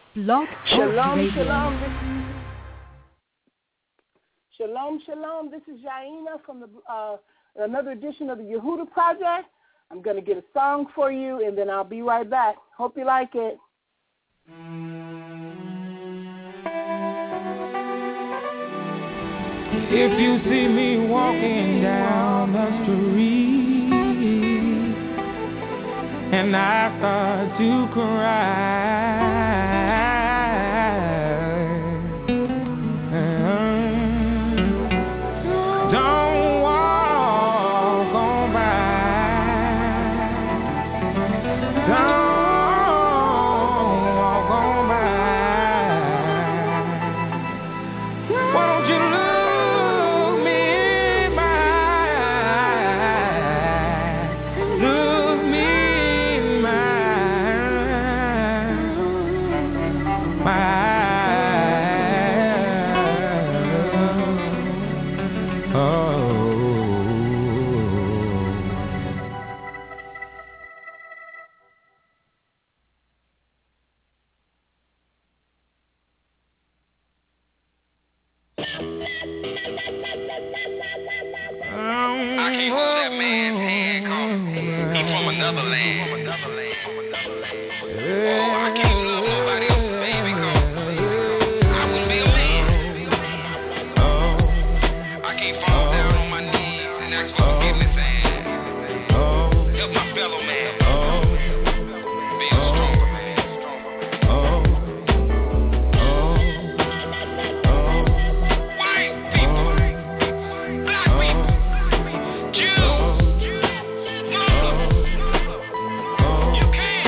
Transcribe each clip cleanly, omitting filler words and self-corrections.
Blog Shalom, Radio. Shalom. This is Yaina from another edition of the Yehuda Project. I'm going to get a song for you, and then I'll be right back. Hope you like it. If you see me walking down the street and I start to cry, don't walk on by. Don't walk on by. Why don't you look me in my eyes? Look me in my eyes. I can't hold that man's hand, cause he from another land. Oh, I can't love nobody else's baby, cause I wouldn't be a man. I can't fall down on my knees and ask for forgiveness and help my fellow man. Be a stronger man. White people, black people, Jews, Muslims, you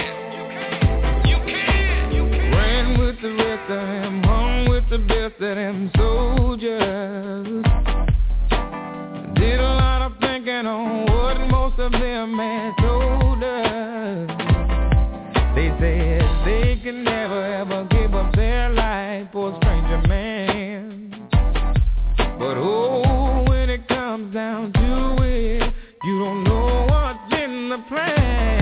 can. Ran with the rest of them, hung with the best of them soldiers. Did a lot of thinking on what most of them had told us. They said they could never ever give up their life for a stranger man. But oh, when it comes down to it, you don't know what's in the plan.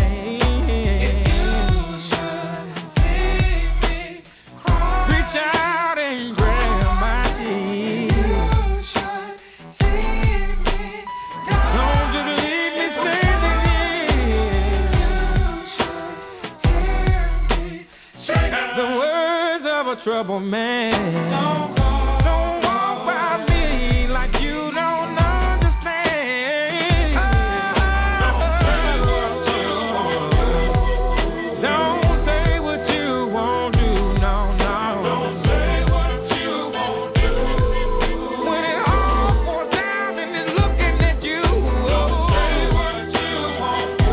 Reach out and grab my hand. Don't just leave me standing here. The words of a troubled man. Don't walk by me like you don't understand. Don't say what you won't do, no. Don't say what you won't do. When it all falls down and it's looking at you. Don't say what you won't do.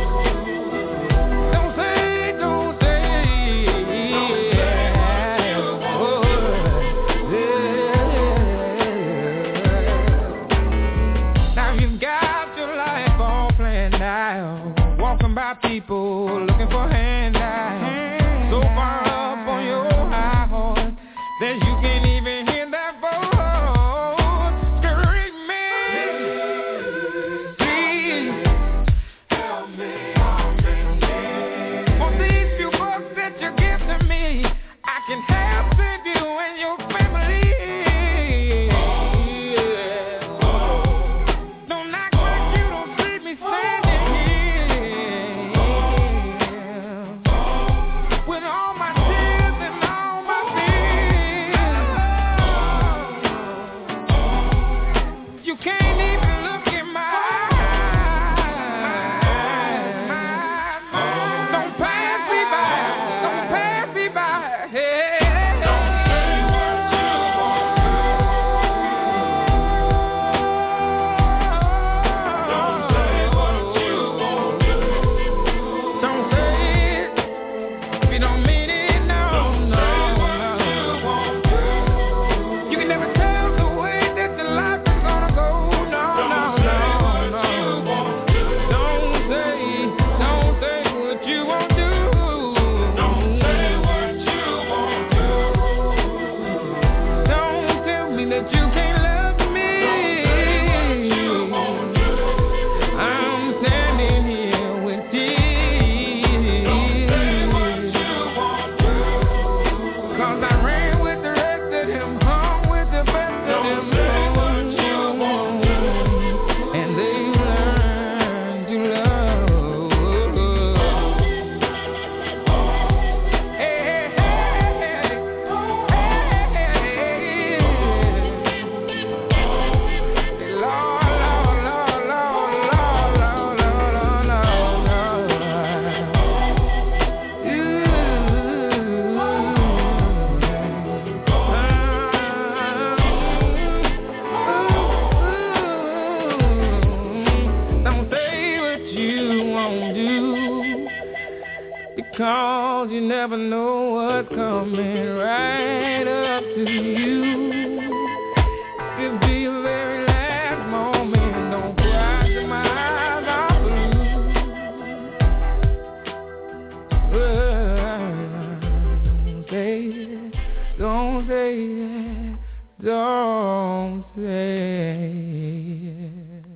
Don't say. never know what's coming right up to you. It'll be a very last moment. Don't cry till my eyes are blue. Don't say it. Don't say it.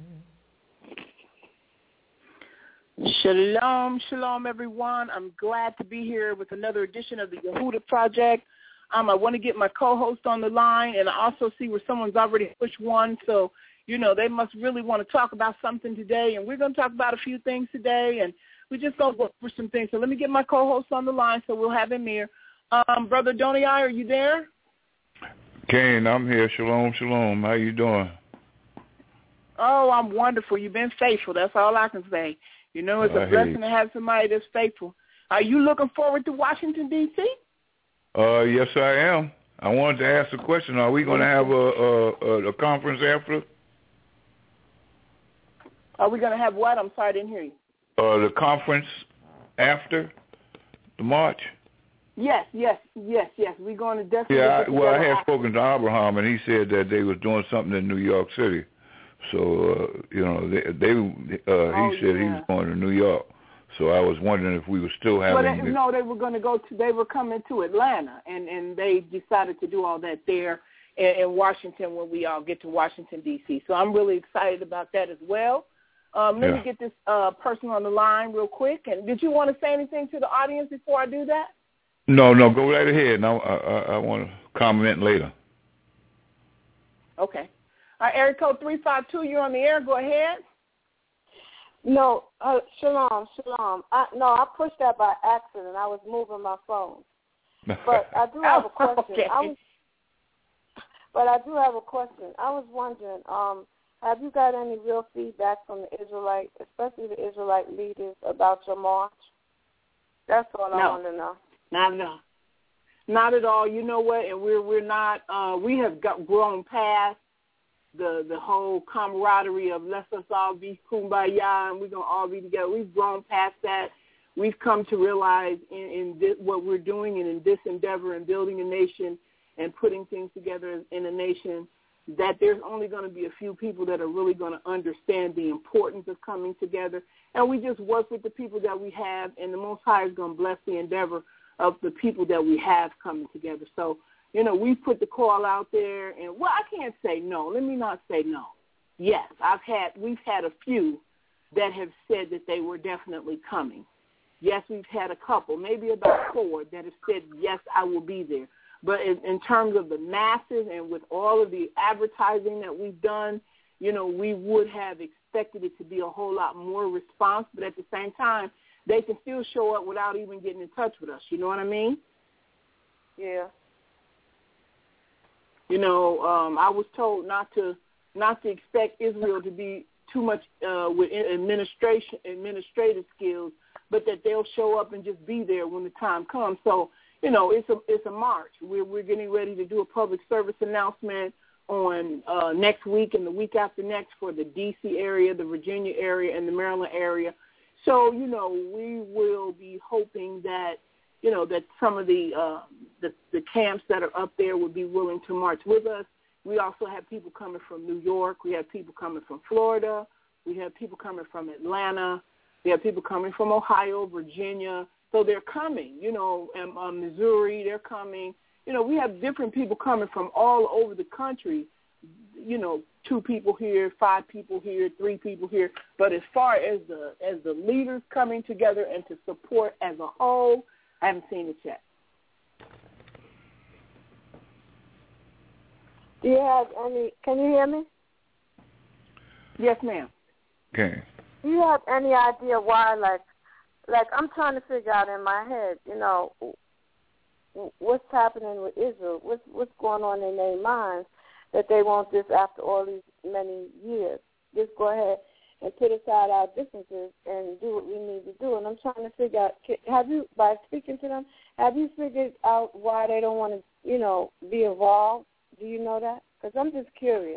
Shalom, shalom, everyone. I'm glad to be here with another edition of the Yehuda Project. I want to get my co-host on the line, and I also see where someone's already pushed one. So, they must really want to talk about something today, and we're going to talk about a few things today, and we're just going to go for some things. So let me get my co-host on the line so we'll have him here. Brother Donai, are you there? Kane, I'm here. Shalom, shalom. How you doing? Oh, I'm wonderful. You've been faithful. That's all I can say. It's a blessing to have somebody that's faithful. Are you looking forward to Washington, D.C.? Yes, I am. I wanted to ask a question. Are we going to have a conference after? Are we going to have what? I'm sorry, I didn't hear you. The conference after the march? Yes. We're going to definitely. Yeah, I had spoken to Abraham, and he said that they was doing something in New York City. So, he said he was going to New York. So I was wondering if we were still having. No, they were going to they were coming to Atlanta, and they decided to do all that there in Washington when we all get to Washington, D.C. So I'm really excited about that as well. Let me get this person on the line real quick. And did you want to say anything to the audience before I do that? No, go right ahead. Now I want to comment later. Okay. All right, area code 352, you're on the air. Go ahead. No, shalom. I pushed that by accident. I was moving my phone. But I do have a question. Okay. I was wondering, have you got any real feedback from the Israelite, especially the Israelite leaders, about your march? That's all I want to know. Not at all. Not at all. You know what? And we're not. We have grown past the whole camaraderie of let's us all be kumbaya and we're gonna all be together. We've grown past that. We've come to realize in this, what we're doing and in this endeavor and building a nation and putting things together in a nation, that there's only going to be a few people that are really going to understand the importance of coming together. And we just work with the people that we have, and the Most High is going to bless the endeavor of the people that we have coming together. So, we put the call out there, and, I can't say no. Let me not say no. Yes, we've had a few that have said that they were definitely coming. Yes, we've had a couple, maybe about 4 that have said, yes, I will be there. But in terms of the masses and with all of the advertising that we've done, we would have expected it to be a whole lot more response. But at the same time, they can still show up without even getting in touch with us. You know what I mean? Yeah. I was told not to expect Israel to be too much with administrative skills, but that they'll show up and just be there when the time comes. So, it's a march. We're getting ready to do a public service announcement on next week and the week after next for the D.C. area, the Virginia area, and the Maryland area. So, we will be hoping that, that some of the camps that are up there would be willing to march with us. We also have people coming from New York. We have people coming from Florida. We have people coming from Atlanta. We have people coming from Ohio, Virginia. So they're coming, and Missouri, they're coming. We have different people coming from all over the country, 2 people here, 5 people here, 3 people here. But as far as the leaders coming together and to support as a whole, I haven't seen it yet. Do you have any, can you hear me? Yes, ma'am. Okay. Do you have any idea why, like I'm trying to figure out in my head, what's happening with Israel, what's going on in their minds that they want this after all these many years. Just go ahead and put aside our differences and do what we need to do. And I'm trying to figure out, by speaking to them, have you figured out why they don't want to, be involved? Do you know that? Because I'm just curious.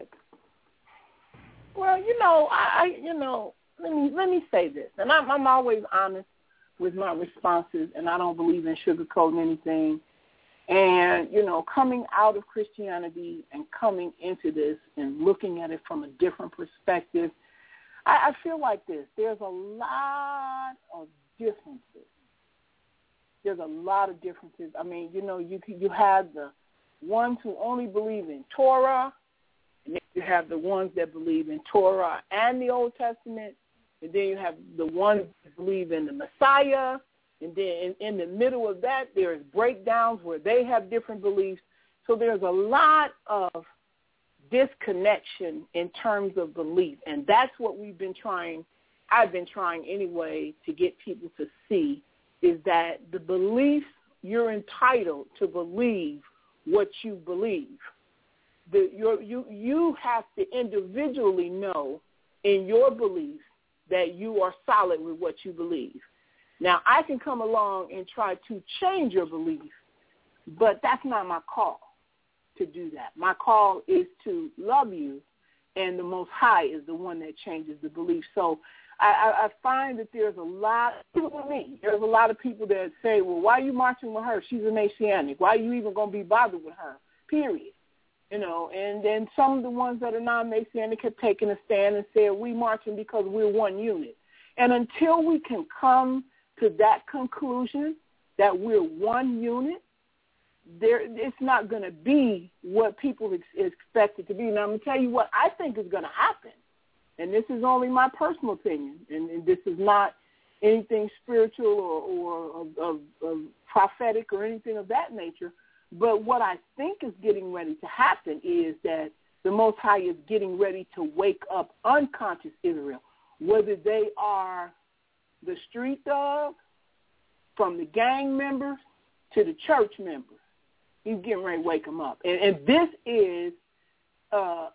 Well, let me say this, and I'm always honest with my responses, and I don't believe in sugarcoating anything. And, you know, coming out of Christianity and coming into this and looking at it from a different perspective, I feel like this. There's a lot of differences. There's a lot of differences. I mean, you know, you have the ones who only believe in Torah, and then you have the ones that believe in Torah and the Old Testament, and then you have the ones that believe in the Messiah, and then in the middle of that, there's breakdowns where they have different beliefs. So there's a lot of disconnection in terms of belief, and that's what I've been trying anyway to get people to see, is that the beliefs, you're entitled to believe what you believe. You have to individually know in your beliefs that you are solid with what you believe. Now, I can come along and try to change your belief, but that's not my call to do that. My call is to love you, and the Most High is the one that changes the belief. So I find that there's a lot, even with me, there's a lot of people that say, well, why are you marching with her? She's a Messianic. Why are you even going to be bothered with her? Period. You know, and then some of the ones that are non-Messianic have taken a stand and said, we marching because we're one unit. And until we can come to that conclusion that we're one unit, it's not going to be what people expect it to be. Now, I'm going to tell you what I think is going to happen, and this is only my personal opinion, and this is not anything spiritual or prophetic or anything of that nature, but what I think is getting ready to happen is that the Most High is getting ready to wake up unconscious Israel, whether they are the street thugs, from the gang members to the church members. He's getting ready to wake them up. And this is our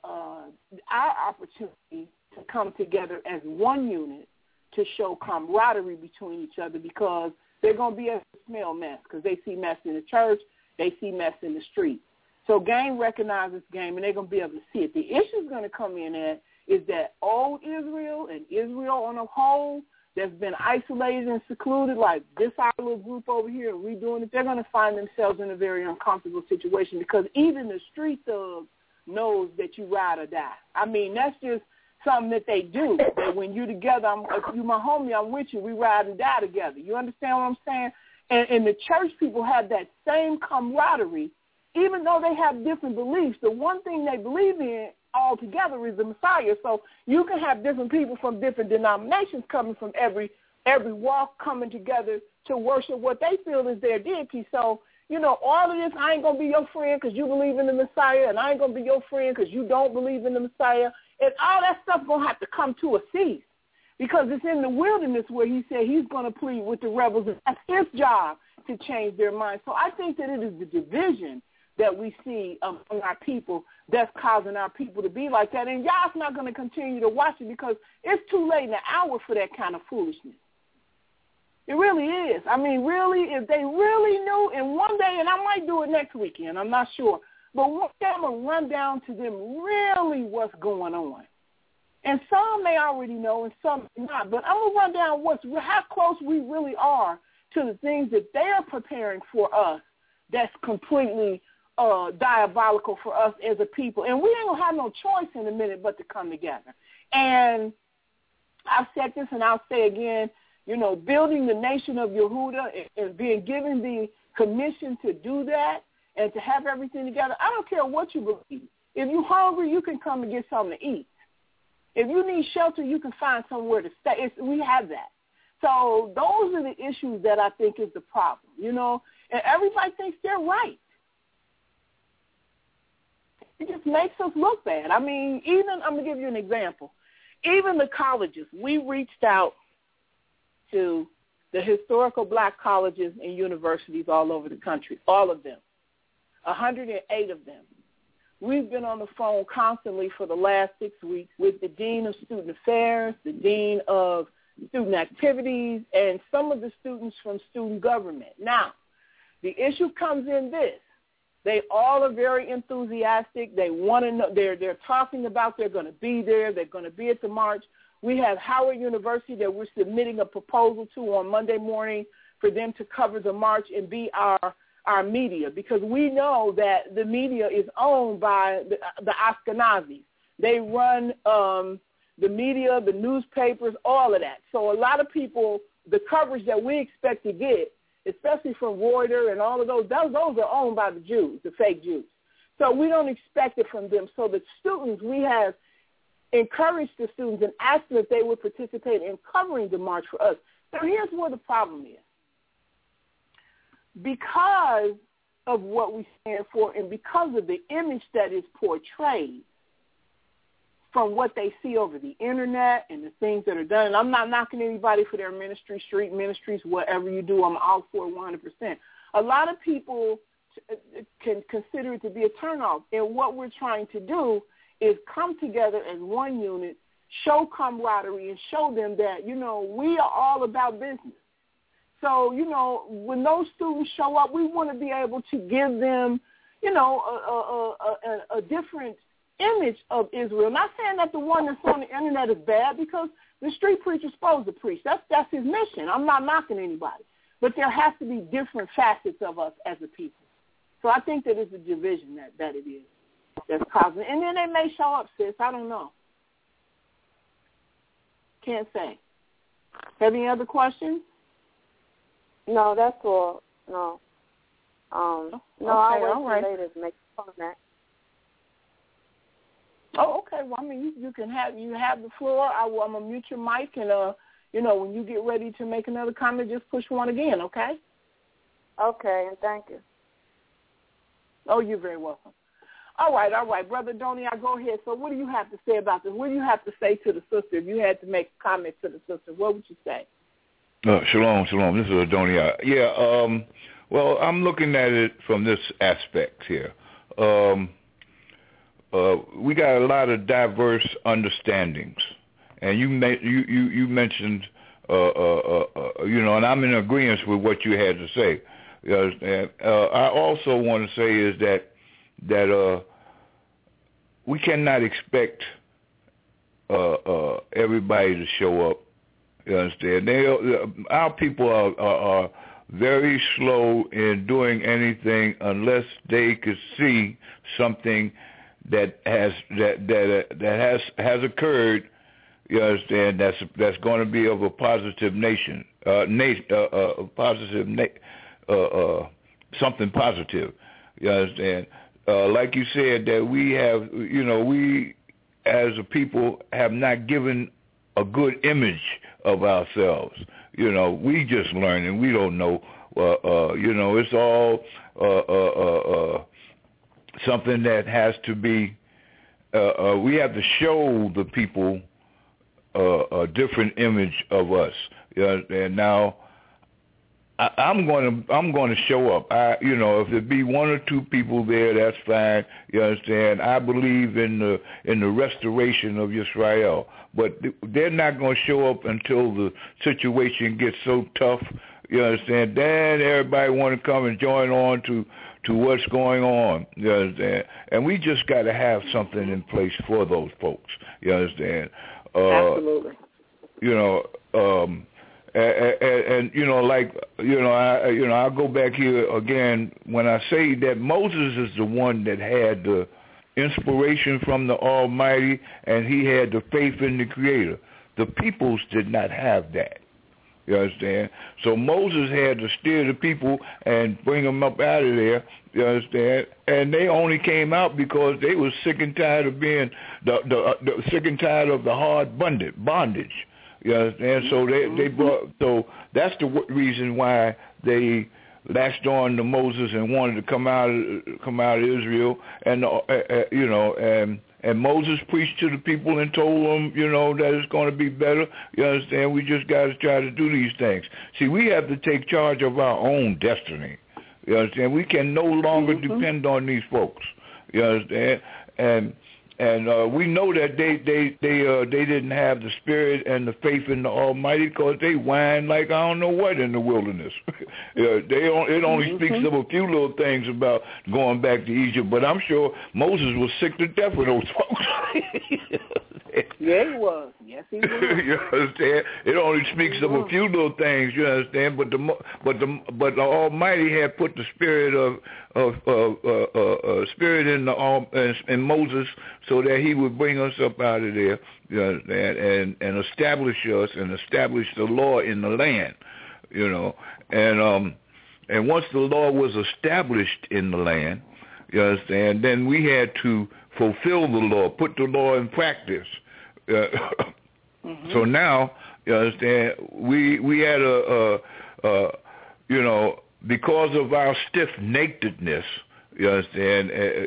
opportunity to come together as one unit to show camaraderie between each other, because they're going to be able to smell mess, because they see mess in the church, they see mess in the street. So gang recognizes game, and they're going to be able to see it. The issue is going to come in at is that old Israel and Israel on a whole that's been isolated and secluded, like this our little group over here, and we doing it, they're going to find themselves in a very uncomfortable situation, because even the street thug knows that you ride or die. I mean, that's just something that they do, that when you together, if you my homie, I'm with you, we ride and die together. You understand what I'm saying? And the church people have that same camaraderie, even though they have different beliefs. The one thing they believe in all together is the Messiah. So you can have different people from different denominations coming from every walk, coming together to worship what they feel is their deity. So, you know, all of this, I ain't going to be your friend because you believe in the Messiah, and I ain't going to be your friend because you don't believe in the Messiah. And all that stuff going to have to come to a cease, because it's in the wilderness where he said he's going to plead with the rebels, and that's his job to change their minds. So I think that it is the division that we see among our people that's causing our people to be like that. And y'all's not going to continue to watch it, because it's too late in the hour for that kind of foolishness. It really is. I mean, really, if they really knew, and one day, and I might do it next weekend, I'm not sure, but one day I'm going to run down to them really what's going on. And some may already know and some may not, but I'm going to run down how close we really are to the things that they're preparing for us that's completely diabolical for us as a people. And we ain't going to have no choice in a minute but to come together. And I've said this and I'll say again, you know, building the nation of Yehuda and being given the commission to do that and to have everything together. I don't care what you believe. If you're hungry, you can come and get something to eat. If you need shelter, you can find somewhere to stay. We have that. So those are the issues that I think is the problem, you know. And everybody thinks they're right. It just makes us look bad. I mean, I'm going to give you an example. Even the colleges, we reached out to the historical black colleges and universities all over the country, all of them, 108 of them. We've been on the phone constantly for the last 6 weeks with the Dean of Student Affairs, the Dean of Student Activities, and some of the students from student government. Now, the issue comes in this. They all are very enthusiastic. They want to know. They're talking about they're going to be there. They're going to be at the march. We have Howard University that we're submitting a proposal to on Monday morning for them to cover the march and be our media, because we know that the media is owned by the Ashkenazis. They run the media, the newspapers, all of that. So a lot of people, the coverage that we expect to get, especially from Reuters and all of those are owned by the Jews, the fake Jews. So we don't expect it from them. So the students, we have encouraged the students and asked them if they would participate in covering the march for us. Now here's where the problem is. Because of what we stand for and because of the image that is portrayed from what they see over the internet and the things that are done, and I'm not knocking anybody for their ministry, street ministries, whatever you do, I'm all for 100%. A lot of people can consider it to be a turnoff, and what we're trying to do is come together as one unit, show camaraderie, and show them that, we are all about business. So, when those students show up, we want to be able to give them, a different image of Israel. Not saying that the one that's on the internet is bad, because the street preacher's supposed to preach. That's his mission. I'm not knocking anybody. But there has to be different facets of us as a people. So I think that it's a division that it is that's causing it. And then they may show up, sis. I don't know. Can't say. Have any other questions? No, that's all. No. Okay, I'll wait all right. till later to make a comment. Oh, okay. Well, I mean, you have the floor. I'm gonna mute your mic, and when you get ready to make another comment, just push one again. Okay. Okay, and thank you. Oh, you're very welcome. All right, Brother Donnie, I'll go ahead. So what do you have to say about this? What do you have to say to the sister? If you had to make a comment to the sister, what would you say? Shalom. This is Adonia. Well, I'm looking at it from this aspect here. We got a lot of diverse understandings, and you mentioned, and I'm in agreement with what you had to say. You understand? I also want to say is that we cannot expect everybody to show up. You understand? Our people are very slow in doing anything unless they could see something that has occurred. You understand? That's going to be of a positive something positive. You understand? Like you said, that we have, we as a people have not given a good image of ourselves. We just learning. We don't know. It's all something that has to be. We have to show the people a different image of us. And now, I'm going to show up. If there be one or two people there, that's fine. You understand? I believe in the restoration of Israel, but they're not going to show up until the situation gets so tough. You understand? Then everybody want to come and join on to what's going on. You understand? And we just got to have something in place for those folks. You understand? Absolutely. I'll go back here again when I say that Moses is the one that had the inspiration from the Almighty, and he had the faith in the Creator. The peoples did not have that. You understand? So Moses had to steer the people and bring them up out of there. You understand? And they only came out because they were sick and tired of being sick and tired of the hard bondage. You understand? So they brought. So that's the reason why they latched on to Moses and wanted to come out of Israel. And and Moses preached to the people and told them, that it's going to be better. You understand? We just got to try to do these things. See, we have to take charge of our own destiny. You understand? We can no longer depend on these folks. You understand? And And we know that they didn't have the spirit and the faith in the Almighty because they whined like I don't know what in the wilderness. It only speaks of a few little things about going back to Egypt, but I'm sure Moses was sick to death with those folks. Yeah, he was. Yes, he was. You understand? It only speaks of a few little things. You understand? But the Almighty had put the spirit of spirit in Moses, so that he would bring us up out of there, you understand, and establish us and establish the law in the land, you know. And once the law was established in the land, you understand, then we had to fulfill the law, put the law in practice. So now, you understand, we had you know, because of our stiff-neckedness, you understand,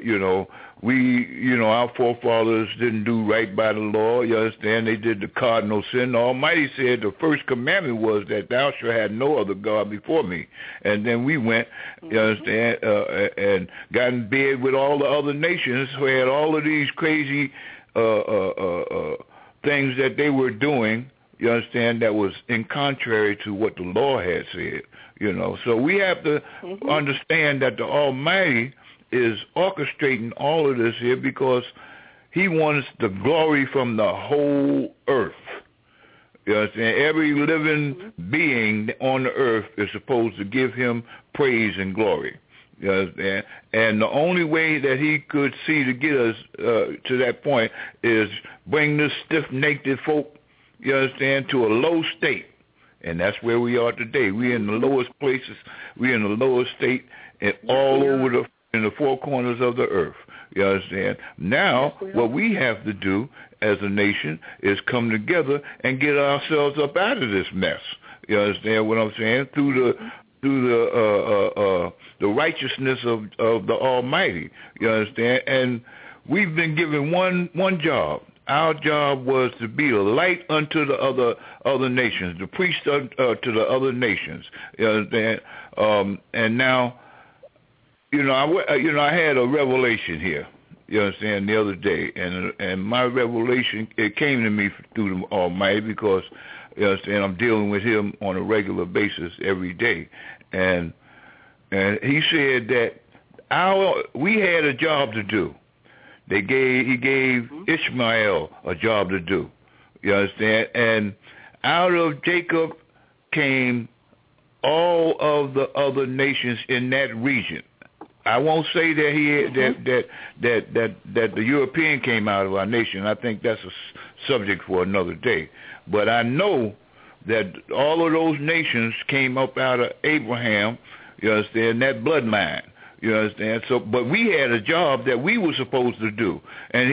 our forefathers didn't do right by the law, you understand, they did the cardinal sin. The Almighty said the first commandment was that thou shalt have no other God before me. And then we went, you understand, and got in bed with all the other nations who had all of these crazy things that they were doing, you understand, that was in contrary to what the law had said, you know. So we have to understand that the Almighty is orchestrating all of this here because he wants the glory from the whole earth. You understand? Every living being on the earth is supposed to give him praise and glory. You understand? And the only way that he could see to get us to that point is bring this stiff-necked folk, you understand, to a low state. And that's where we are today. We're in the lowest places. We're in the lowest state and all over in the four corners of the earth. You understand? Now, what we have to do as a nation is come together and get ourselves up out of this mess. You understand what I'm saying? Through the righteousness of the Almighty. You understand? And we've been given one job. Our job was to be a light unto the other nations, the priest to the other nations. You understand? And now, I had a revelation here. You understand? The other day, and my revelation, it came to me through the Almighty because, you understand, I'm dealing with him on a regular basis every day, and he said that we had a job to do. He gave Ishmael a job to do. You understand? And out of Jacob came all of the other nations in that region. I won't say that that the European came out of our nation. I think that's a subject for another day. But I know that all of those nations came up out of Abraham, you understand, that bloodline. You understand? So, but we had a job that we were supposed to do, and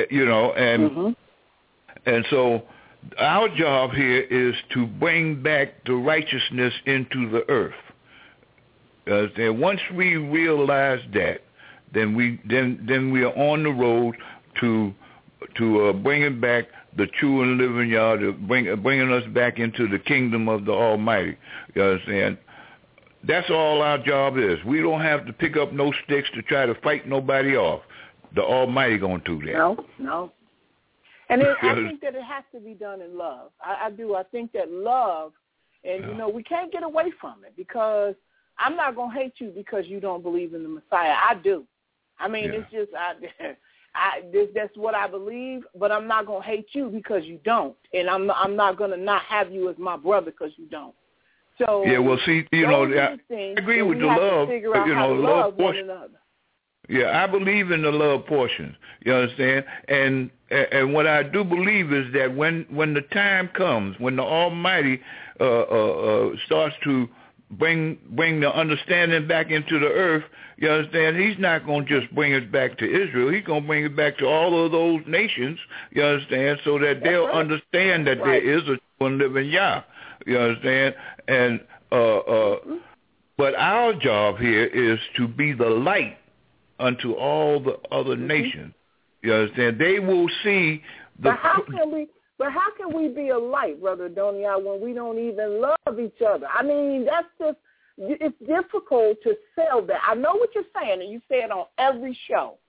and so our job here is to bring back the righteousness into the earth. And once we realize that, then we are on the road to bringing back the true and living Yah, bringing us back into the kingdom of the Almighty. You understand? That's all our job is. We don't have to pick up no sticks to try to fight nobody off. The Almighty gonna do that. No. And I think that it has to be done in love. I do. I think that love, and we can't get away from it because I'm not gonna hate you because you don't believe in the Messiah. I do. I mean, it's just that's what I believe. But I'm not gonna hate you because you don't, and I'm not gonna not have you as my brother because you don't. So well, see, I agree with the love. Love portion. Yeah, I believe in the love portion. You understand? And what I do believe is that when the time comes, when the Almighty starts to bring the understanding back into the earth, you understand, he's not going to just bring it back to Israel. He's going to bring it back to all of those nations, you understand, so that they'll understand that there is a true and living Yah. You understand? And but our job here is to be the light unto all the other nations. You understand? They will see the... But how can we be a light, Brother Adoniah, when we don't even love each other? I mean, that's just... It's difficult to sell that. I know what you're saying, and you say it on every show.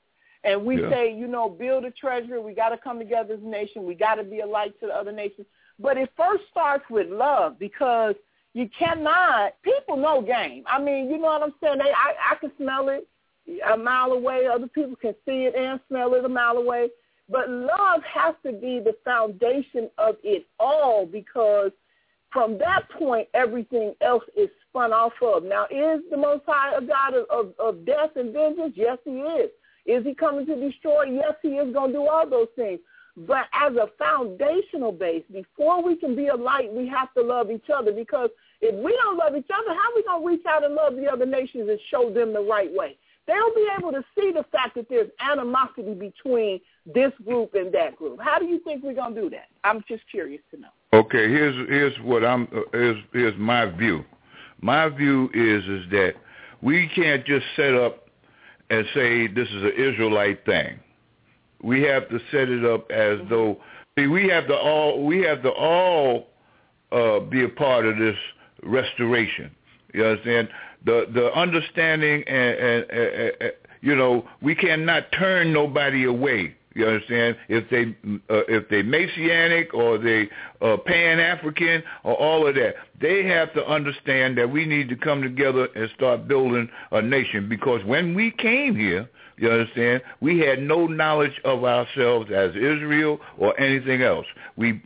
and we say, you know, build a treasury. We got to come together as a nation. We got to be a light to the other nations. But it first starts with love, because you cannot. People know game. I mean, you know what I'm saying? I can smell it a mile away. Other people can see it and smell it a mile away. But love has to be the foundation of it all, because from that point, everything else is spun off of. Now, is the Most High a God of death and vengeance? Yes, he is. Is he coming to destroy? Yes, he is going to do all those things. But as a foundational base, before we can be a light, we have to love each other, because if we don't love each other, how are we going to reach out and love the other nations and show them the right way? They'll be able to see the fact that there's animosity between this group and that group. How do you think we're going to do that? I'm just curious to know. Okay, here's my view. My view is that we can't just set up and say this is an Israelite thing. We have to set it up as though we have to all be a part of this restoration. You understand? The understanding and you know, we cannot turn nobody away. You understand? If they Messianic or they Pan-African or all of that, they have to understand that we need to come together and start building a nation. Because when we came here, you understand, we had no knowledge of ourselves as Israel or anything else. We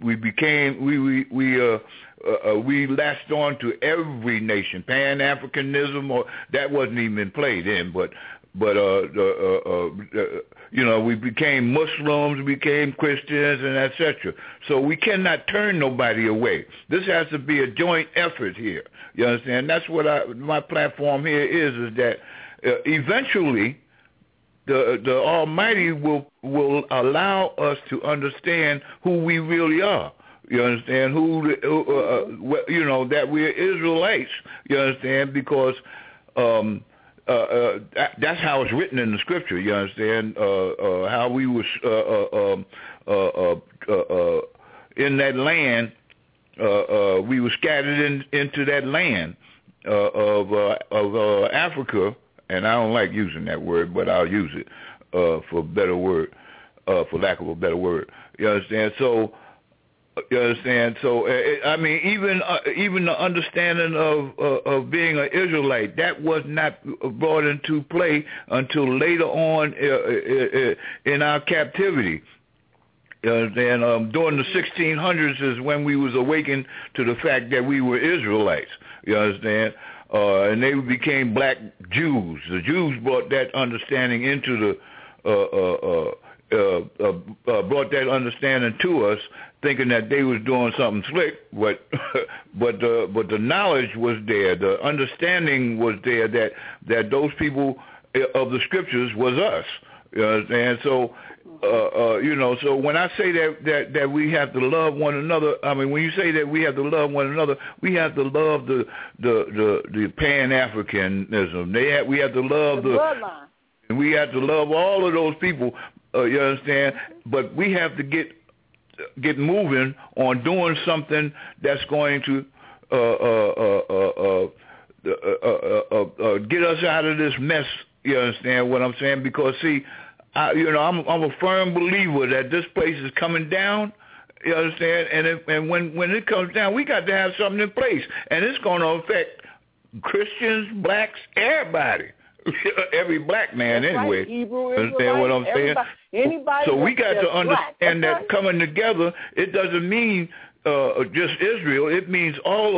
latched on to every nation. Pan-Africanism, or that wasn't even in play then, but you know, we became Muslims, we became Christians, and etc. So we cannot turn nobody away. This has to be a joint effort here. You understand? That's what my platform here is that eventually the Almighty will allow us to understand who we really are. You understand? You know, that we're Israelites. You understand? Because that's how it's written in the scripture. You understand? How we was in that land. We were scattered into that land of Africa, and I don't like using that word, but I'll use it for better word, for lack of a better word. You understand? So. You understand? So, I mean, even the understanding of being an Israelite, that was not brought into play until later on in our captivity. You understand? During the 1600s is when we was awakened to the fact that we were Israelites. You understand? And they became black Jews. The Jews brought that understanding into brought that understanding to us, thinking that they was doing something slick, but the knowledge was there, the understanding was there that those people of the scriptures was us. You understand? So you know, so when I say that we have to love one another, I mean, when you say that we have to love one another, we have to love the Pan-Africanism. We have to love the bloodline. And we have to love all of those people. You understand? But we have to get moving on doing something that's going to get us out of this mess. You understand what I'm saying? Because see, I'm a firm believer that this place is coming down. You understand? And when it comes down, we got to have something in place, and it's going to affect Christians, blacks, everybody. Every black man, that's anyway. Right. Hebrew, understand what I'm saying? Anybody so we got to understand that coming together, it doesn't mean just Israel. It means all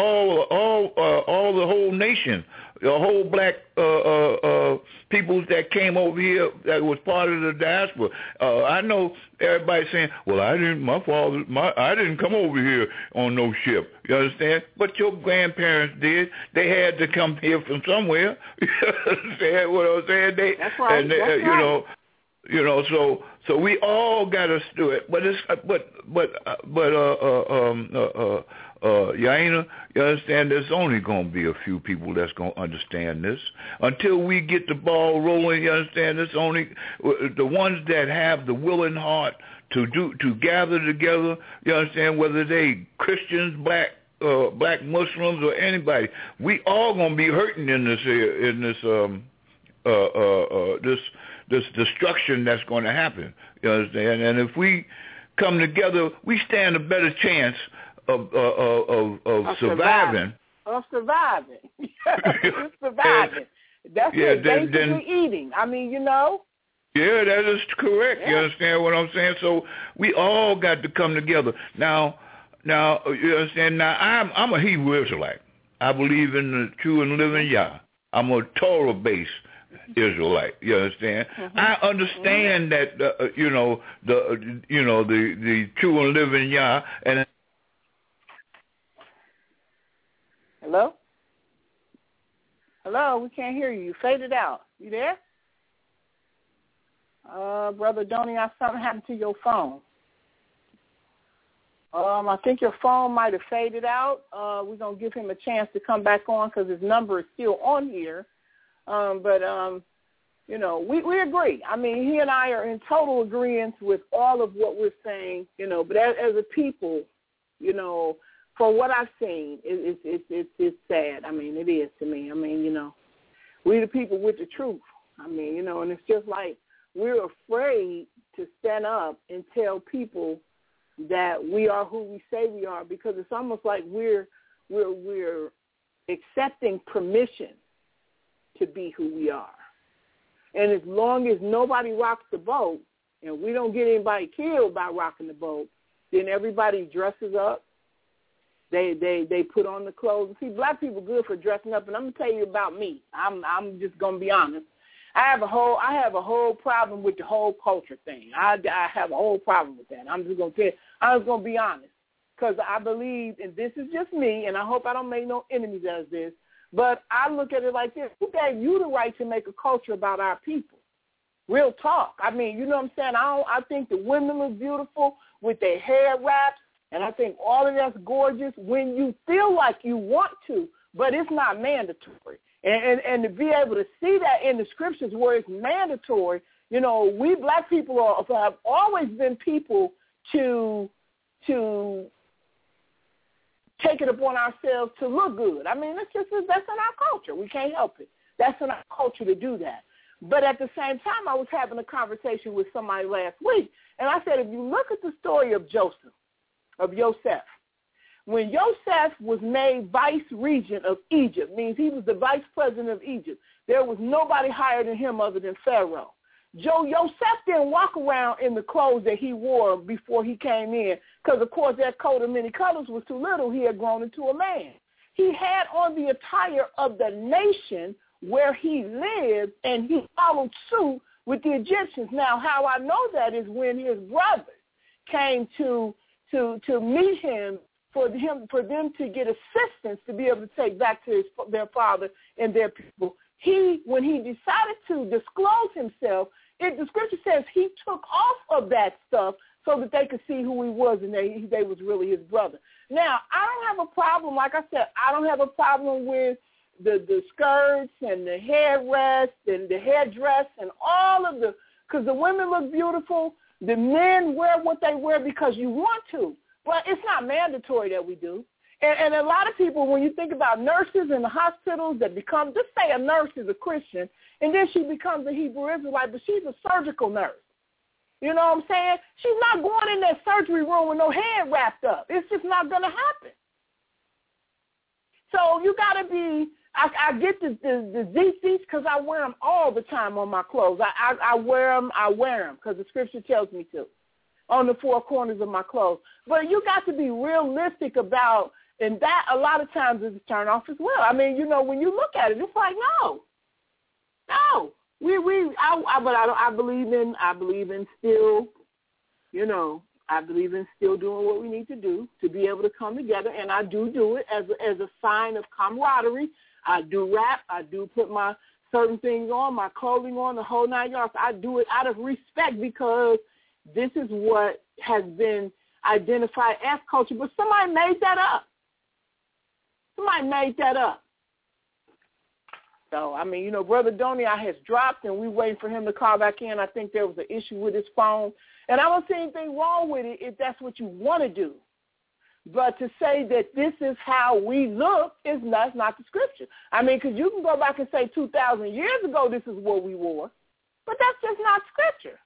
the whole nation, the whole black peoples that came over here that was part of the diaspora. I know everybody saying, "Well, I didn't come over here on no ship." You understand? But your grandparents did. They had to come here from somewhere. You understand what I'm saying? That's right. And that's right. You know, so we all got to do it. But Yaina, you understand? There's only going to be a few people that's going to understand this. Until we get the ball rolling, you understand? It's only the ones that have the willing heart to gather together. You understand? Whether they Christians, black Muslims, or anybody, we all going to be hurting in this the destruction that's going to happen. You understand? And if we come together, we stand a better chance of surviving. Of surviving. Surviving. That's it. Basically eating. I mean, you know. Yeah, that is correct. Yeah. You understand what I'm saying? So we all got to come together. Now, you understand? Now, I'm a Hebrew Israelite. I believe in the true and living Yah. I'm a Torah-based Israelite. You understand? Mm-hmm. I understand that the true and living Yah. And hello, we can't hear you. You faded out. You there? Brother Donnie, something happened to your phone. I think your phone might have faded out. We're going to give him a chance to come back on because his number is still on here. But we agree. I mean, he and I are in total agreement with all of what we're saying, but as a people, for what I've seen, it's sad. I mean, it is to me. I mean, we the people with the truth. I mean, and it's just like we're afraid to stand up and tell people that we are who we say we are, because it's almost like we're accepting permission to be who we are. And as long as nobody rocks the boat and we don't get anybody killed by rocking the boat, then everybody dresses up. They put on the clothes. See, black people good for dressing up, and I'm gonna tell you about me. I'm just gonna be honest. I have a whole problem with the whole culture thing. I have a whole problem with that. I'm just gonna tell you. I'm just gonna be honest, because I believe, and this is just me, and I hope I don't make no enemies out of this, but I look at it like this: who gave you the right to make a culture about our people? Real talk. I mean, you know what I'm saying? I think the women look beautiful with their hair wraps, and I think all of that's gorgeous when you feel like you want to, but it's not mandatory. And to be able to see that in the scriptures where it's mandatory, we black people have always been people to take it upon ourselves to look good. I mean, that's in our culture. We can't help it. That's in our culture to do that. But at the same time, I was having a conversation with somebody last week, and I said, if you look at the story of Joseph, when Joseph was made vice regent of Egypt, means he was the vice president of Egypt, there was nobody higher than him other than Pharaoh. Joseph didn't walk around in the clothes that he wore before he came in, because, of course, that coat of many colors was too little. He had grown into a man. He had on the attire of the nation where he lived, and he followed suit with the Egyptians. Now, how I know that is when his brothers came to meet him for them to get assistance to be able to take back to their father and their people. When he decided to disclose himself, the scripture says he took off of that stuff so that they could see who he was, and they was really his brother. Now, I don't have a problem, like I said, I don't have a problem with the skirts and the headrest and the headdress and all of because the women look beautiful. The men wear what they wear because you want to, but it's not mandatory that we do. And a lot of people, when you think about nurses in the hospitals that become, just say a nurse is a Christian, and then she becomes a Hebrew Israelite, but she's a surgical nurse. You know what I'm saying? She's not going in that surgery room with no head wrapped up. It's just not going to happen. So you got to be, I get the ZCs because I wear them all the time on my clothes. I wear them because the scripture tells me to, on the four corners of my clothes. But you got to be realistic about, and that a lot of times is a turn off as well. I mean, when you look at it, it's like, no. I believe in still, I believe in still doing what we need to do to be able to come together, and I do it as a sign of camaraderie. I do rap. I do put my certain things on, my clothing on, the whole 9 yards. I do it out of respect because this is what has been identified as culture. But somebody made that up. So, I mean, Brother Donia has dropped, and we're waiting for him to call back in. I think there was an issue with his phone. And I don't see anything wrong with it if that's what you want to do. But to say that this is how we look that's not the scripture. I mean, because you can go back and say 2,000 years ago this is what we wore. But that's just not Scripture.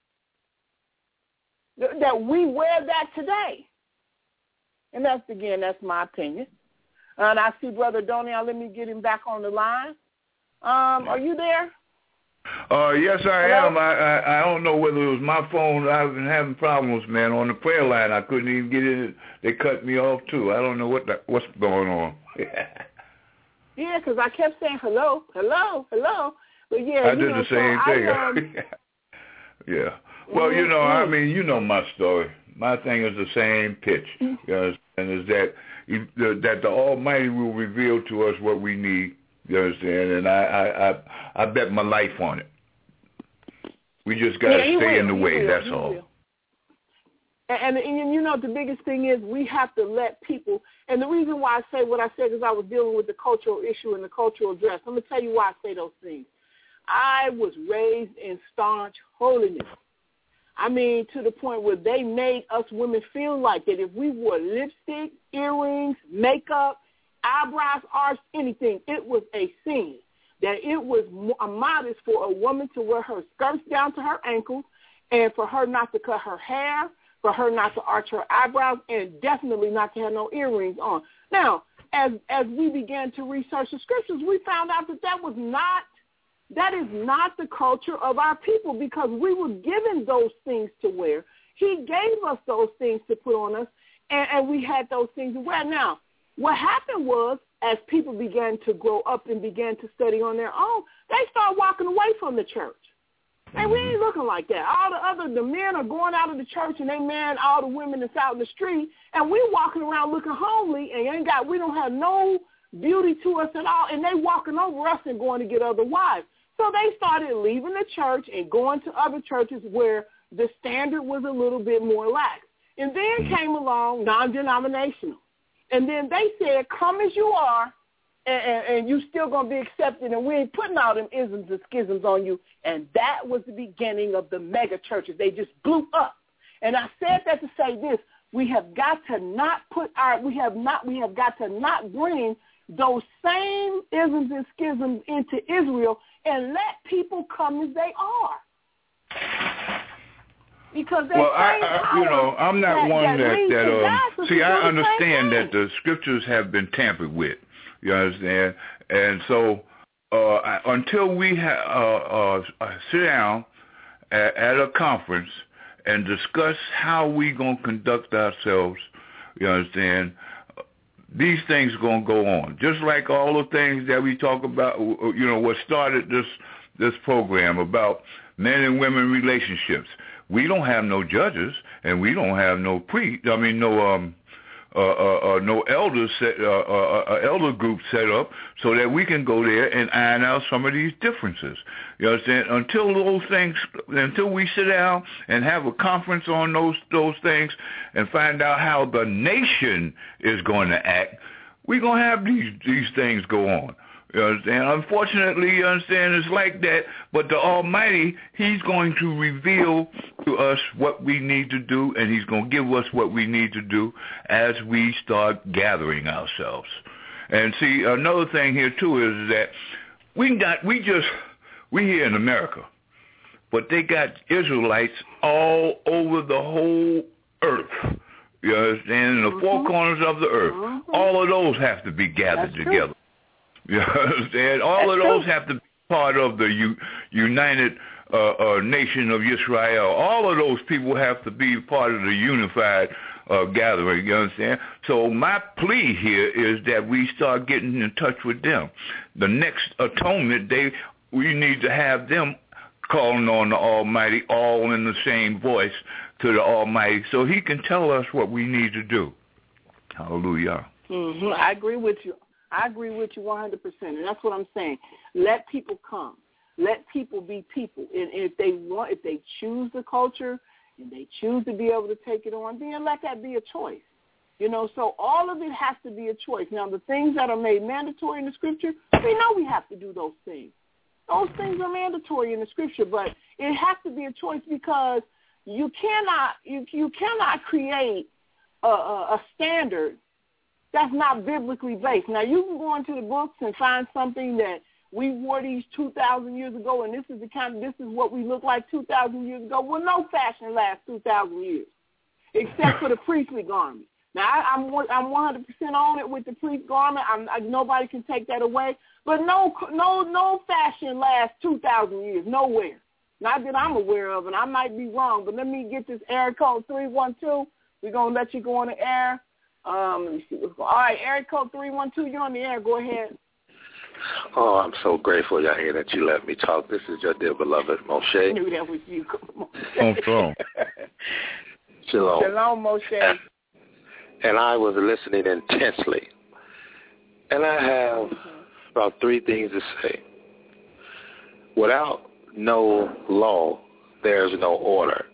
That we wear that today. And that's my opinion. And I see Brother Doniel. Let me get him back on the line. Are you there? Yes, I am. I don't know whether it was my phone. I've been having problems, man. On the prayer line, I couldn't even get in. They cut me off, too. I don't know what's going on. Yeah, because I kept saying hello, hello, hello. But, yeah, I did the same thing. Yeah. Well, I mean, you know my story. My thing is the same pitch. You understand? Is that the Almighty will reveal to us what we need. You understand? And I bet my life on it. We just got to stay in the way. That's all. And the biggest thing is we have to let people. And the reason why I say what I said is I was dealing with the cultural issue and the cultural dress. I'm going to tell you why I say those things. I was raised in staunch holiness. I mean, to the point where they made us women feel like that if we wore lipstick, earrings, makeup, eyebrows, arch, anything, it was a sin. That it was modest for a woman to wear her skirts down to her ankles and for her not to cut her hair, for her not to arch her eyebrows, and definitely not to have no earrings on. Now, as we began to research the scriptures, we found out that is not the culture of our people, because we were given those things to wear. He gave us those things to put on us, and we had those things to wear. Now, what happened was, as people began to grow up and began to study on their own, they started walking away from the church. And we ain't looking like that. The men are going out of the church, and they man all the women that's out in the street, and we walking around looking homely, and we don't have no beauty to us at all, and they walking over us and going to get other wives. So they started leaving the church and going to other churches where the standard was a little bit more lax. And then came along non-denominational. And then they said, come as you are, and you still going to be accepted, and we ain't putting all them isms and schisms on you. And that was the beginning of the mega churches. They just blew up. And I said that to say this: we have got to not bring those same isms and schisms into Israel and let people come as they are. Because I'm not one that see, I understand that the scriptures have been tampered with. You understand? And so until we sit down at a conference and discuss how we going to conduct ourselves, you understand, these things are going to go on. Just like all the things that we talk about, what started this program about men and women relationships. We don't have no judges, and we don't have no elders elder group set up so that we can go there and iron out some of these differences. You understand? Until we sit down and have a conference on those things and find out how the nation is going to act, we're going to have these things go on. You understand? Unfortunately, you understand, it's like that. But the Almighty, He's going to reveal to us what we need to do, and He's going to give us what we need to do as we start gathering ourselves. And see, another thing here too is that we here in America, but they got Israelites all over the whole earth. You understand? In the four corners of the earth, all of those have to be gathered together. You understand? All of those have to be part of the united nation of Israel. All of those people have to be part of the unified gathering. You understand? So my plea here is that we start getting in touch with them. The next atonement, we need to have them calling on the Almighty, all in the same voice to the Almighty, so He can tell us what we need to do. Hallelujah. Mm-hmm. I agree with you 100%, and that's what I'm saying. Let people come. Let people be people. And if they choose the culture and they choose to be able to take it on, then let that be a choice. So all of it has to be a choice. Now, the things that are made mandatory in the Scripture, we know we have to do those things. Those things are mandatory in the Scripture, but it has to be a choice, because you cannot create a standard that's not biblically based. Now, you can go into the books and find something that we wore these 2,000 years ago, and this is what we look like 2,000 years ago. Well, no fashion lasts 2,000 years, except for the priestly garment. Now, I'm 100% on it with the priest garment. Nobody can take that away. But no fashion lasts 2,000 years, nowhere. Not that I'm aware of, and I might be wrong, but let me get this area code 312. We're going to let you go on the air. Let me see what's going on. All right, area code 312, you're on the air. Go ahead. Oh, I'm so grateful, Yahya, that you let me talk. This is your dear beloved Moshe. I knew that was you. Shalom. Shalom. Shalom, Moshe. And I was listening intensely. And I have about 3 things to say. Without no law, there's no order.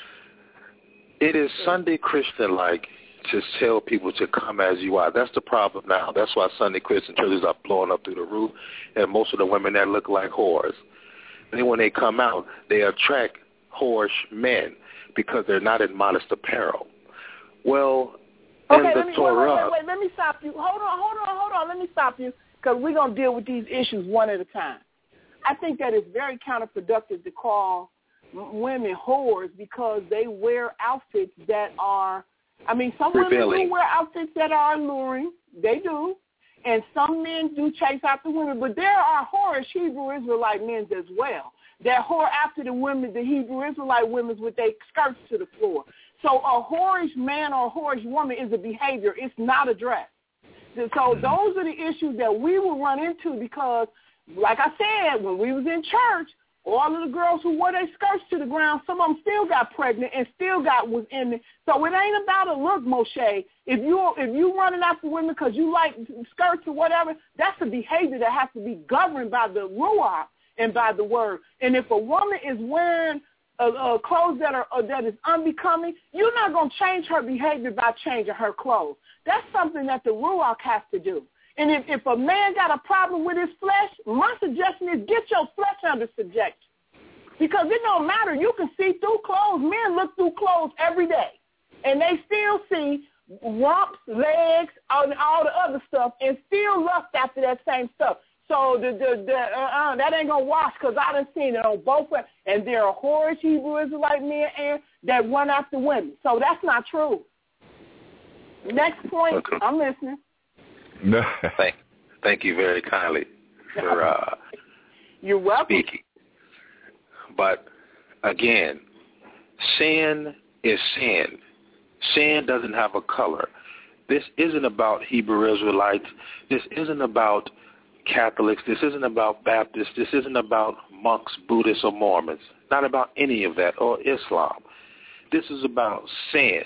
It is Sunday Christian-like to tell people to come as you are. That's the problem now. That's why Sunday Christian churches are blowing up through the roof, and most of the women that look like whores. And then when they come out, they attract whorish men because they're not in modest apparel. Well, okay, in the Torah... Wait, let me stop you. Hold on. Let me stop you because we're going to deal with these issues one at a time. I think that it's very counterproductive to call women whores because they wear outfits that are, some women do wear outfits that are alluring. They do. And some men do chase after women. But there are whorish Hebrew Israelite men as well that whore after the women, the Hebrew Israelite women with their skirts to the floor. So a whorish man or a whorish woman is a behavior. It's not a dress. So those are the issues that we will run into because, like I said, when we was in church, all of the girls who wore their skirts to the ground, some of them still got pregnant and still was in it. So it ain't about a look, Moshe. If you running after women because you like skirts or whatever, that's a behavior that has to be governed by the Ruach and by the word. And if a woman is wearing clothes that is unbecoming, you're not going to change her behavior by changing her clothes. That's something that the Ruach has to do. And if a man got a problem with his flesh, my suggestion is get your flesh under subjection. Because it don't matter. You can see through clothes. Men look through clothes every day. And they still see rumps, legs, all the other stuff, and still lust after that same stuff. So that ain't going to wash because I done seen it on both ways. And there are whorish Hebrew Israelite men and that run after women. So that's not true. Next point. Okay. I'm listening. Thank you very kindly for You're welcome. Speaking. But again, sin is sin. Sin doesn't have a color. This isn't about Hebrew Israelites. This isn't about Catholics. This isn't about Baptists. This isn't about monks, Buddhists, or Mormons. Not about any of that, or Islam. This is about sin.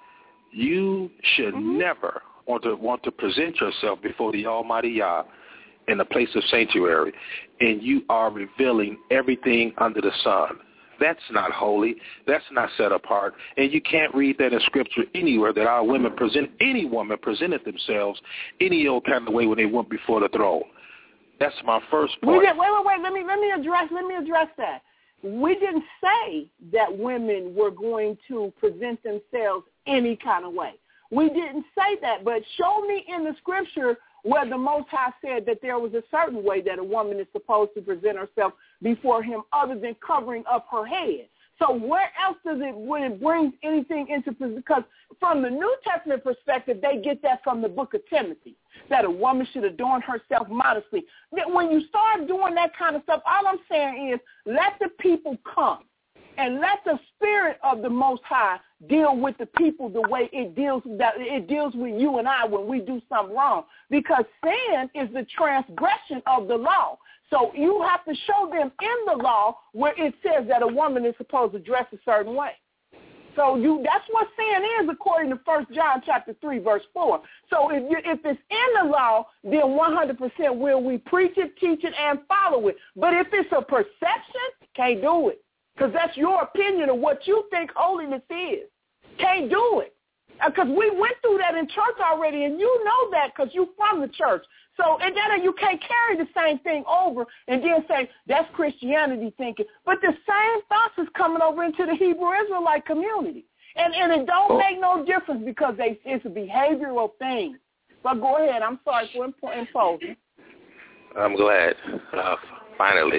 You should never want to present yourself before the Almighty Yah in a place of sanctuary, and you are revealing everything under the sun. That's not holy. That's not set apart. And you can't read that in Scripture anywhere that any woman presented themselves any old kind of way when they went before the throne. That's my first point. Wait. Let me address that. We didn't say that women were going to present themselves any kind of way. We didn't say that, but show me in the Scripture where the Most High said that there was a certain way that a woman is supposed to present herself before him other than covering up her head. So where else when it brings anything into, because from the New Testament perspective, they get that from the book of Timothy, that a woman should adorn herself modestly. When you start doing that kind of stuff, all I'm saying is let the people come. And let the Spirit of the Most High deal with the people the way it deals with you and I when we do something wrong. Because sin is the transgression of the law. So you have to show them in the law where it says that a woman is supposed to dress a certain way. So that's what sin is according to 1 John chapter 3, verse 4. So if it's in the law, then 100% will we preach it, teach it, and follow it. But if it's a perception, can't do it. Because that's your opinion of what you think holiness is. Can't do it. Because we went through that in church already, and you know that because you're from the church. So and then you can't carry the same thing over and then say, that's Christianity thinking. But the same thoughts is coming over into the Hebrew Israelite community. And it don't make no difference because it's a behavioral thing. But go ahead. I'm sorry for imposing. I'm glad. Finally.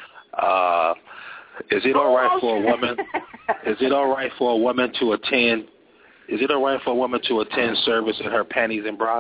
Is it all right for a woman? Is it all right for a woman to attend? Is it all right for a woman to attend service in her panties and bra?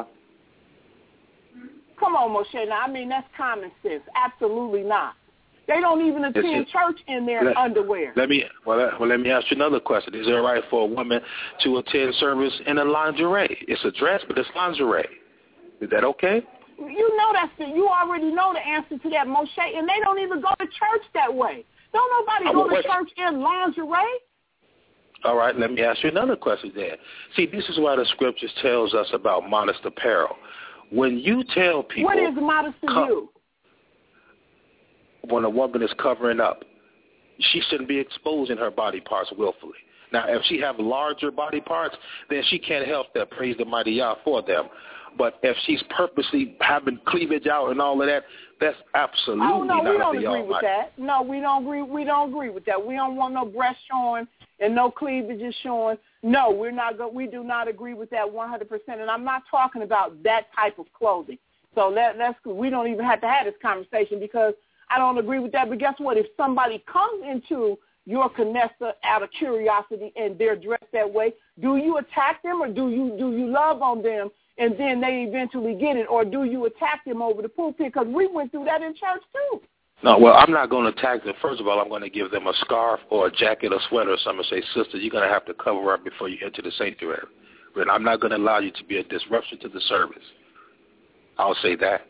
Come on, Moshe. Now, I mean, that's common sense. Absolutely not. They don't even attend church in their underwear. Let me ask you another question. Is it all right for a woman to attend service in a lingerie? It's a dress, but it's lingerie. Is that okay? You know you already know the answer to that, Moshe, and they don't even go to church that way. Don't nobody go to church in lingerie. All right, let me ask you another question then. See, this is why the scriptures tells us about modest apparel. When you tell people... What is modest to you? When a woman is covering up, she shouldn't be exposing her body parts willfully. Now, if she have larger body parts, then she can't help that. Praise the mighty Yah for them. But if she's purposely having cleavage out and all of that, that's absolutely not of the Almighty. We don't agree with that. No, we don't agree. We don't agree with that. We don't want no breast showing and no cleavage is showing. No, we're not. We do not agree with that 100%. And I'm not talking about that type of clothing. So we don't even have to have this conversation because I don't agree with that. But guess what? If somebody comes into your Knesset out of curiosity and they're dressed that way, do you attack them or do you love on them and then they eventually get it, or do you attack them over the pulpit? Because we went through that in church too. No, well, I'm not going to attack them. First of all, I'm going to give them a scarf or a jacket or sweater or something and say, sister, you're going to have to cover up before you enter the sanctuary. But I'm not going to allow you to be a disruption to the service. I'll say that.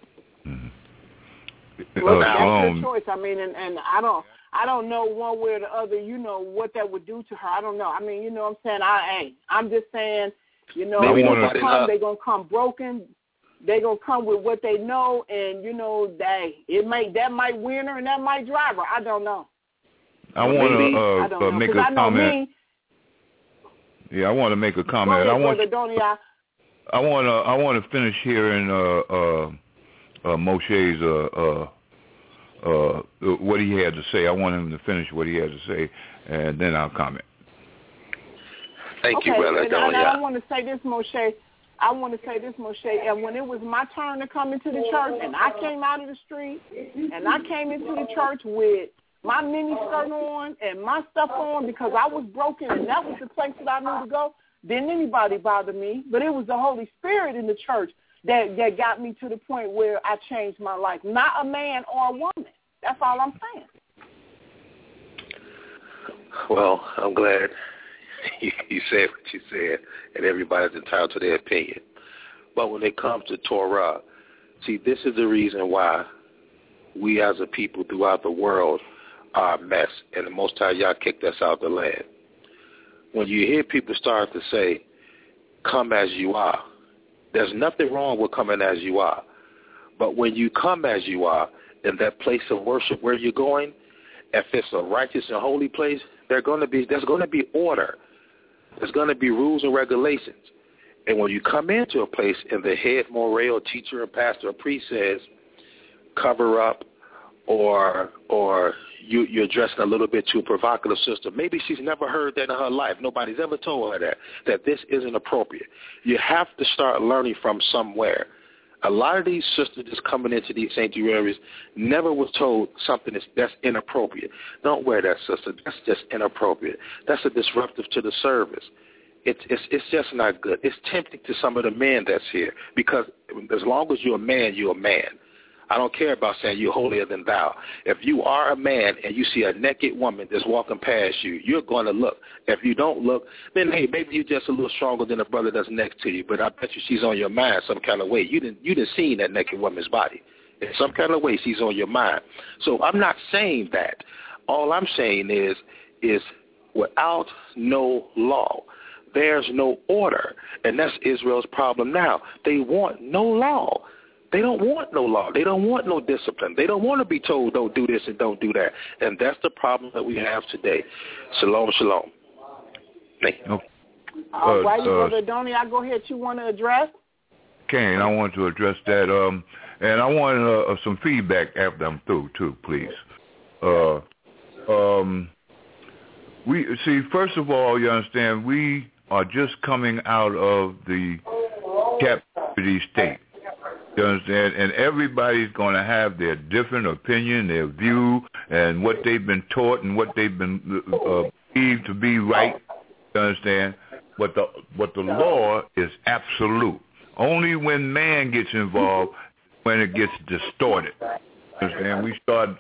Mm-hmm. Well, that's your choice. I mean, and I don't know one way or the other, what that would do to her. I don't know. I mean, you know what I'm saying? I'm just saying, they're going to come broken. They're going to come with what they know, and, that might win her and that might drive her. I don't know. I want to make a comment. Yeah, I want to make a comment. Ahead, I want to finish hearing Moshe's what he had to say. I want him to finish what he had to say, and then I'll comment. Thank you, brother. I want to say this, Moshe. And when it was my turn to come into the church, and I came out of the street, and I came into the church with my mini skirt on and my stuff on because I was broken, and that was the place that I knew to go, didn't anybody bother me. But it was the Holy Spirit in the church that got me to the point where I changed my life, not a man or a woman. That's all I'm saying. Well, I'm glad you said what you said, and everybody's entitled to their opinion. But when it comes to Torah, see, this is the reason why we as a people throughout the world are a mess, and the Most High Yah kicked us out of the land. When you hear people start to say, come as you are, there's nothing wrong with coming as you are. But when you come as you are in that place of worship where you're going, if it's a righteous and holy place, there's going to be order. There's going to be rules and regulations. And when you come into a place and the head morale teacher or pastor or priest says, cover up, or you're dressing a little bit too provocative, sister, maybe she's never heard that in her life. Nobody's ever told her that this isn't appropriate. You have to start learning from somewhere. A lot of these sisters that's coming into these sanctuaries never was told something that's inappropriate. Don't wear that, sister. That's just inappropriate. That's a disruptive to the service. It's just not good. It's tempting to some of the men that's here because as long as you're a man, you're a man. I don't care about saying you're holier than thou. If you are a man and you see a naked woman that's walking past you, you're going to look. If you don't look, then, hey, maybe you're just a little stronger than the brother that's next to you, but I bet you she's on your mind some kind of way. You didn't see that naked woman's body. In some kind of way, she's on your mind. So I'm not saying that. All I'm saying is without no law, there's no order, and that's Israel's problem now. They want no law. They don't want no law. They don't want no discipline. They don't want to be told don't do this and don't do that. And that's the problem that we have today. Shalom, shalom. Thank you. All right, Brother Donnie, I go ahead. You want to address? Kane, I want to address that. And I want some feedback after I'm through, too, please. We see, first of all, you understand, we are just coming out of the captivity state. You understand? And everybody's going to have their different opinion, their view, and what they've been taught and what they've been believed to be right. You understand? But the law is absolute. Only when man gets involved, when it gets distorted. You understand? We start,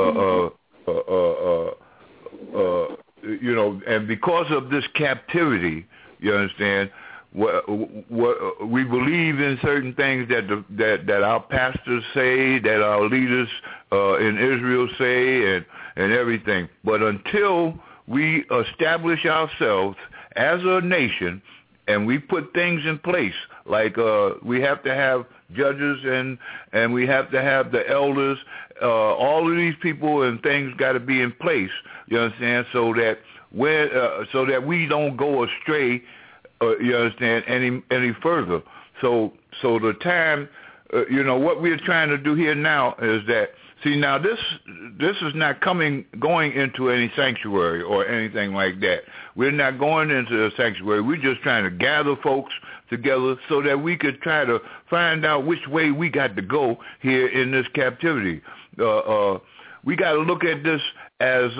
and because of this captivity, you understand, what we believe in certain things that our pastors say, that our leaders in Israel say, and everything. But until we establish ourselves as a nation and we put things in place, like we have to have judges and we have to have the elders, all of these people and things got to be in place. You understand? So that we don't go astray. You understand, any further. So the time, what we're trying to do here now is that, see, now this is not going into any sanctuary or anything like that. We're not going into a sanctuary. We're just trying to gather folks together so that we could try to find out which way we got to go here in this captivity. We got to look at this as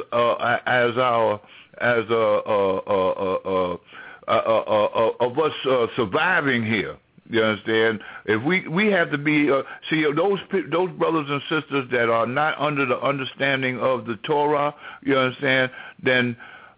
of us surviving here. You understand? If we have to be see those brothers and sisters that are not under the understanding of the Torah, you understand? Then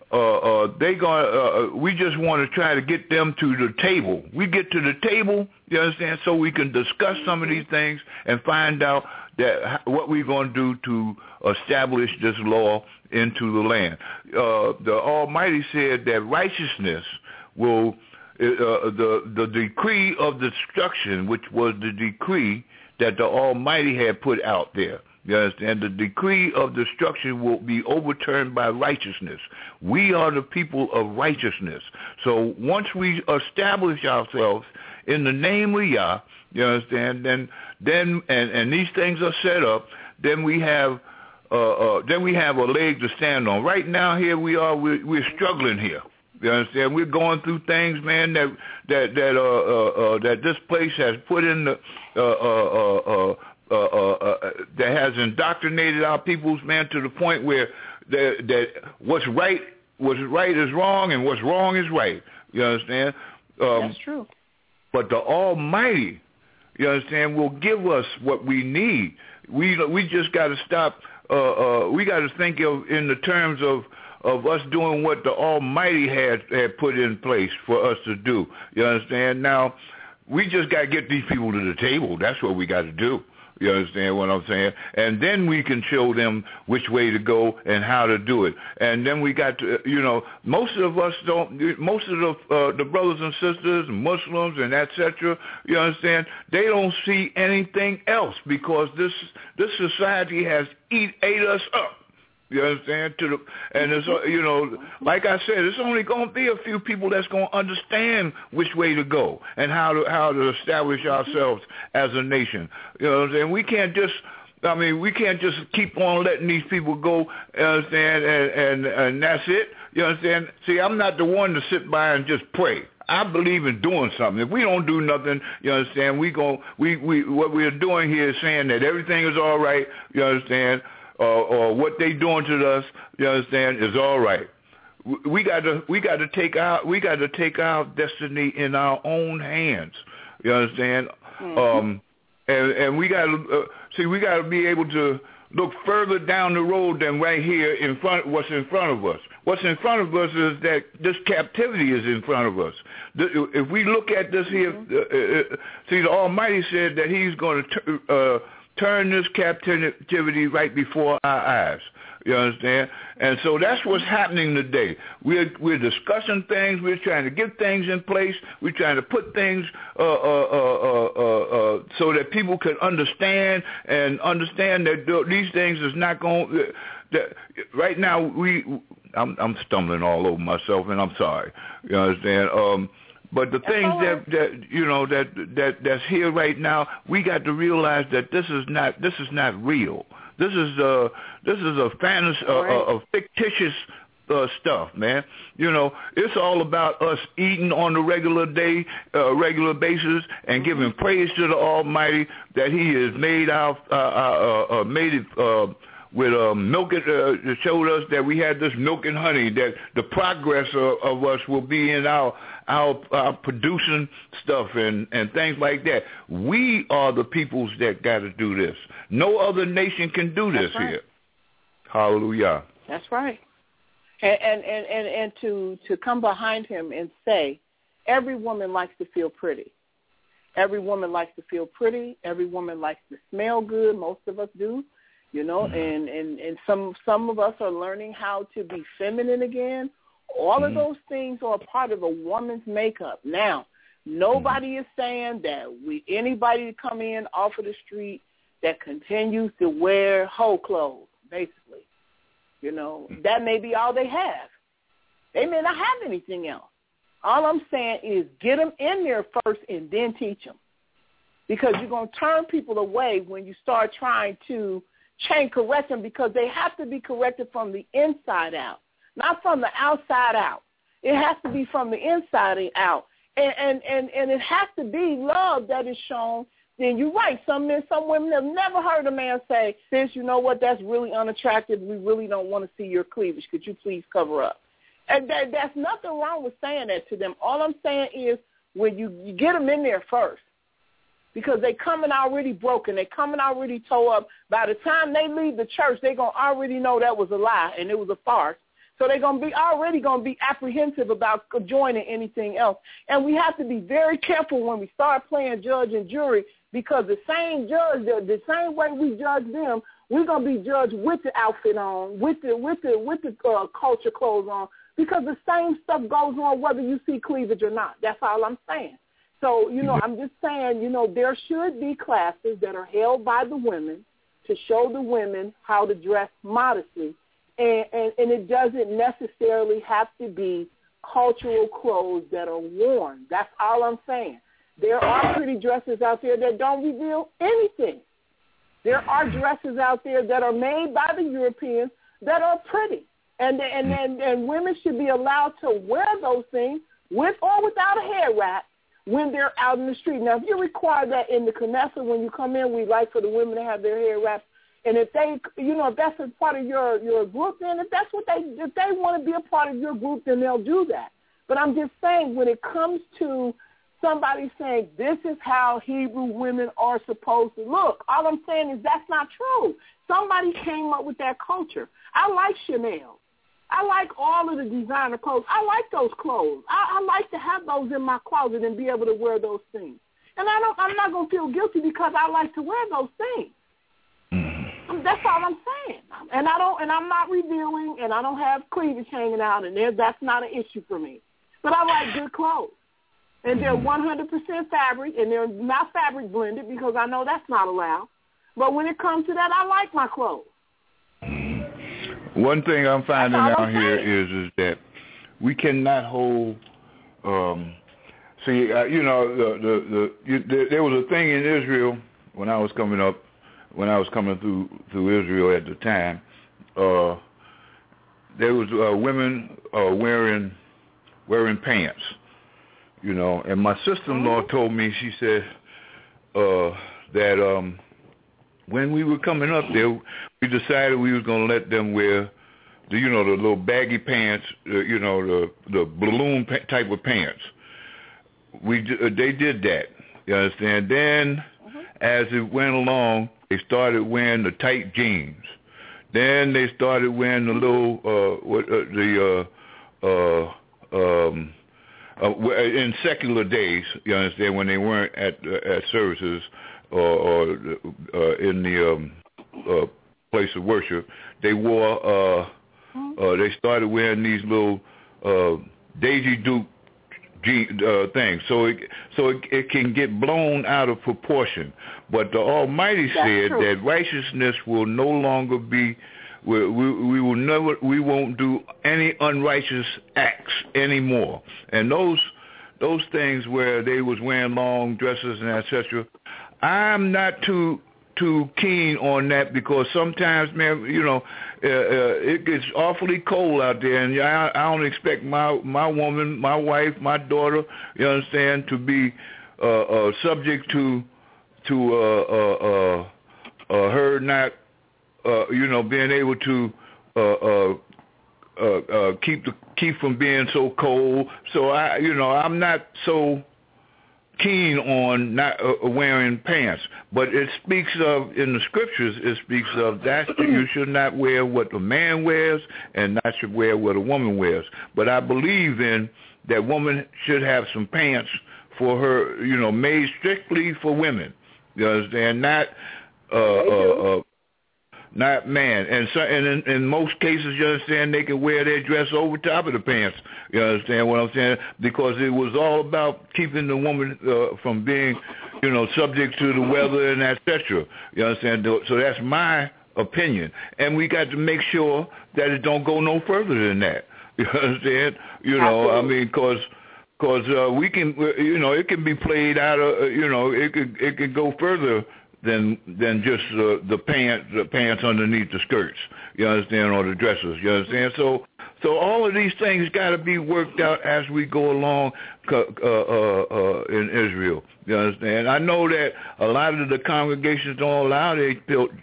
we just want to try to get them to the table. We get to the table, you understand, so we can discuss some of these things and find out that what we're going to do to establish this law into the land. The Almighty said that righteousness will the decree of destruction, which was the decree that the Almighty had put out there. You understand? The decree of destruction will be overturned by righteousness. We are the people of righteousness. So once we establish ourselves in the name of Yah, you understand, then these things are set up, then we have a leg to stand on. Right now, here we are. We're struggling here. You understand? We're going through things, man, that this place has put in that has indoctrinated our peoples, man, to the point where that what's right is wrong and what's wrong is right. You understand? That's true. But the Almighty, you understand, will give us what we need. We just got to stop. We got to think in the terms of us doing what the Almighty had put in place for us to do. You understand? Now, we just got to get these people to the table. That's what we got to do. You understand what I'm saying? And then we can show them which way to go and how to do it. And then we got to, most of us don't, most of the brothers and sisters, Muslims and et cetera, you understand, they don't see anything else because this society has ate us up. You understand? And it's, like I said, it's only going to be a few people that's going to understand which way to go and how to establish ourselves as a nation. You know what I'm saying? We can't just keep on letting these people go. You understand? And that's it. You understand? See, I'm not the one to sit by and just pray. I believe in doing something. If we don't do nothing, you understand? What we're doing here is saying that everything is all right. You understand? Or what they doing to us, you understand, is all right. We got to take our destiny in our own hands. You understand? Mm-hmm. And we got to we got to be able to look further down the road than right here in front. What's in front of us? What's in front of us is that this captivity is in front of us. If we look at this here, see, the Almighty said that He's going to turn this captivity right before our eyes. You understand? And so that's what's happening today. We're discussing things. We're trying to get things in place. We're trying to put things so that people can understand that these things is not going. Right now, I'm stumbling all over myself, and I'm sorry. You understand? But the things that's here right now, we got to realize that this is not real. This is a fantasy, a fictitious stuff, man. You know, it's all about us eating on a regular basis and giving praise to the Almighty that He has made with milk. It showed us that we had this milk and honey. That the progress of us will be in our producing stuff and things like that. We are the peoples that got to do this. No other nation can do this here. Hallelujah. That's right. And to come behind him and say, every woman likes to feel pretty. Every woman likes to feel pretty. Every woman likes to smell good. Most of us do, you know. And some of us are learning how to be feminine again. All of those things are a part of a woman's makeup. Now, nobody is saying that anybody to come in off of the street that continues to wear whole clothes, basically. You know, that may be all they have. They may not have anything else. All I'm saying is get them in there first and then teach them. Because you're going to turn people away when you start trying to correct them, because they have to be corrected from the inside out. Not from the outside out. It has to be from the inside out. And it has to be love that is shown. Then you're right. Some men, some women have never heard a man say, sis, you know what, that's really unattractive. We really don't want to see your cleavage. Could you please cover up? And that's nothing wrong with saying that to them. All I'm saying is when you get them in there first, because they coming already broken. They coming already tore up. By the time they leave the church, they're going to already know that was a lie and it was a farce. So they're already going to be apprehensive about joining anything else. And we have to be very careful when we start playing judge and jury, because the same judge, the same way we judge them, we're going to be judged with the outfit on, with the culture clothes on, because the same stuff goes on whether you see cleavage or not. That's all I'm saying. So, you know, I'm just saying, you know, there should be classes that are held by the women to show the women how to dress modestly. And it doesn't necessarily have to be cultural clothes that are worn. That's all I'm saying. There are pretty dresses out there that don't reveal anything. There are dresses out there that are made by the Europeans that are pretty. And women should be allowed to wear those things with or without a hair wrap when they're out in the street. Now, if you require that in the Knesset when you come in, we like for the women to have their hair wrapped. And if they, you know, if that's a part of your group, then if they want to be a part of your group, then they'll do that. But I'm just saying, when it comes to somebody saying this is how Hebrew women are supposed to look, all I'm saying is that's not true. Somebody came up with that culture. I like Chanel. I like all of the designer clothes. I like those clothes. I like to have those in my closet and be able to wear those things. And I'm not going to feel guilty because I like to wear those things. That's all I'm saying. And I'm not revealing, and I don't have cleavage hanging out, and that's not an issue for me. But I like good clothes. And they're 100% fabric, and they're not fabric blended because I know that's not allowed. But when it comes to that, I like my clothes. One thing I'm finding out here is that we cannot hold. You know, there was a thing in Israel when I was coming up. When I was coming through Israel at the time, there was women wearing pants, you know. And my sister-in-law told me, she said that when we were coming up there, we decided we was going to let them wear the little baggy pants, the balloon type of pants. They did that, you understand? Then as it went along, they started wearing the tight jeans. Then they started wearing the little in secular days, you understand, when they weren't at services or in the place of worship, they wore they started wearing these little Daisy Duke things, so it can get blown out of proportion. But the Almighty said that righteousness will no longer be. We won't do any unrighteous acts anymore. And those things where they was wearing long dresses and etc. I'm not too too keen on that because sometimes, man, you know, it gets awfully cold out there, and I don't expect my woman, my wife, my daughter, you understand, to be subject to her not, you know, being able to keep from being so cold. So I'm not so keen on not wearing pants, but it speaks of, in the scriptures, it speaks of that you should not wear what a man wears and not should wear what a woman wears. But I believe in that woman should have some pants for her, you know, made strictly for women. You understand? Not man. And so, and in most cases, you understand, they can wear their dress over top of the pants. You understand what I'm saying? Because it was all about keeping the woman from being, you know, subject to the weather and et cetera. You understand? So that's my opinion. And we got to make sure that it don't go no further than that. You understand? You know, I mean, because we can, you know, it can be played out of, you know, it could go further than just the pants underneath the skirts, you understand, or the dresses, you understand. So all of these things got to be worked out as we go along in Israel, you understand. I know that a lot of the congregations don't allow their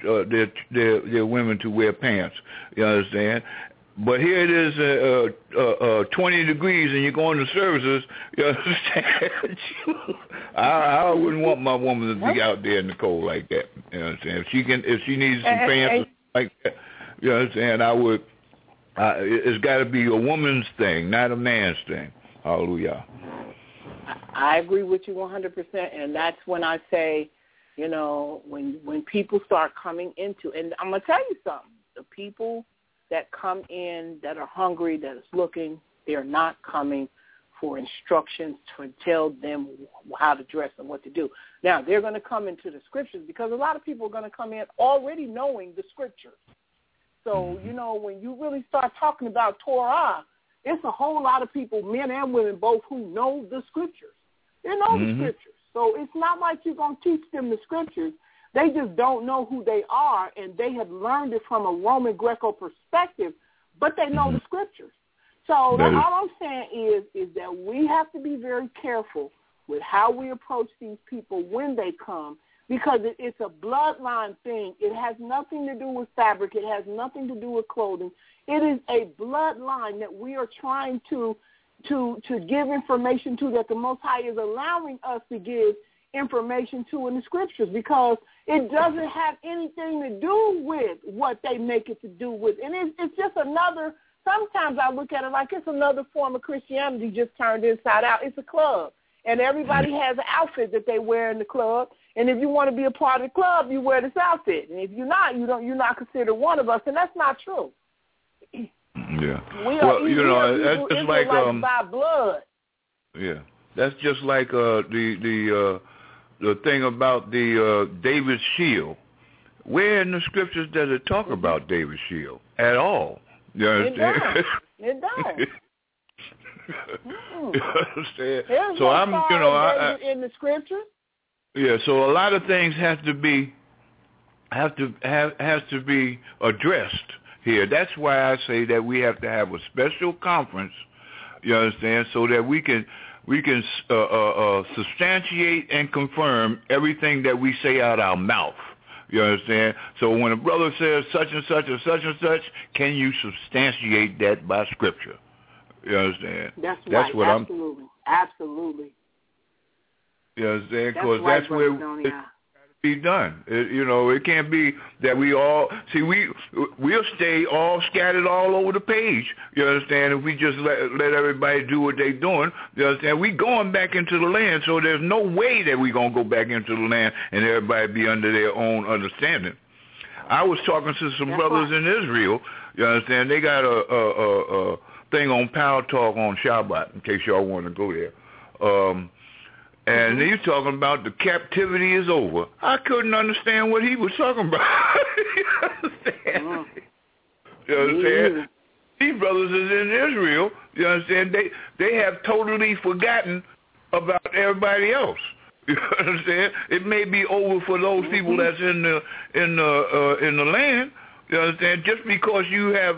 women to wear pants, you understand. But here it is, 20 degrees, and you're going to services. You understand? I wouldn't want my woman to be out there in the cold like that. You understand? If she needs some pants like that, you understand? I would. It's got to be a woman's thing, not a man's thing. Hallelujah. I agree with you 100%, and that's when I say, you know, when people start coming into, and I'm gonna tell you something, the people that come in that are hungry, that is looking, they're not coming for instructions to tell them how to dress and what to do. Now, they're going to come into the scriptures because a lot of people are going to come in already knowing the scriptures. So, you know, when you really start talking about Torah, it's a whole lot of people, men and women both, who know the scriptures. They know the scriptures. So it's not like you're going to teach them the scriptures. They just don't know who they are, and they have learned it from a Roman Greco perspective, but they know the scriptures. So all I'm saying is that we have to be very careful with how we approach these people when they come, because it's a bloodline thing. It has nothing to do with fabric. It has nothing to do with clothing. It is a bloodline that we are trying to give information to, that the Most High is allowing us to give information to in the scriptures, because it doesn't have anything to do with what they make it to do with. And it's just another, sometimes I look at it like it's another form of Christianity just turned inside out. It's a club, and everybody has an outfit that they wear in the club. And if you want to be a part of the club, you wear this outfit. And if you're not, you're not considered one of us, and that's not true. Yeah. We are, well, you know, that's just like by blood. Yeah, that's just like the thing about the David's shield. Where in the scriptures does it talk about David's shield at all? You understand? It does. You understand? There's so I'm, you know, in the scriptures. Yeah. So a lot of things have to be addressed here. That's why I say that we have to have a special conference. You understand? So that we can substantiate and confirm everything that we say out our mouth. You understand? So when a brother says such and such or such and such, can you substantiate that by scripture? You understand? That's right. What Absolutely. You understand? Because that's where it's got to be done. You know, it can't be that we all see. We'll stay all scattered all over the page. You understand? If we just let everybody do what they're doing, you understand? We going back into the land, so there's no way that we gonna go back into the land and everybody be under their own understanding. I was talking to some brothers in Israel. You understand? They got a thing on Power Talk on Shabbat, in case y'all want to go there. And he's talking about the captivity is over. I couldn't understand what he was talking about. You understand? You understand? These brothers is in Israel. You understand? They have totally forgotten about everybody else. You understand? It may be over for those people that's in the land. You understand? Just because you have.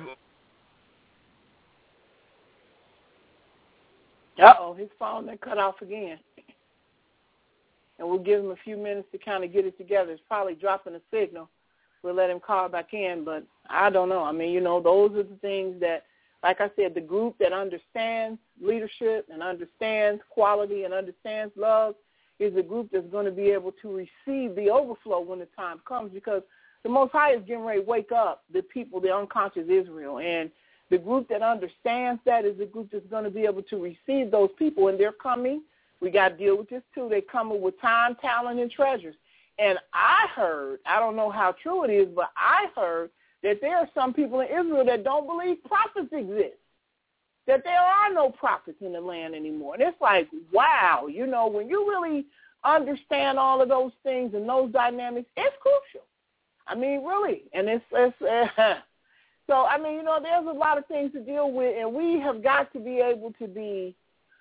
His phone then cut off again. And we'll give him a few minutes to kind of get it together. It's probably dropping a signal. We'll let him call back in, but I don't know. I mean, you know, those are the things that, like I said, the group that understands leadership and understands quality and understands love is a group that's going to be able to receive the overflow when the time comes, because the Most High is getting ready to wake up the people, the unconscious Israel. And the group that understands that is the group that's going to be able to receive those people, and they're coming. We got to deal with this too. They're coming with time, talent, and treasures. And I heard, I don't know how true it is, but I heard that there are some people in Israel that don't believe prophets exist, that there are no prophets in the land anymore. And it's like, wow, you know, when you really understand all of those things and those dynamics, it's crucial. I mean, really. And it's so, I mean, you know, there's a lot of things to deal with, and we have got to be able to be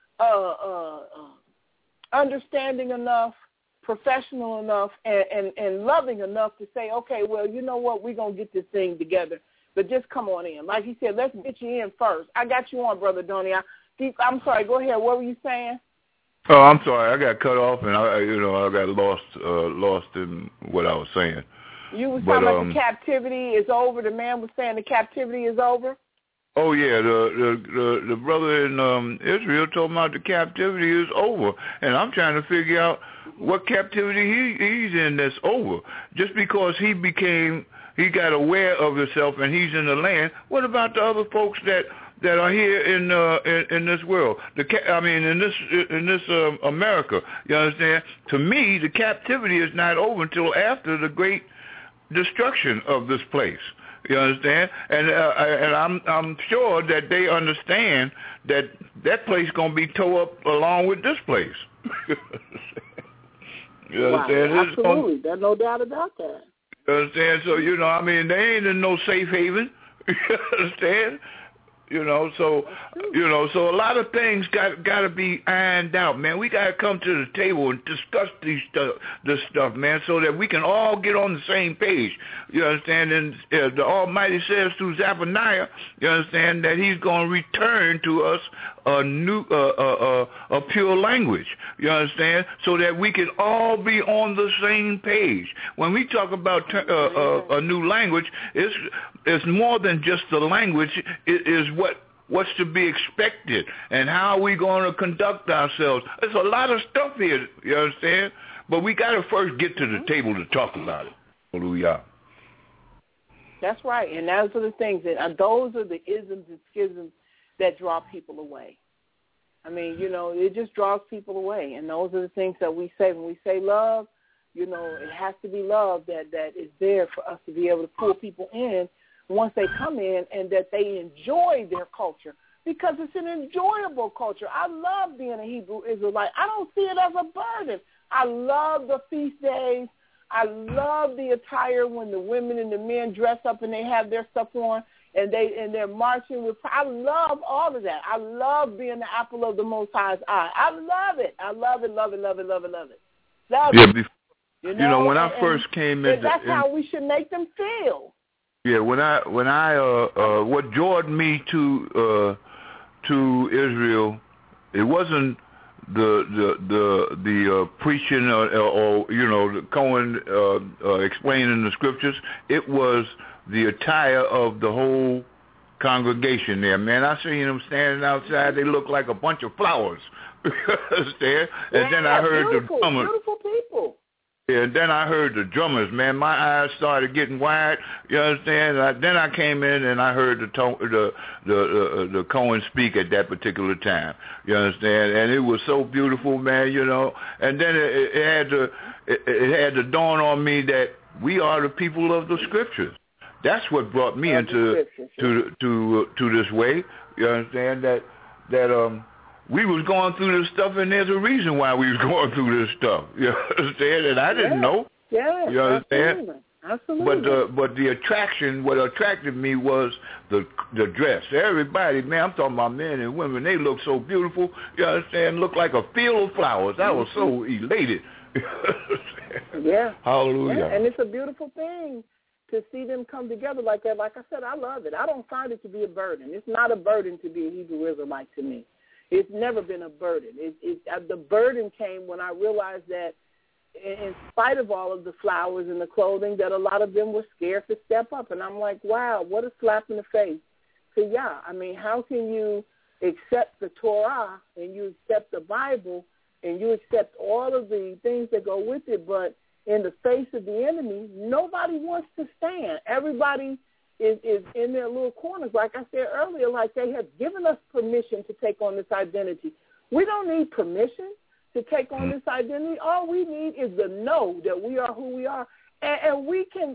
understanding enough, professional enough, and loving enough to say, okay, well, you know what, we're going to get this thing together, but just come on in. Like he said, let's get you in first. I got you on, Brother Donnie. I'm sorry, go ahead. What were you saying? Oh, I'm sorry. I got cut off, and I got lost in what I was saying. You were talking about the captivity is over. The man was saying the captivity is over. Oh yeah, the brother in Israel told me about the captivity is over, and I'm trying to figure out what captivity he's in that's over. Just because he got aware of himself and he's in the land. What about the other folks that are here in this world? In this America. You understand? To me, the captivity is not over until after the great destruction of this place. You understand? And I'm sure that they understand that place going to be tore up along with this place. You understand? Wow, absolutely. There's no doubt about that. You understand? So, you know, I mean, they ain't in no safe haven. You understand? You know, so a lot of things got to be ironed out, man. We got to come to the table and discuss this stuff, man, so that we can all get on the same page. You understand? And the Almighty says through Zephaniah, you understand, that He's going to return to us a new, a pure language. You understand? So that we can all be on the same page. When we talk about a new language, it's more than just the language. It is what's to be expected and how we going to conduct ourselves. There's a lot of stuff here, you understand? But we got to first get to the table to talk about it. Hallelujah. That's right, and those are the things those are the isms and schisms that draw people away. I mean, you know, it just draws people away, and those are the things that we say when we say love. You know, it has to be love that is there for us to be able to pull people in once they come in, and that they enjoy their culture, because it's an enjoyable culture. I love being a Hebrew Israelite. I don't see it as a burden. I love the feast days. I love the attire when the women and the men dress up and they have their stuff on and they're marching with. I love all of that. I love being the apple of the Most High's eye. I love it. I love it, love it, love it, love it, love it. Love it. You know, when I first came in, that's how we should make them feel. Yeah, when I what drew me to Israel, it wasn't the preaching or you know, the Cohen explaining the scriptures. It was the attire of the whole congregation there, man. I seen them standing outside. They looked like a bunch of flowers. Understand? And then I heard the drummers. Beautiful people. Yeah, and then I heard the drummers, man. My eyes started getting wide. You understand? Then I came in and I heard the Cohen speak at that particular time. You understand? And it was so beautiful, man. You know. And then it had to dawn on me that we are the people of the scriptures. That's what brought me into this way. You understand that we was going through this stuff, and there's a reason why we was going through this stuff. You understand? And I didn't know. Yeah, you understand? Absolutely. But the attraction, what attracted me was the dress. Everybody, man, I'm talking about men and women. They look so beautiful. You understand? Look like a field of flowers. I was so elated. Yeah. Hallelujah. Yeah, and it's a beautiful thing to see them come together like that. Like I said, I love it. I don't find it to be a burden. It's not a burden to be a Hebrew Israelite to me. It's never been a burden. The burden came when I realized that in spite of all of the flowers and the clothing, that a lot of them were scared to step up. And I'm like, wow, what a slap in the face. So, yeah, I mean, how can you accept the Torah and you accept the Bible and you accept all of the things that go with it, but in the face of the enemy, nobody wants to stand. Everybody is in their little corners. Like I said earlier, like they have given us permission to take on this identity. We don't need permission to take on this identity. All we need is the know that we are who we are. And we can,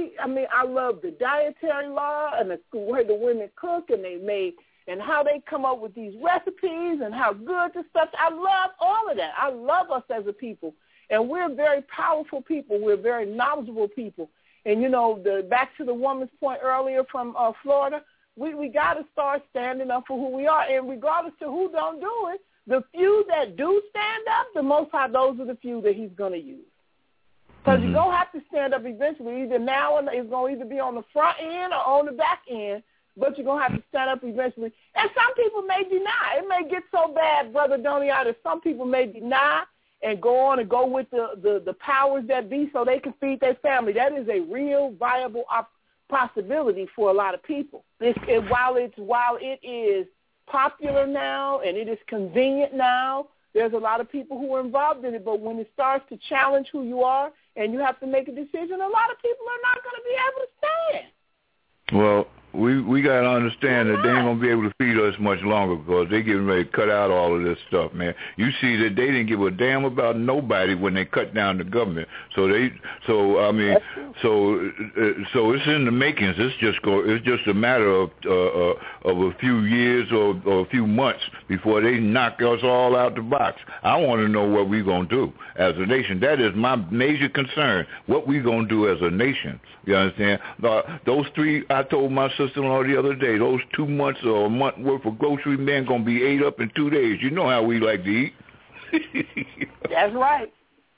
I love the dietary law and the way the women cook and how they come up with these recipes and how good the stuff. I love all of that. I love us as a people. And we're very powerful people. We're very knowledgeable people. And, back to the woman's point earlier from Florida, we got to start standing up for who we are. And regardless to who don't do it, the few that do stand up, the Most High, those are the few that he's going to use. Because you're going to have to stand up eventually. Either now or it's going to either be on the front end or on the back end, but you're going to have to stand up eventually. And some people may deny. It may get so bad, Brother Doniya, that some people may deny and go on and go with the powers that be so they can feed their family. That is a real viable possibility for a lot of people. While it is popular now and it is convenient now, there's a lot of people who are involved in it. But when it starts to challenge who you are and you have to make a decision, a lot of people are not going to be able to stand. Well, we got to understand that they ain't going to be able to feed us much longer because they getting ready to cut out all of this stuff, man. You see that they didn't give a damn about nobody when they cut down the government. So it's in the makings. It's just a matter of a few years or a few months before they knock us all out the box. I want to know what we're going to do as a nation. That is my major concern, what we're going to do as a nation. You understand? Those three, I told my sister-in-law the other day, those 2 months or a month worth of grocery, man, going to be ate up in 2 days. You know how we like to eat. That's right.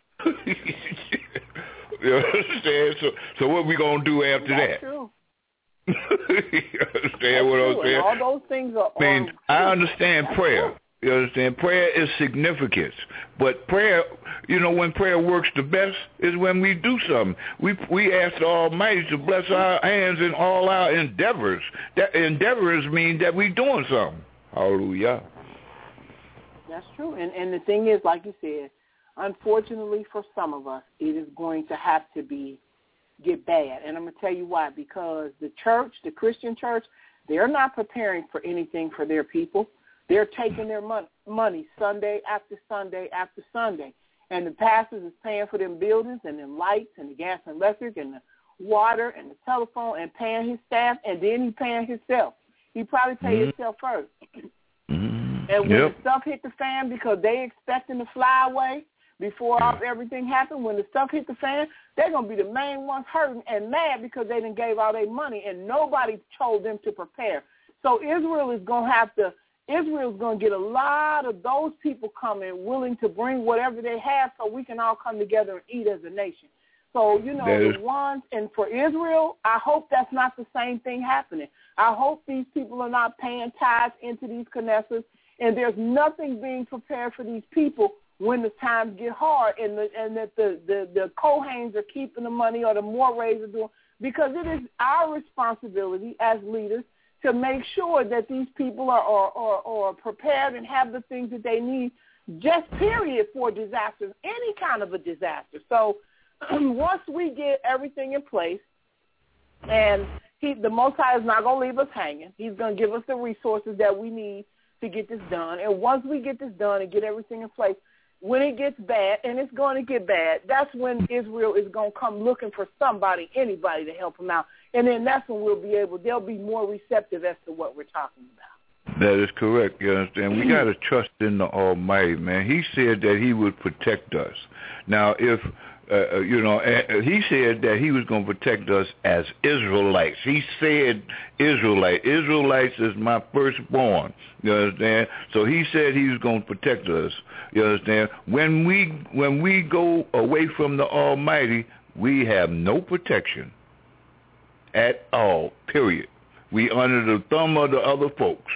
You understand? So what we going to do after that? True. You understand what I'm saying? All those things are I understand prayer. True. You understand? Prayer is significant. But prayer, when prayer works the best is when we do something. We ask the Almighty to bless our hands in all our endeavors. That endeavors mean that we're doing something. Hallelujah. That's true. And the thing is, like you said, unfortunately for some of us, it is going to have to get bad. And I'm going to tell you why. Because the church, the Christian church, they're not preparing for anything for their people. They're taking their money Sunday after Sunday after Sunday. And the pastors is paying for them buildings and them lights and the gas and electric and the water and the telephone and paying his staff, and then he's paying himself. He probably paid himself first. And when the stuff hit the fan, because they expecting to fly away before everything happened, when the stuff hit the fan, they're going to be the main ones hurting and mad because they done gave all their money and nobody told them to prepare. So Israel's going to get a lot of those people coming, willing to bring whatever they have so we can all come together and eat as a nation. So, the ones, and for Israel, I hope that's not the same thing happening. I hope these people are not paying tithes into these Knesset, and there's nothing being prepared for these people when the times get hard, and that the Kohanes are keeping the money or the Morays are doing, because it is our responsibility as leaders to make sure that these people are prepared and have the things that they need, just period, for disasters, any kind of a disaster. So once we get everything in place, and the Most High is not going to leave us hanging. He's going to give us the resources that we need to get this done. And once we get this done and get everything in place, when it gets bad, and it's going to get bad, that's when Israel is going to come looking for anybody to help them out. And then that's when they'll be more receptive as to what we're talking about. That is correct, you understand? We got to trust in the Almighty, man. He said that he would protect us. Now, if he said that he was going to protect us as Israelites. He said Israelite. Israelites is my firstborn. You understand? So he said he was going to protect us. You understand? When we go away from the Almighty, we have no protection at all, period. We under the thumb of the other folks.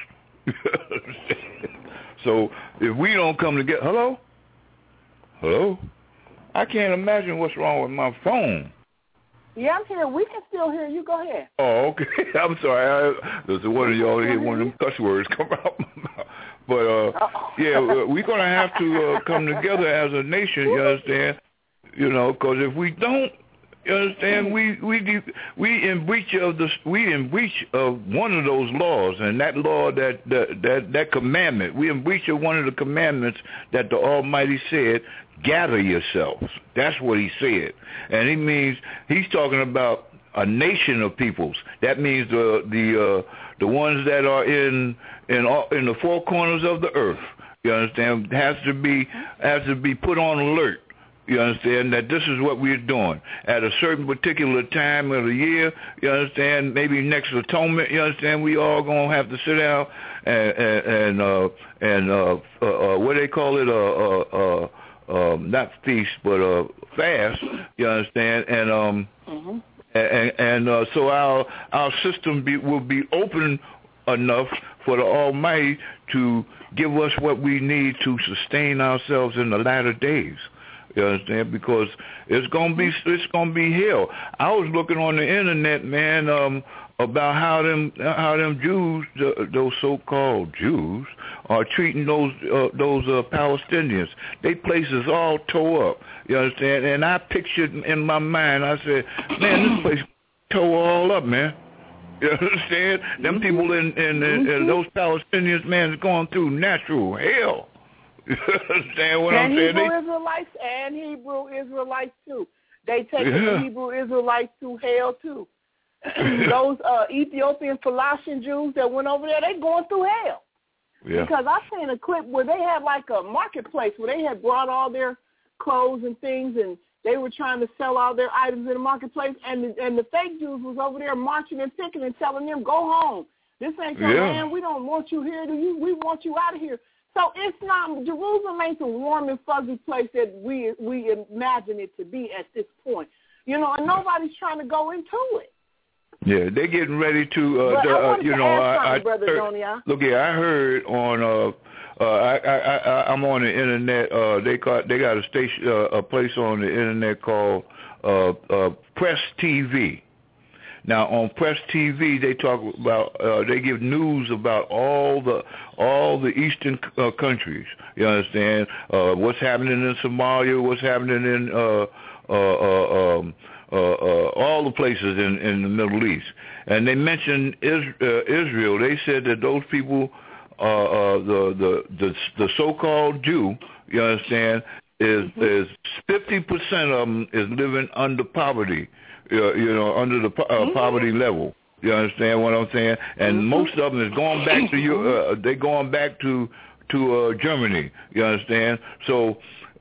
So if we don't come together, hello? I can't imagine what's wrong with my phone. Yeah, I'm here. We can still hear you. Go ahead. Oh, okay. I'm sorry. There's one of y'all hear one of them cuss words come out. But, yeah, we're going to have to come together as a nation, you understand? Because if we don't, you understand, we in breach of one of those laws, and that law, that commandment, we in breach of one of the commandments that the Almighty said, gather yourselves. That's what he said. And he's talking about a nation of peoples. That means the ones that are in the four corners of the earth. You understand? Has to be put on alert. You understand that this is what we're doing at a certain particular time of the year. You understand? Maybe next atonement. You understand? We all gonna have to sit down and what they call it? Not feast, but fast. You understand? And so our system will be open enough for the Almighty to give us what we need to sustain ourselves in the latter days. You understand? Because it's gonna be hell. I was looking on the internet, man, about how them Jews, those so-called Jews, are treating those Palestinians. They places all tore up. You understand? And I pictured in my mind, I said, man, this place tore all up, man. You understand? Them people in those Palestinians, man, is going through natural hell. You understand what I'm saying? Hebrew Israelites too. They take the Hebrew Israelites to hell too. Those Ethiopian Falashian Jews that went over there, they going through hell. Yeah. Because I seen a clip where they had like a marketplace where they had brought all their clothes and things, and they were trying to sell all their items in the marketplace, and the fake Jews was over there marching and picking and telling them, go home. This ain't your land. We don't want you here. We want you out of here. So it's not, Jerusalem ain't the warm and fuzzy place that we imagine it to be at this point. And nobody's trying to go into it. Yeah, they're getting ready to, Brother Donia. Look here, I heard on, I'm on the internet, they got a station, a place on the internet called Press TV. Now on Press TV, they talk about, they give news about all the eastern countries. You understand? What's happening in Somalia? What's happening in all the places in the Middle East? And they mentioned Israel. They said that those people, the so-called Jew, you understand, is 50% of them is living under poverty. Under the poverty level. You understand what I'm saying? And most of them is going back to they going back to Germany. You understand? So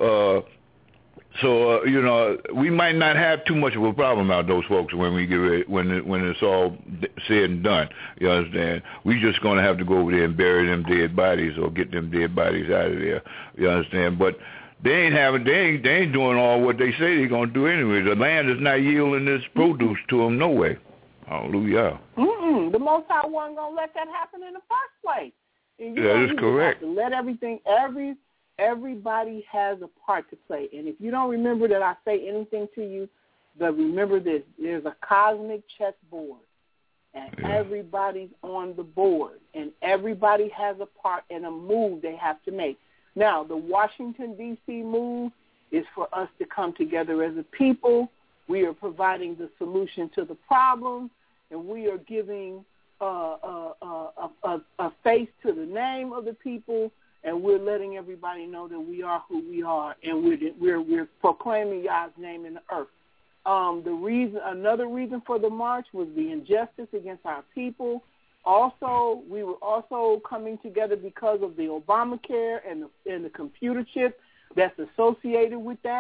we might not have too much of a problem out those folks when we get ready, when it's all said and done. You understand? We just gonna have to go over there and bury them dead bodies or get them dead bodies out of there. You understand? But they ain't doing all what they say they're gonna do anyway. The land is not yielding this produce to them no way. Hallelujah. The Most High wasn't gonna let that happen in the first place. And that is correct. Have to let everybody has a part to play. And if you don't remember that I say anything to you, but remember this: there's a cosmic chessboard, and everybody's on the board, and everybody has a part and a move they have to make. Now, the Washington, D.C. move is for us to come together as a people. We are providing the solution to the problem, and we are giving a face to the name of the people, and we're letting everybody know that we are who we are, and we're proclaiming Yah's name in the earth. Another reason for the march was the injustice against our people. Also, we were also coming together because of the Obamacare and the computer chip that's associated with that.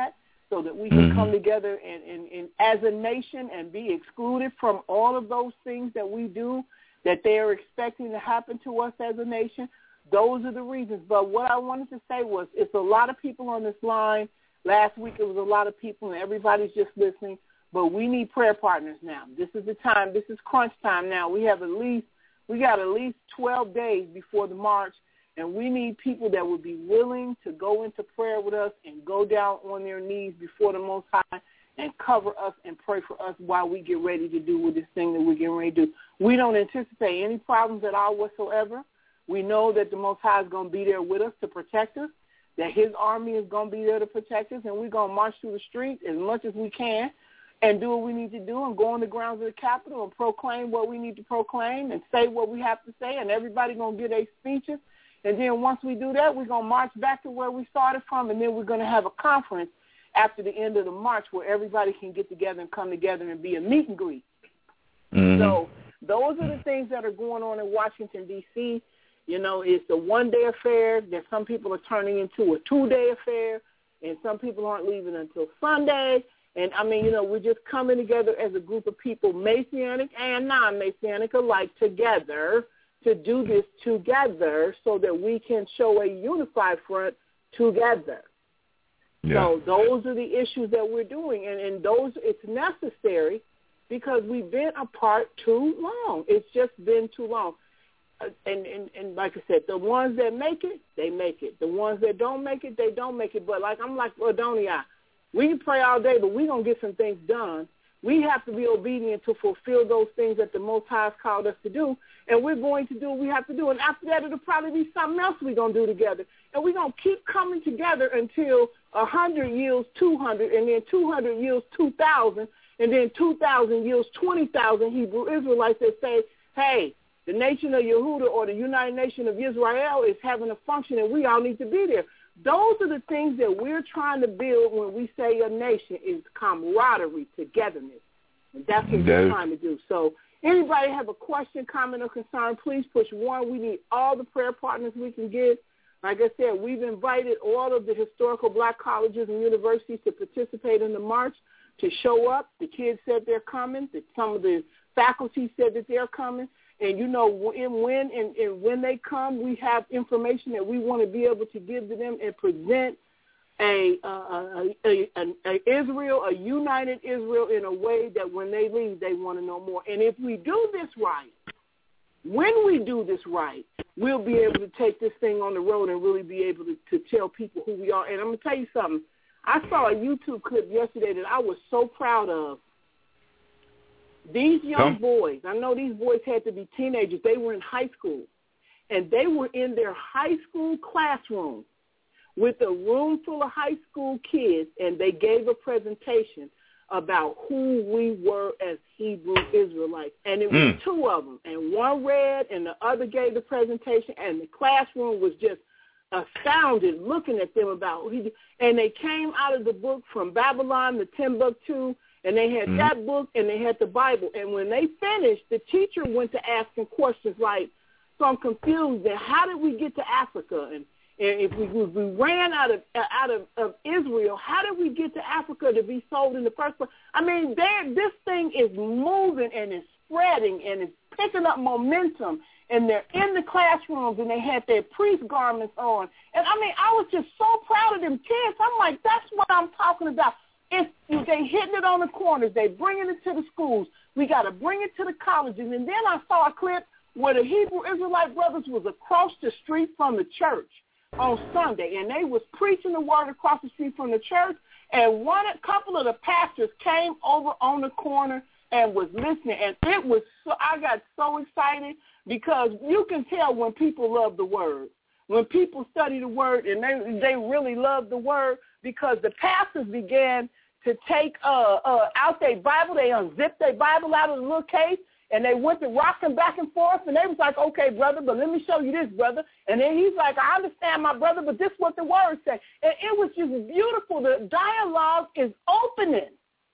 so that we can come together and as a nation and be excluded from all of those things that we do that they are expecting to happen to us as a nation. Those are the reasons. But what I wanted to say was it's a lot of people on this line. Last week it was a lot of people, and everybody's just listening. But we need prayer partners now. This is the time. This is crunch time now. We got at least 12 days before the march, and we need people that would be willing to go into prayer with us and go down on their knees before the Most High and cover us and pray for us while we get ready to do with this thing that we're getting ready to do. We don't anticipate any problems at all whatsoever. We know that the Most High is going to be there with us to protect us, that his army is going to be there to protect us, and we're going to march through the streets as much as we can and do what we need to do and go on the grounds of the Capitol and proclaim what we need to proclaim and say what we have to say, and everybody going to get their speeches. And then once we do that, we're going to march back to where we started from, and then we're going to have a conference after the end of the march where everybody can get together and come together and be a meet and greet. So those are the things that are going on in Washington, D.C. You know, it's a one-day affair that some people are turning into a two-day affair, and some people aren't leaving until Sunday. And, I mean, you know, we're just coming together as a group of people, Messianic and non-Messianic alike, together to do this together so that we can show a unified front together. Yeah. So those are the issues that we're doing, and those it's necessary because we've been apart too long. It's just been too long. And like I said, the ones that make it, they make it. The ones that don't make it, they don't make it. But I'm like Adonia. We can pray all day, but we're going to get some things done. We have to be obedient to fulfill those things that the Most High has called us to do, and we're going to do what we have to do. And after that, it'll probably be something else we're going to do together. And we're going to keep coming together until 100 yields 200, and then 200 yields 2,000, and then 2,000 yields 20,000 Hebrew Israelites that say, hey, the nation of Yehuda or the United Nation of Israel is having a function, and we all need to be there. Those are the things that we're trying to build when we say a nation is camaraderie, togetherness. And that's what we're trying to do. So anybody have a question, comment, or concern, please push 1. We need all the prayer partners we can get. Like I said, we've invited all of the historical black colleges and universities to participate in the march, to show up. The kids said they're coming. Some of the faculty said that they're coming. And, you know, when they come, we have information that we want to be able to give to them and present a Israel, a united Israel in a way that when they leave, they want to know more. And if we do this right, when we do this right, we'll be able to take this thing on the road and really be able to tell people who we are. And I'm going to tell you something. I saw a YouTube clip yesterday that I was so proud of. These young boys, I know these boys had to be teenagers. They were in high school, and they were in their high school classroom with a room full of high school kids, and they gave a presentation about who we were as Hebrew Israelites. And it was 2 of them, and one read and the other gave the presentation, and the classroom was just astounded looking at them about who he, and they came out of the book From Babylon to Timbuktu. And they had that book, and they had the Bible. And when they finished, the teacher went to asking questions like, so I'm confused, then how did we get to Africa? And if we ran out of Israel, how did we get to Africa to be sold in the first place? I mean, this thing is moving and it's spreading and it's picking up momentum. And they're in the classrooms, and they had their priest garments on. And, I mean, I was just so proud of them kids. I'm like, that's what I'm talking about. They hitting it on the corners. They bringing it to the schools. We got to bring it to the colleges. And then I saw a clip where the Hebrew Israelite brothers was across the street from the church on Sunday, and they was preaching the word across the street from the church. And a couple of the pastors came over on the corner and was listening. And it was I got so excited because you can tell when people love the word. When people study the word and they really love the word, because the pastors began to take out their Bible. They unzipped their Bible out of the little case, and they went to rocking back and forth, and they was like, okay, brother, but let me show you this, brother. And then he's like, I understand, my brother, but this is what the word says. And it was just beautiful. The dialogue is opening.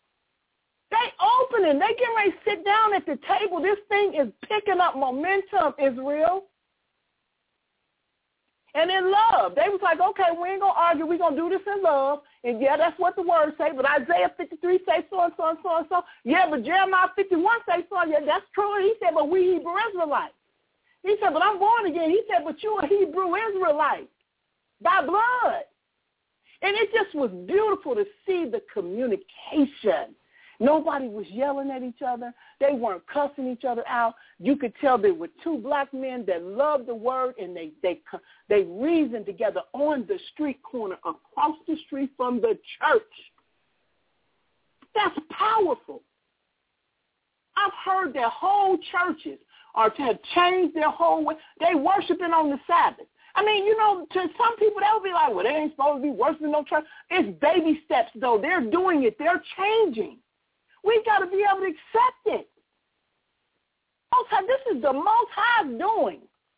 They getting ready to sit down at the table. This thing is picking up momentum, Israel. and in love. They was like, okay, we ain't going to argue. We're going to do this in love. And, yeah, that's what the word say. But Isaiah 53 say so and so and so and so. Yeah, but Jeremiah 51 say so. Yeah, that's true. He said, but we Hebrew Israelites. He said, but I'm born again. He said, but you a Hebrew Israelite by blood. And it just was beautiful to see the communication. Nobody was yelling at each other. They weren't cussing each other out. You could tell they were two black men that loved the word, and they reasoned together on the street corner across the street from the church. That's powerful. I've heard that whole churches have changed their whole way. They worshiping on the Sabbath. I mean, you know, to some people, they'll be like, well, they ain't supposed to be worshiping no church. It's baby steps, though. They're doing it. They're changing. We got to be able to accept it. This is the Most High's doing.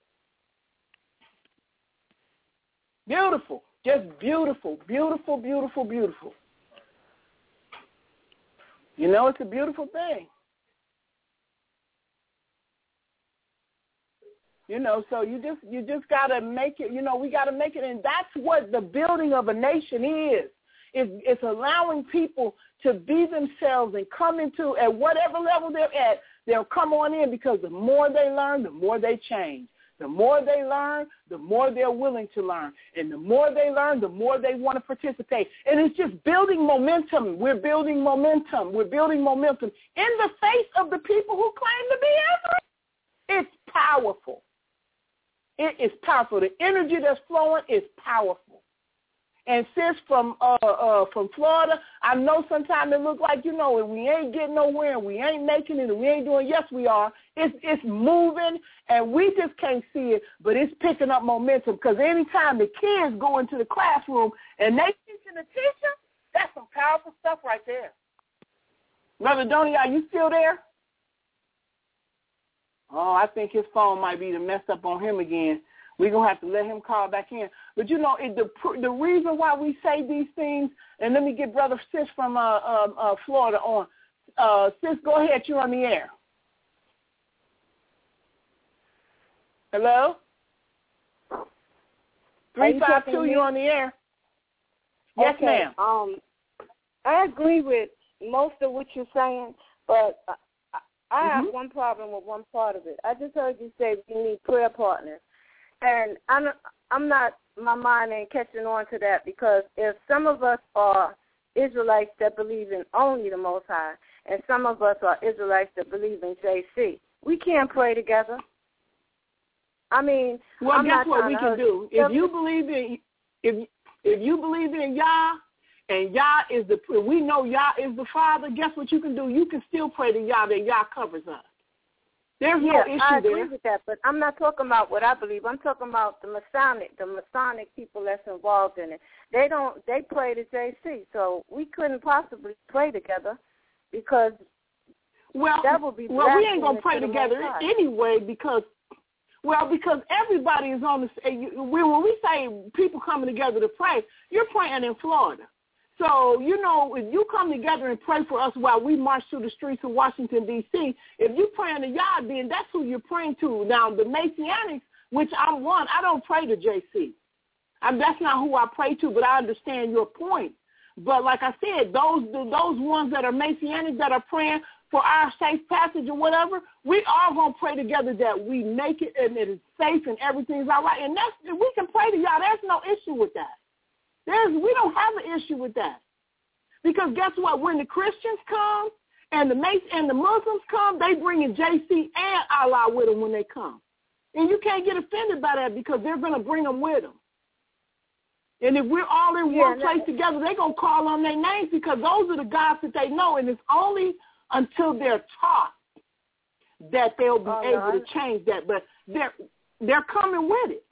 Beautiful. Just beautiful, beautiful, beautiful, beautiful. You know, it's a beautiful thing. You know, so you just got to make it, you know, we got to make it, and that's what the building of a nation is. It's allowing people to be themselves and come into, at whatever level they're at, they'll come on in, because the more they learn, the more they change. The more they learn, the more they're willing to learn. And the more they learn, the more they want to participate. And it's just building momentum. We're building momentum. We're building momentum in the face of the people who claim to be Israel. It's powerful. It is powerful. The energy that's flowing is powerful. And sis from Florida, I know sometimes it looks like, you know, we ain't getting nowhere and we ain't making it and we ain't doing. Yes, we are. It's moving and we just can't see it, but it's picking up momentum, because anytime the kids go into the classroom and they teaching the teacher, that's some powerful stuff right there. Brother Donnie, are you still there? Oh, I think his phone might be messed up on him again. We're going to have to let him call back in. But, you know, the reason why we say these things, and let me get Brother Sis from Florida on. Sis, go ahead. You're on the air. Hello? 352, you're on the air. Yes, okay, ma'am. I agree with most of what you're saying, but I have one problem with one part of it. I just heard you say we need prayer partners. And I'm not, my mind ain't catching on to that, because if some of us are Israelites that believe in only the Most High, and some of us are Israelites that believe in JC, we can't pray together. I mean, well, guess what we can do? If you believe in, if you believe in Yah, and Yah is we know Yah is the Father, guess what you can do? You can still pray to Yah, that Yah covers us. There's no issue I agree there. with that, but I'm not talking about what I believe. I'm talking about the Masonic people that's involved in it. They pray to JC, so we couldn't possibly pray together, because that would be we ain't gonna pray together anyway, because everybody is on the. When we say people coming together to pray, you're praying in Florida. So, you know, if you come together and pray for us while we march through the streets of Washington, D.C., if you pray in the yard, then that's who you're praying to. Now, the Messianics, which I'm one, I don't pray to JC. That's not who I pray to, but I understand your point. But like I said, those ones that are Messianic, that are praying for our safe passage or whatever, we all going to pray together that we make it and it is safe and everything's all right. And we can pray to y'all. There's no issue with that. We don't have an issue with that, because guess what? When the Christians come and the Muslims come, they bring in JC and Allah with them when they come, and you can't get offended by that, because they're going to bring them with them. And if we're all in one place together, they're going to call on their names, because those are the gods that they know, and it's only until they're taught that they'll be able to change that. But they're coming with it.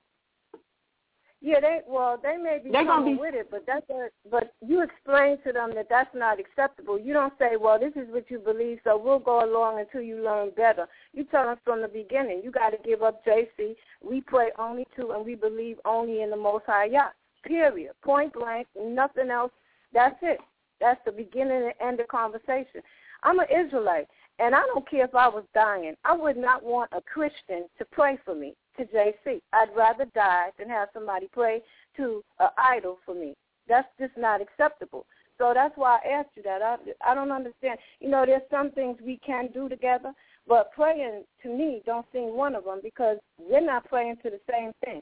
Yeah, they may be coming with it, but you explain to them that that's not acceptable. You don't say, well, this is what you believe, so we'll go along until you learn better. You tell them from the beginning, you got to give up JC. We pray only to and we believe only in the Most High Yah, period, point blank, nothing else. That's it. That's the beginning and end of conversation. I'm an Israelite, and I don't care if I was dying. I would not want a Christian to pray for me, to JC. I'd rather die than have somebody pray to an idol for me. That's just not acceptable. So that's why I asked you that. I don't understand. You know, there's some things we can do together, but praying to me don't seem one of them because we're not praying to the same thing.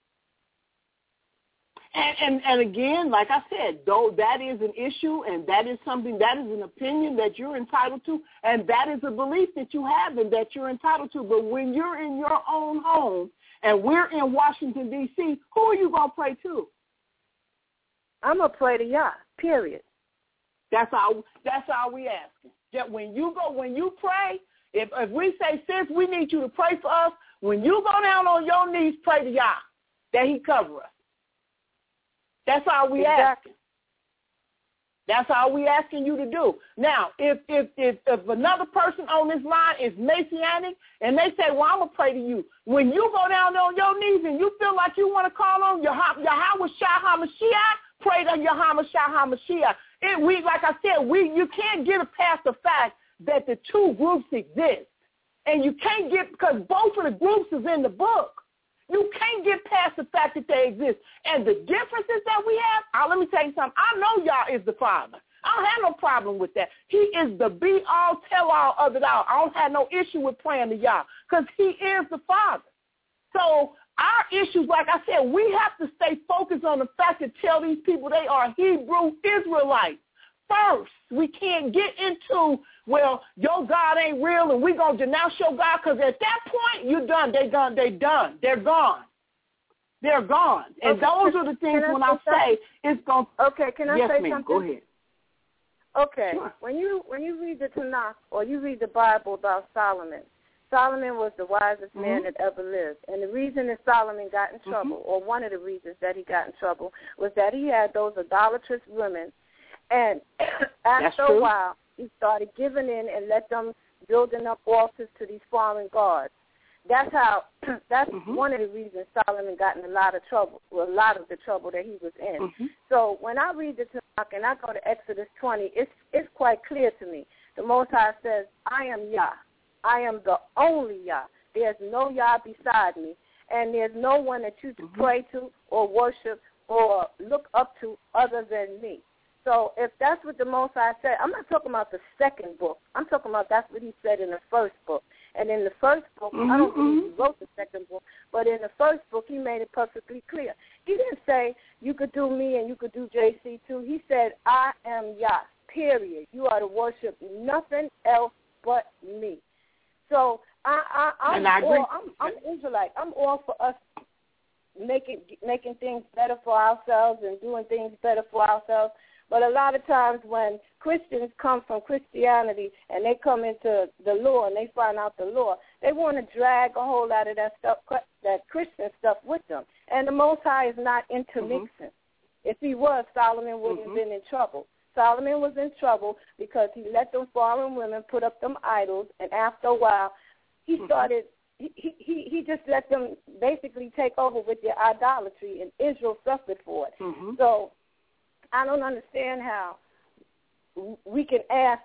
And again, like I said, though that is an issue and that is something, that is an opinion that you're entitled to, and that is a belief that you have and that you're entitled to. But when you're in your own home and we're in Washington, D.C., who are you going to pray to? I'm going to pray to Yah, period. That's all we asking. That when you pray, if we say, sis, we need you to pray for us, when you go down on your knees, pray to Yah, that he cover us. That's all we asking. That's all we asking you to do. Now, if another person on this line is Messianic and they say, well, I'm going to pray to you, when you go down on your knees and you feel like you want to call on Yahweh Shah HaMashiach, pray to Yahweh Shah HaMashiach. Like I said, you can't get past the fact that the two groups exist. And you can't get, because both of the groups is in the book. You can't get past the fact that they exist. And the differences that we have, let me tell you something. I know Yah is the Father. I don't have no problem with that. He is the be-all, tell-all of it all. I don't have no issue with praying to Yah because he is the Father. So our issues, like I said, we have to stay focused on the fact to tell these people they are Hebrew Israelites first. We can't get into, well, your God ain't real and we're going to denounce your God, because at that point, you're done. They're done. They're gone. They're gone. And okay. Those are the things when I say it's going to. Okay, can I say something? Go ahead. Okay. Sure. When you read the Tanakh or you read the Bible about Solomon was the wisest man that ever lived. And the reason that Solomon got in trouble, or one of the reasons that he got in trouble, was that he had those idolatrous women. And after a while, he started giving in and let them building up altars to these foreign gods. That's one of the reasons Solomon got in a lot of the trouble that he was in. So when I read the Tanakh and I go to Exodus 20, it's quite clear to me. The Most High says, I am Yah. I am the only Yah. There's no Yah beside me, and there's no one that you can pray to or worship or look up to other than me. So if that's what the Most High said, I'm not talking about the second book. I'm talking about that's what he said in the first book. And in the first book, I don't believe he wrote the second book, but in the first book, he made it perfectly clear. He didn't say you could do me and you could do JC too. He said, I am Yah, period. You are to worship nothing else but me. So I'm Israelite. I'm all for us making things better for ourselves and doing things better for ourselves. But a lot of times when Christians come from Christianity and they come into the law and they find out the law, they want to drag a whole lot of that stuff, that Christian stuff with them. And the Most High is not intermixing. If he was, Solomon wouldn't have been in trouble. Solomon was in trouble because he let them foreign women put up them idols, and after a while, he started. He just let them basically take over with their idolatry, and Israel suffered for it. So I don't understand how we can ask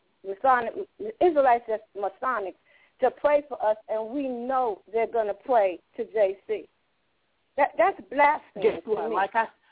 Israelites that's Masonic to pray for us, and we know they're going to pray to JC. That's blasphemy to me.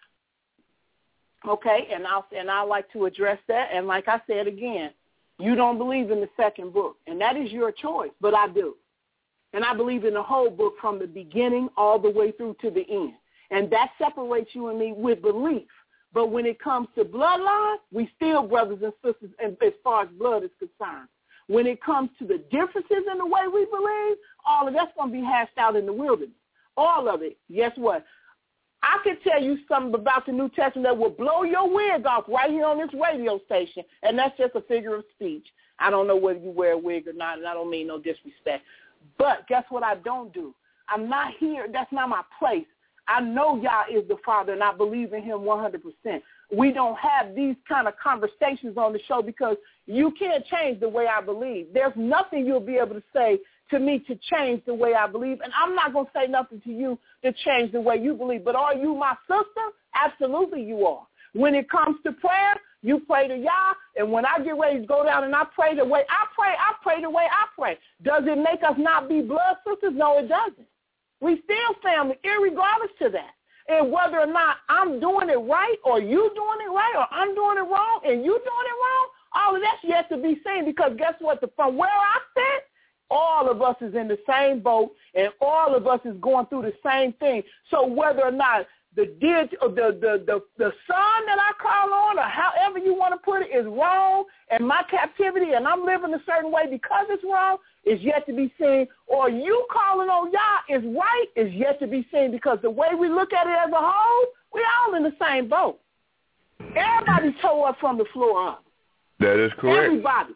Okay, and I like to address that. And like I said again, you don't believe in the second book, and that is your choice, but I do. And I believe in the whole book from the beginning all the way through to the end. And that separates you and me with belief. But when it comes to bloodline, we still brothers and sisters as far as blood is concerned. When it comes to the differences in the way we believe, all of that's going to be hashed out in the wilderness. All of it. Guess what? I could tell you something about the New Testament that will blow your wig off right here on this radio station, and that's just a figure of speech. I don't know whether you wear a wig or not, and I don't mean no disrespect. But guess what I don't do? I'm not here. That's not my place. I know Yah is the Father, and I believe in him 100%. We don't have these kind of conversations on the show because you can't change the way I believe. There's nothing you'll be able to say to me to change the way I believe, and I'm not going to say nothing to you to change the way you believe. But are you my sister? Absolutely you are. When it comes to prayer, you pray to Yah, and when I get ready to go down and I pray the way I pray the way I pray. Does it make us not be blood sisters? No, it doesn't. We still family, irregardless to that. And whether or not I'm doing it right or you doing it right or I'm doing it wrong and you doing it wrong, all of that's yet to be seen, because guess what? From where I sit, all of us is in the same boat and all of us is going through the same thing. So whether or not the son that I call on, or however you want to put it, is wrong, and my captivity and I'm living a certain way because it's wrong, is yet to be seen, or you calling on Yah is right, is yet to be seen, because the way we look at it as a whole, we all in the same boat. Everybody tore up from the floor up. That is correct. Everybody.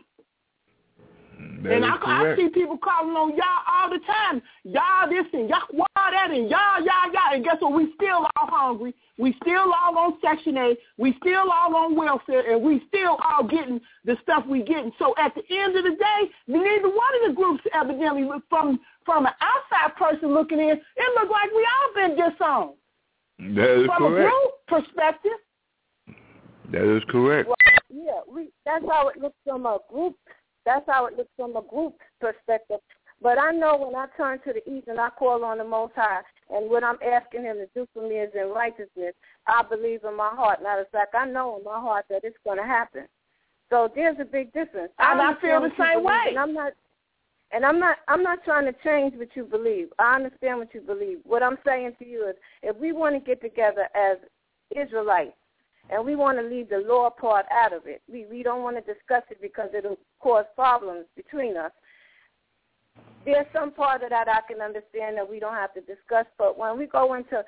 I see people calling on Yah all the time. Yah this and Yah that and Yah. And guess what? We still all hungry. We still all on Section 8. We still all on welfare. And we still all getting the stuff we getting. So at the end of the day, neither one of the groups evidently, from an outside person looking in, it looked like we all been disowned. That is from correct. A group perspective. That is correct. Well, yeah, that's how it looks from a group. That's how it looks from a group perspective. But I know when I turn to the east and I call on the Most High, and what I'm asking him to do for me is in righteousness, I believe in my heart. Matter of fact, I know in my heart that it's going to happen. So there's a big difference. I feel the same way. And I'm not trying to change what you believe. I understand what you believe. What I'm saying to you is, if we want to get together as Israelites, and we want to leave the law part out of it. We don't want to discuss it because it'll cause problems between us. There's some part of that I can understand that we don't have to discuss, but when we go into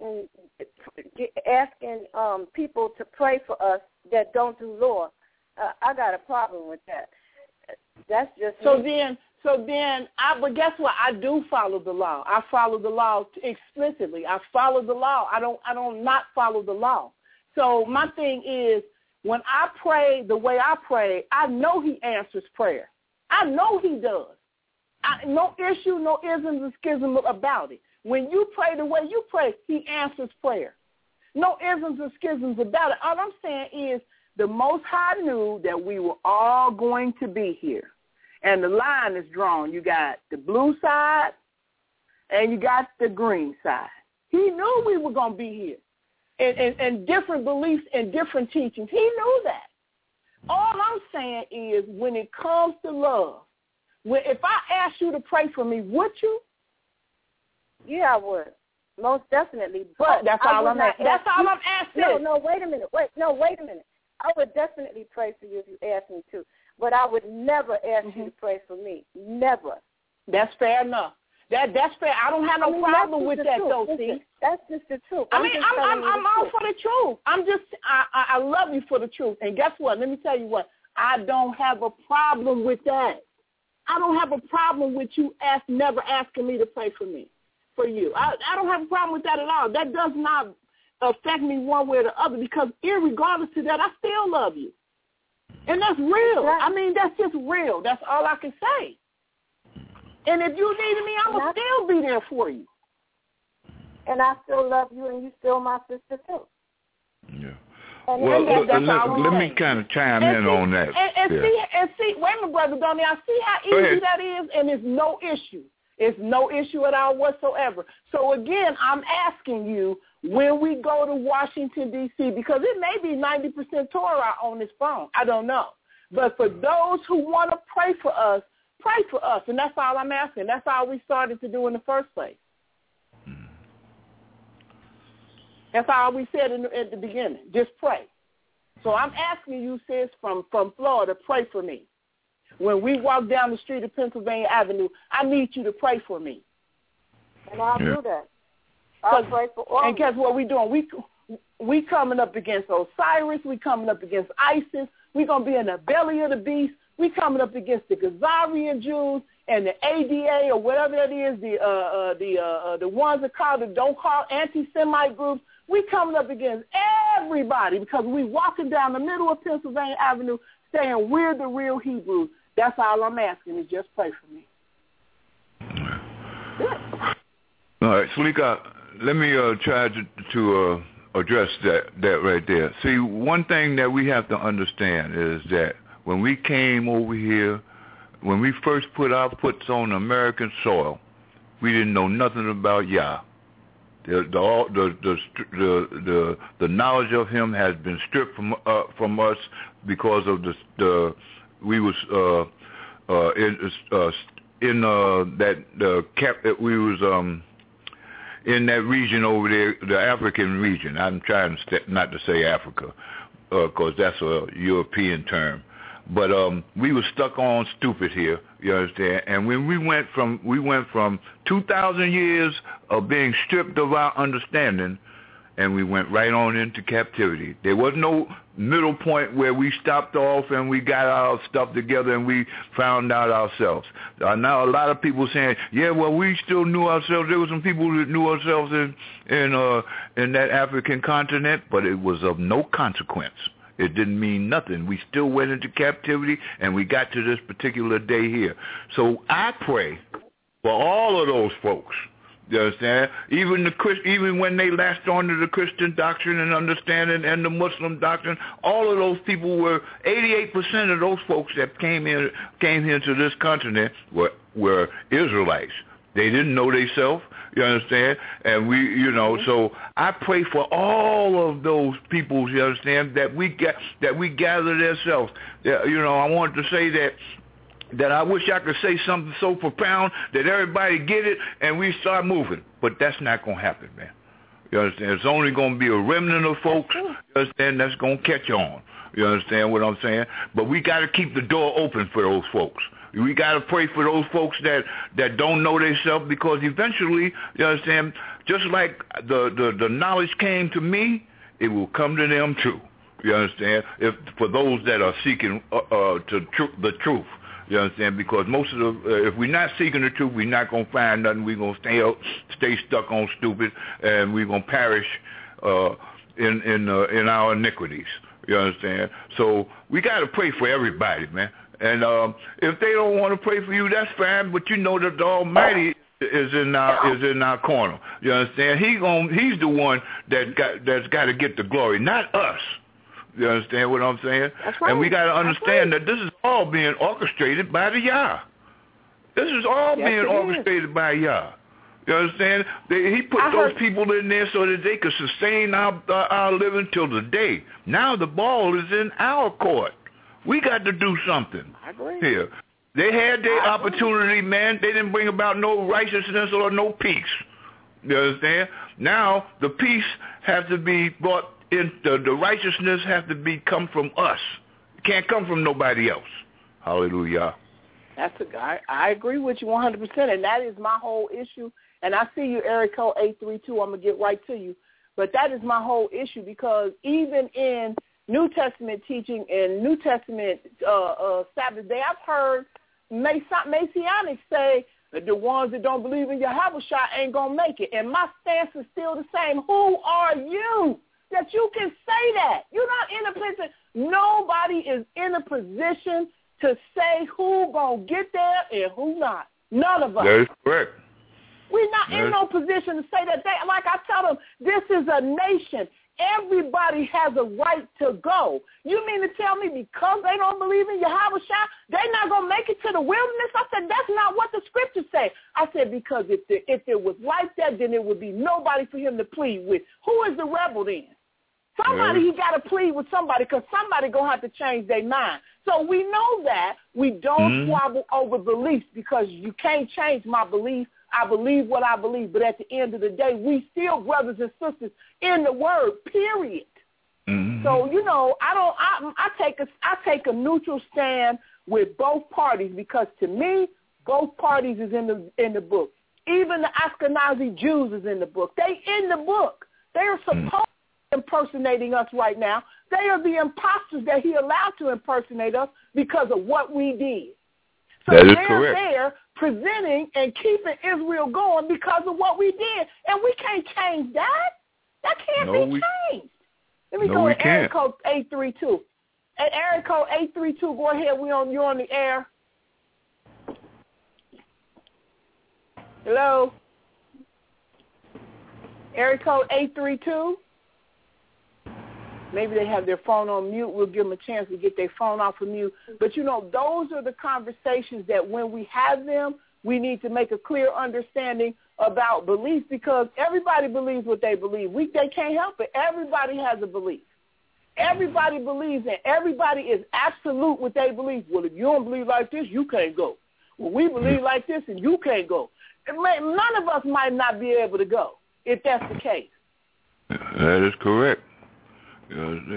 asking people to pray for us that don't do law, I got a problem with that. That's just but guess what? I do follow the law. I follow the law explicitly. I follow the law. I don't not follow the law. So my thing is, when I pray the way I pray, I know he answers prayer. I know he does. No issue, no isms or schism about it. When you pray the way you pray, he answers prayer. No isms or schisms about it. All I'm saying is the Most High knew that we were all going to be here. And the line is drawn. You got the blue side and you got the green side. He knew we were going to be here. And different beliefs and different teachings. He knew that. All I'm saying is, when it comes to love, if I asked you to pray for me, would you? Yeah, I would. Most definitely. But that's all I'm asking. That's all I'm asking. No, wait a minute. Wait a minute. I would definitely pray for you if you asked me to. But I would never ask you to pray for me. Never. That's fair enough. That's fair. I don't have no problem with that, though, see? That's just the truth. I'm all for the truth. I love you for the truth. And guess what? Let me tell you what. I don't have a problem with that. I don't have a problem with you never asking me to pray for you. I don't have a problem with that at all. That does not affect me one way or the other, because irregardless to that, I still love you. And that's real. I mean, that's just real. That's all I can say. And if you needed me, I will still be there for you. And I still love you, and you still my sister, too. Yeah. And let me kind of chime in on that. And see, wait a minute, Brother Donnie, I see how easy that is, and it's no issue. It's no issue at all whatsoever. So, again, I'm asking you, when we go to Washington, D.C., because it may be 90% Torah on this phone. I don't know. But for those who want to pray for us, and that's all I'm asking. That's all we started to do in the first place. That's all we said at the beginning. Just pray. So I'm asking you, sis, from Florida, pray for me. When we walk down the street of Pennsylvania Avenue, I need you to pray for me. And I'll do that. I'll pray for all. And guess what we're doing? We coming up against Osiris. We coming up against Isis. We're going to be in the belly of the beast. We coming up against the Khazarian Jews and the ADA or whatever that is, the ones that call the don't call anti-Semite groups. We coming up against everybody because we walking down the middle of Pennsylvania Avenue saying we're the real Hebrews. That's all I'm asking is just pray for me. Yeah. All right, Salika, let me try to address that right there. See, one thing that we have to understand is that when we came over here, when we first put our foots on American soil, we didn't know nothing about Yah. The knowledge of him has been stripped from us because of we was in that region over there, the African region. I'm trying not to say Africa, because that's a European term. But we were stuck on stupid here, you understand? And when we went from 2,000 years of being stripped of our understanding, and we went right on into captivity. There was no middle point where we stopped off and we got our stuff together and we found out ourselves. Now a lot of people saying, yeah, well, we still knew ourselves. There were some people that knew ourselves in that African continent, but it was of no consequence. It didn't mean nothing. We still went into captivity, and we got to this particular day here. So I pray for all of those folks. You understand? Even when they latched onto the Christian doctrine and understanding and the Muslim doctrine, all of those people were 88% of those folks that came here to this continent were Israelites. They didn't know themselves, you understand? And so I pray for all of those people, you understand, that we gather themselves. I wanted to say that I wish I could say something so profound that everybody get it and we start moving. But that's not going to happen, man. You understand? It's only going to be a remnant of folks, you understand, that's going to catch on. You understand what I'm saying? But we got to keep the door open for those folks. We got to pray for those folks that don't know themselves, because eventually, you understand, just like the knowledge came to me, it will come to them too. You understand? For those that are seeking the truth. You understand? Because most of if we're not seeking the truth, we're not going to find nothing. We're going to stay stuck on stupid, and we're going to perish in our iniquities. You understand? So we got to pray for everybody, man. And if they don't want to pray for you, that's fine. But you know that the Almighty is in our corner. You understand? He's the one that's got to get the glory, not us. You understand what I'm saying? That's right. And we got to understand that this is all being orchestrated by the Yah. This is all being orchestrated by Yah. You understand? He put those people in there so that they could sustain our living till the day. Now the ball is in our court. We got to do something here. They had their opportunity, man. They didn't bring about no righteousness or no peace. You understand? Now the peace has to be brought in. The righteousness has to come from us. It can't come from nobody else. Hallelujah. I agree with you 100%, and that is my whole issue. And I see you, area code 832. I'm gonna get right to you, but that is my whole issue, because even in New Testament teaching and New Testament Sabbath day, I've heard Messianics say that the ones that don't believe in Yahushua ain't going to make it. And my stance is still the same. Who are you that you can say that? You're not in a position. Nobody is in a position to say who going to get there and who not. None of us. That is correct. We're not in no position to say that. Like I tell them, this is a nation. Everybody has a right to go. You mean to tell me because they don't believe in Yahushua, they're not going to make it to the wilderness? I said, that's not what the scriptures say. I said, because if it was like that, then it would be nobody for him to plead with. Who is the rebel then? Somebody he got to plead with somebody, because somebody going to have to change their mind. So we know that we don't squabble over beliefs, because you can't change my belief. I believe what I believe, but at the end of the day, we still brothers and sisters in the word, period. Mm-hmm. So, I take a neutral stand with both parties, because to me, both parties is in the book. Even the Ashkenazi Jews is in the book. They in the book. They are supposed to be impersonating us right now. They are the imposters that he allowed to impersonate us because of what we did. So that is they're correct. there presenting and keeping Israel going because of what we did. And we can't change that. That can't be changed. Let me go to area code 832. At area code 832, go ahead. You're on the air. Hello? Area code 832. Maybe they have their phone on mute. We'll give them a chance to get their phone off of mute. But, those are the conversations that when we have them, We need to make a clear understanding about belief, because everybody believes what they believe. They can't help it. Everybody has a belief. Everybody believes, and everybody is absolute with their belief. Well, if you don't believe like this, you can't go. Well, we believe like this, and you can't go. None of us might not be able to go if that's the case. That is correct. We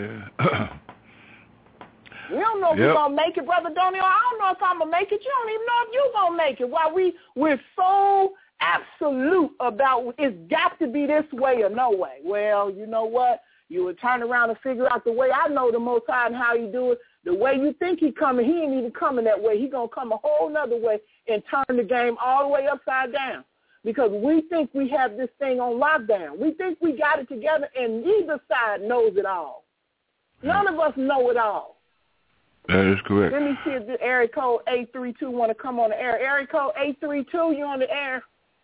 don't know if we're going to make it, Brother Donio. I don't know if I'm going to make it. You don't even know if you're going to make it. Why we're so absolute about it's got to be this way or no way. Well, you know what? You would turn around and figure out the way I know the Most High and how you do it. The way you think he coming, he ain't even coming that way. He going to come a whole nother way and turn the game all the way upside down. Because we think we have this thing on lockdown. We think we got it together, and neither side knows it all. None of us know it all. That is correct. Let me see if the area code 832 want to come on the air. Area code 832, you on the air.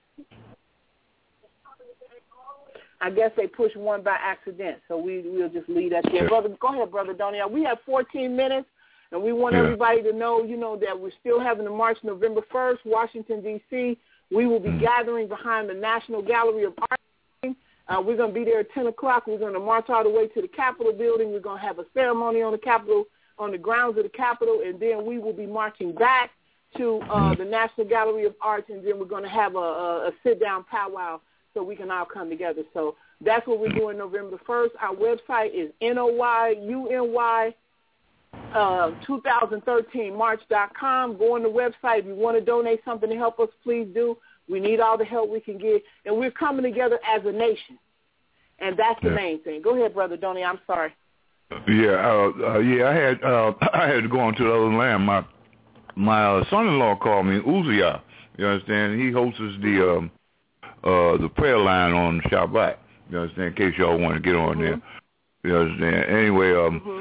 I guess they pushed one by accident, so we'll just leave that there. Brother, go ahead, Brother Donia. We have 14 minutes, and we want everybody to know, that we're still having the march November 1st, Washington, D.C. We will be gathering behind the National Gallery of Art. We're going to be there at 10 o'clock. We're going to march all the way to the Capitol building. We're going to have a ceremony on the Capitol, on the grounds of the Capitol, and then we will be marching back to the National Gallery of Art, and then we're going to have a sit-down powwow so we can all come together. So that's what we're doing November 1st. Our website is NOYUNY2013march.com. Go on the website. If you want to donate something to help us, please do. We need all the help we can get. And we're coming together as a nation. And that's the main thing. Go ahead, Brother Donnie. I'm sorry. I had to go on to the other land. My son-in-law called me, Uzziah. You understand? He hosts the prayer line on Shabbat. You understand? In case y'all want to get on there. You understand? Anyway,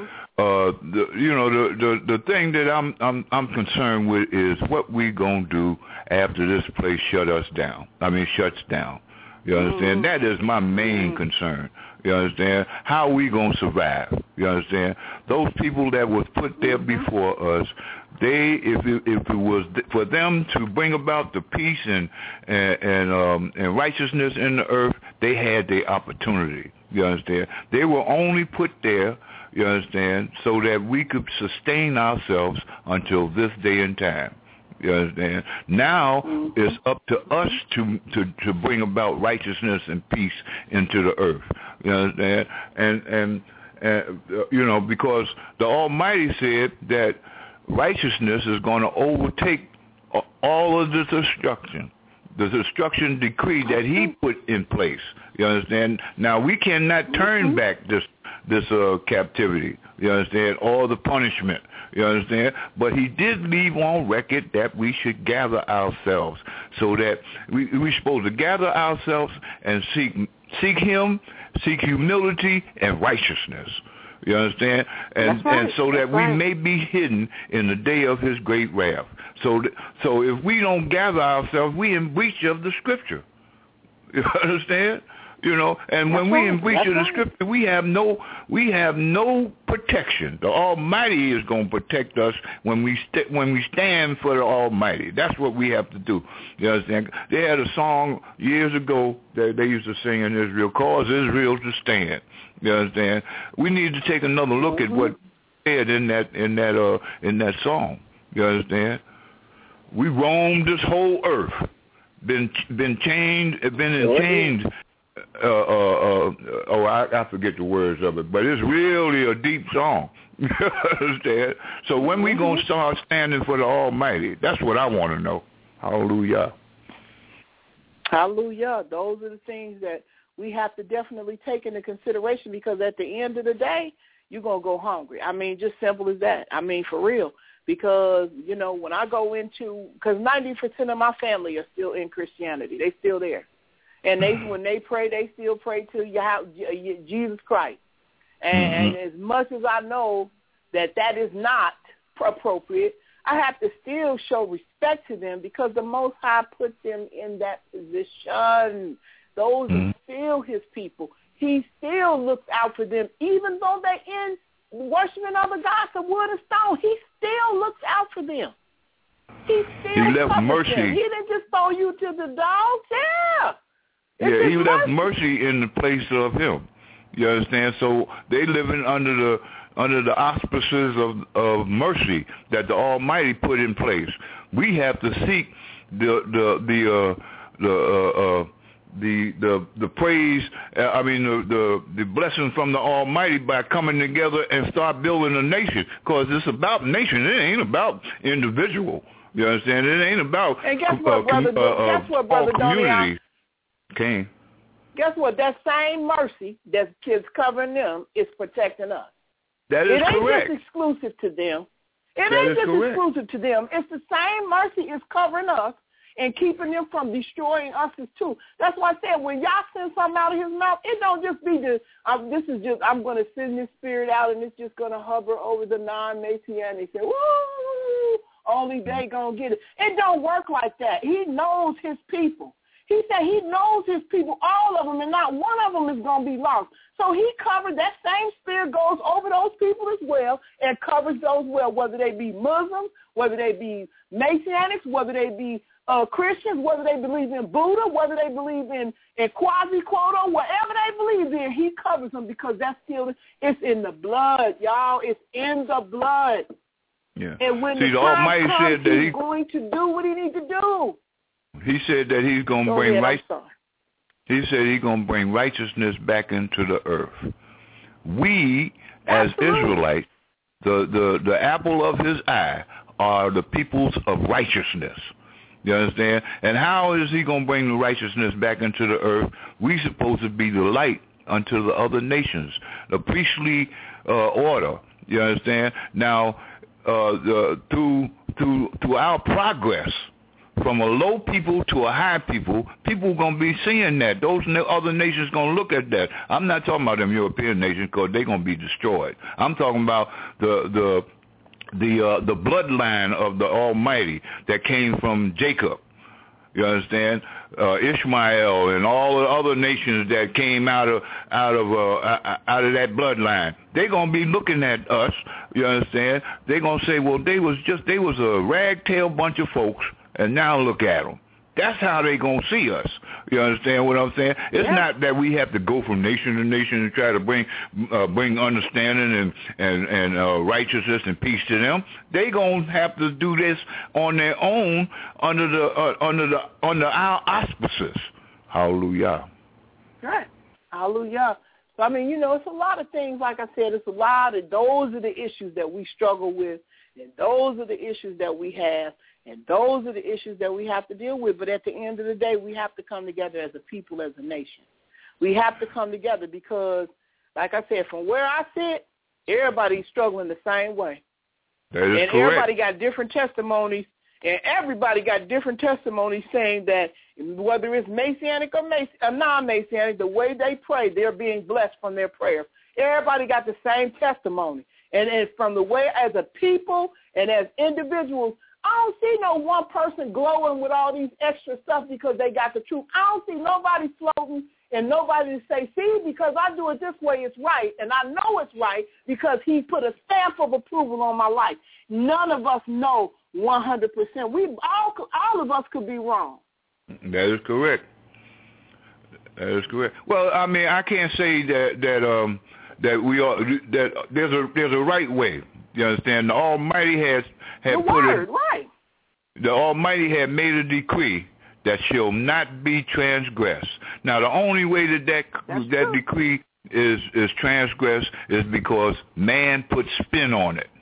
the thing that I'm concerned with is what we gonna do after this place shuts down. You understand? That is my main concern. You understand? How we gonna survive? You understand? Those people that was put there before us, if it was for them to bring about the peace and righteousness in the earth, they had the opportunity. You understand? They were only put there, you understand, so that we could sustain ourselves until this day and time. You understand? Now it's up to us to bring about righteousness and peace into the earth. You understand? And because the Almighty said that righteousness is going to overtake all of the destruction decree that he put in place. You understand? Now we cannot turn back this captivity. You understand? Or the punishment. You understand? But he did leave on record that we should gather ourselves, so that we're supposed to gather ourselves and seek him, seek humility and righteousness. You understand? And so that we may be hidden in the day of his great wrath. So if we don't gather ourselves, we in breach of the scripture. You understand? And when we in breach of the scripture, we have no protection. The Almighty is going to protect us when we stand for the Almighty. That's what we have to do. You understand? They had a song years ago that they used to sing in Israel, "Cause Israel to Stand." You understand? We need to take another look at what said in that song. You understand? We roamed this whole earth, been chained. I forget the words of it, but it's really a deep song. You understand? So when we gonna start standing for the Almighty? That's what I want to know. Hallelujah. Hallelujah. Those are the things that we have to definitely take into consideration, because at the end of the day, you're going to go hungry. I mean, just simple as that. I mean, for real. Because, when I go because 90% of my family are still in Christianity. They still there. And when they pray, they still pray to Jesus Christ. And as much as I know that is not appropriate, I have to still show respect to them, because the Most High put them in that position. Those are still his people. He still looks out for them, even though they're in worshiping other gods of wood and stone. He still looks out for them. He left mercy. Them. He didn't just throw you to the dogs. Yeah, he left mercy in the place of him. You understand? So they living under the auspices of mercy that the Almighty put in place. We have to seek the praise. The blessing from the Almighty by coming together and start building a nation. Because it's about nation. It ain't about individual. You understand? It ain't about communities. Okay. Guess what? That same mercy that's covering them is protecting us. That is correct. It ain't just exclusive to them. Exclusive to them. It's the same mercy is covering us and keeping them from destroying us too. That's why I said when y'all send something out of his mouth, it don't just be I'm going to send this spirit out and it's just going to hover over the non-Messianic. Say, woo, only they going to get it. It don't work like that. He knows his people. He said he knows his people, all of them, and not one of them is going to be lost. So he covered, that same spirit goes over those people as well and covers those well, whether they be Muslims, whether they be Messianics, whether they be Christians, whether they believe in Buddha, whether they believe in Quasi-Quoto, whatever they believe in, he covers them because that's still, it's in the blood, y'all. It's in the blood. Yeah. And when the time comes, he's going to do what he needs to do. He said that he's going to bring He said he's going to bring righteousness back into the earth. We, as Israelites, the apple of his eye, are the peoples of righteousness. You understand? And how is he going to bring the righteousness back into the earth? We supposed to be the light unto the other nations, the priestly order. You understand? Now, through our progress, from a low people to a high people going to be seeing that. Those other nations going to look at that. I'm not talking about them European nations because they're going to be destroyed. I'm talking about the bloodline of the Almighty that came from Jacob. You understand? Ishmael and all the other nations that came out of that bloodline. They're gonna be looking at us. You understand? They're gonna say, well, they was a ragtail bunch of folks, and now look at them. That's how they gonna see us. You understand what I'm saying? It's not that we have to go from nation to nation and try to bring understanding and righteousness and peace to them. They gonna have to do this on their own under our auspices. Hallelujah. Right. Hallelujah. So I mean, it's a lot of things. Like I said, it's a lot of those are the issues that we struggle with, and those are the issues that we have. And those are the issues that we have to deal with. But at the end of the day, we have to come together as a people, as a nation. We have to come together because, like I said, from where I sit, everybody's struggling the same way. That is correct. Everybody got different testimonies, and everybody got different testimonies saying that whether it's Messianic or non-Messianic, the way they pray, they're being blessed from their prayers. Everybody got the same testimony. And from the way as a people and as individuals, I don't see no one person glowing with all these extra stuff because they got the truth. I don't see nobody floating and nobody to say, see, because I do it this way, it's right, and I know it's right because he put a stamp of approval on my life. None of us know 100%. All of us could be wrong. That is correct. That is correct. Well, I mean, I can't say that we are that there's a right way. You understand? The Almighty had the Almighty had made a decree that shall not be transgressed. Now, the only way that decree is transgressed is because man put spin on it.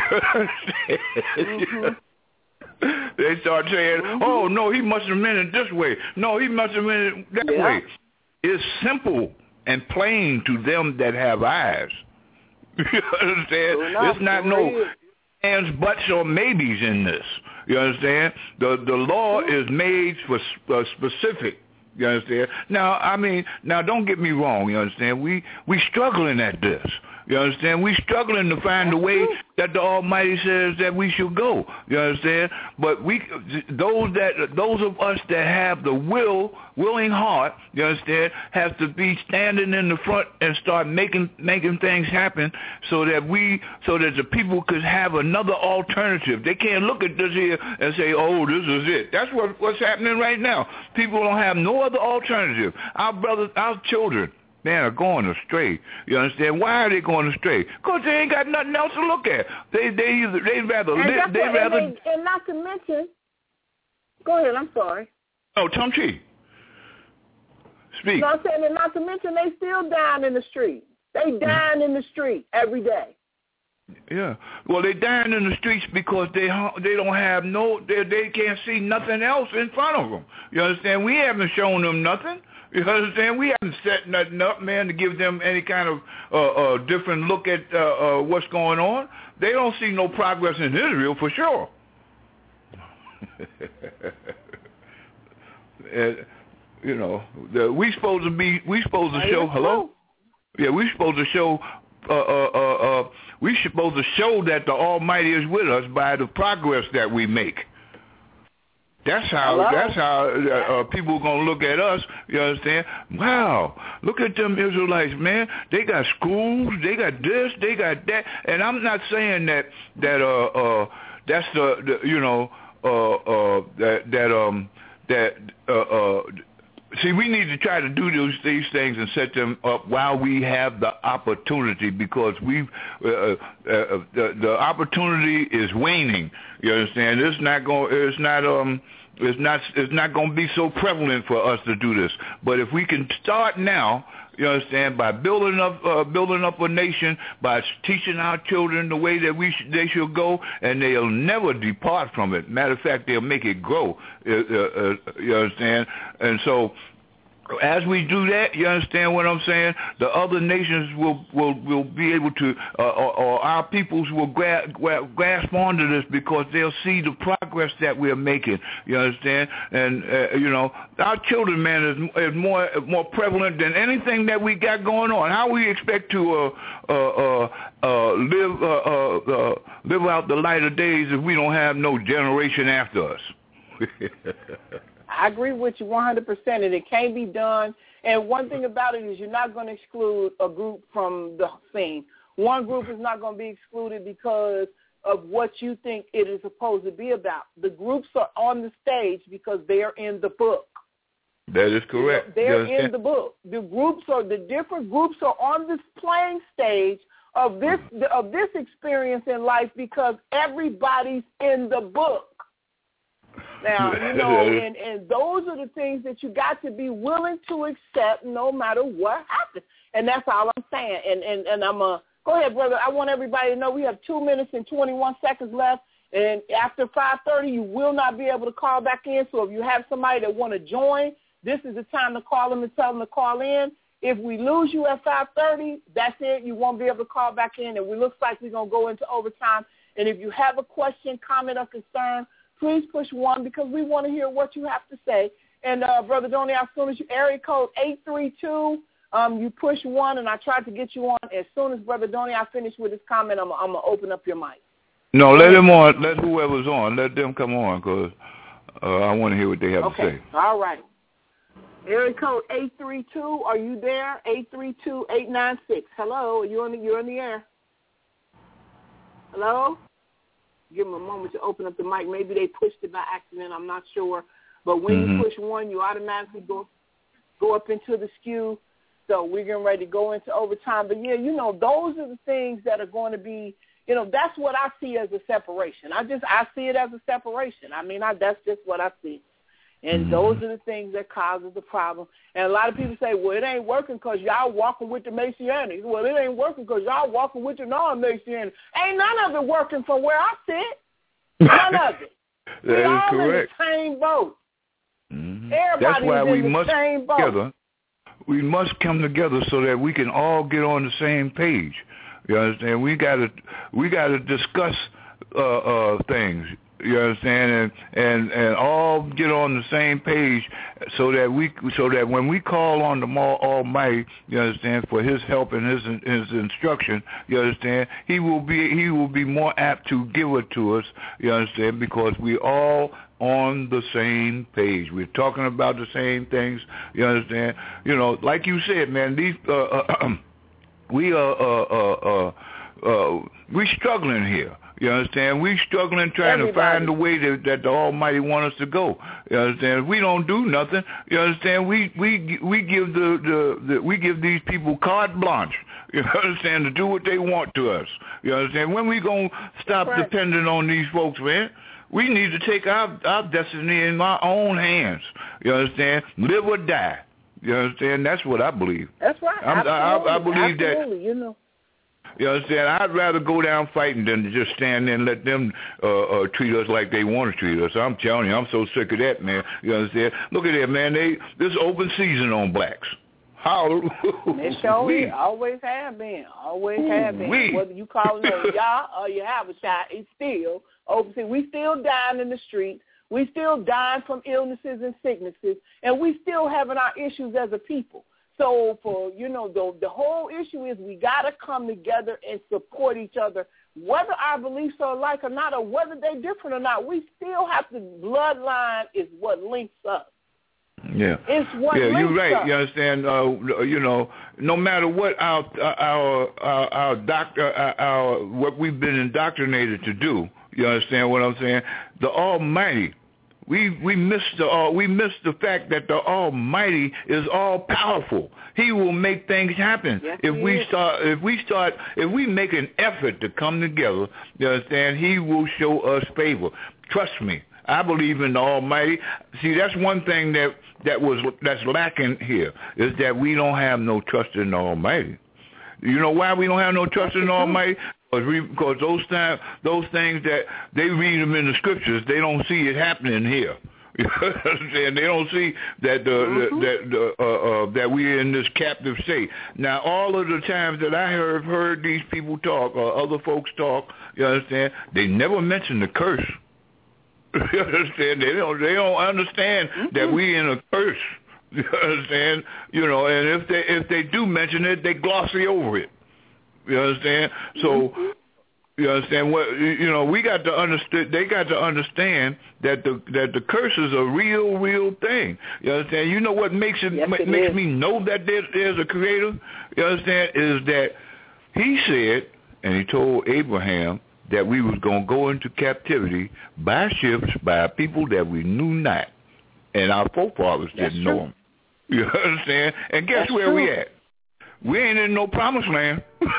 They start saying, "Oh no, he must have meant it this way. No, he must have meant it that way." It's simple and plain to them that have eyes. You understand? It's not no ands, buts, or maybes in this. You understand? The law is made for specific. You understand? Now, I mean, don't get me wrong. You understand? We struggling at this. You understand? We're struggling to find the way that the Almighty says that we should go. You understand? But those of us that have the willing heart, you understand, have to be standing in the front and start making things happen so that the people could have another alternative. They can't look at this here and say, oh, this is it. That's what's happening right now. People don't have no other alternative. Our brothers, our children, man, are going astray. You understand? Why are they going astray? Because they ain't got nothing else to look at. They'd rather live. And not to mention, go ahead. I'm sorry. Oh, Tom Chi. Speak. No, I'm saying, and not to mention, they still dying in the street. They dying in the street every day. Yeah. Well, they dying in the streets because they don't have they can't see nothing else in front of them. You understand? We haven't shown them nothing. You understand? We haven't set nothing up, man, to give them any kind of different look at what's going on. They don't see no progress in Israel for sure. You know, we supposed to show. Hello. Yeah, we supposed to show. We supposed to show that the Almighty is with us by the progress that we make. That's how people are going to look at us, you understand? Wow, look at them Israelites, man. They got schools, they got this, they got that. And I'm not saying that that's the you know, see, we need to try to do these things and set them up while we have the opportunity, because the opportunity is waning. You understand? It's not going to be so prevalent for us to do this. But if we can start now, you understand, by building up a nation, by teaching our children the way that they should go, and they'll never depart from it. Matter of fact, they'll make it grow. You understand? And so, as we do that, you understand what I'm saying? The other nations will be able to, or our peoples will grasp onto this, because they'll see the progress that we're making. You understand? And you know, our children, man, is more prevalent than anything that we got going on. How we expect to live out the lighter days if we don't have no generation after us? I agree with you 100%, and it can't be done. And one thing about it is you're not going to exclude a group from the scene. One group is not going to be excluded because of what you think it is supposed to be about. The groups are on the stage because they're in the book. That is correct. They're in the book. The different groups are on this playing stage of this experience in life because everybody's in the book. Now, you know, and those are the things that you got to be willing to accept no matter what happens. And that's all I'm saying. And I'm go ahead, brother. I want everybody to know we have 2 minutes and 21 seconds left. And after 5:30, you will not be able to call back in. So if you have somebody that want to join, this is the time to call them and tell them to call in. If we lose you at 5:30, that's it. You won't be able to call back in. And it looks like we're going to go into overtime. And if you have a question, comment, or concern, please push 1, because we want to hear what you have to say. And, Brother Donnie, as soon as you area code 832, you push 1, and I tried to get you on. As soon as Brother Donnie, I finish with his comment, I'm going to open up your mic. No, let him on. Let whoever's on. Let them come on, because I want to hear what they have to say. All right. Area code 832, are you there? 832-896. Hello, you're on the air. Hello? Give them a moment to open up the mic. Maybe they pushed it by accident. I'm not sure. But when you push 1, you automatically go up into the skew. So we're getting ready to go into overtime. But, yeah, you know, those are the things that are going to be, you know, that's what I see as a separation. I see it as a separation. I mean, that's just what I see. And those are the things that causes the problem. And a lot of people say, well, it ain't working because y'all walking with the Messianics. Well, it ain't working because y'all walking with the non-Messianics. Ain't none of it working from where I sit. None of it. That is all correct. In the same boat. That's why we must same boat. Together. We must come together so that we can all get on the same page. You understand? We got to discuss things. You understand, and all get on the same page, so that when we call on the Almighty, you understand, for His help and His instruction, you understand, He will be more apt to give it to us, you understand, because we all on the same page. We're talking about the same things, you understand. You know, like you said, man, these we struggling here. You understand? We struggling trying to find the way that the Almighty wants us to go. You understand? We don't do nothing. You understand? We give we give these people carte blanche. You understand? To do what they want to us. You understand? When we gonna stop depending on these folks, man? We need to take our destiny in our own hands. You understand? Live or die. You understand? That's what I believe. That's right. I believe that. You know. You understand? I'd rather go down fighting than to just stand there and let them treat us like they want to treat us. I'm telling you, I'm so sick of that, man. You understand? Look at that, man. This open season on blacks. How? It sure always have been. Always have been. Whether you call it a Yah or you have a child, it's still open season. We still dying in the streets. We still dying from illnesses and sicknesses, and we still having our issues as a people. So for, you know, the whole issue is we got to come together and support each other, whether our beliefs are alike or not, or whether they're different or not. We still have to, bloodline is what links us. Yeah. It's what links you're right. us. You understand? You know, no matter what our doctor, what we've been indoctrinated to do, you understand what I'm saying? The Almighty. We miss the fact that the Almighty is all powerful. He will make things happen. Yes, if we make an effort to come together, you understand, He will show us favor. Trust me. I believe in the Almighty. See, that's one thing that's lacking here, is that we don't have no trust in the Almighty. You know why we don't have no trust in the Almighty? Because those things that they read them in the scriptures, they don't see it happening here. You understand? They don't see that that we're in this captive state. Now, all of the times that I have heard these people talk or other folks talk, you understand, they never mention the curse. You understand? They don't understand that we in a curse. You understand? You know, and if they do mention it, they glossy over it. You understand? So, you understand what? You know, we got to understand. They got to understand that the curse is a real thing. You understand? You know what makes me know that there's a creator? You understand? Is that He said, and He told Abraham that we was gonna go into captivity by ships by people that we knew not, and our forefathers didn't know them. You understand? And guess where we at? We ain't in no promised land.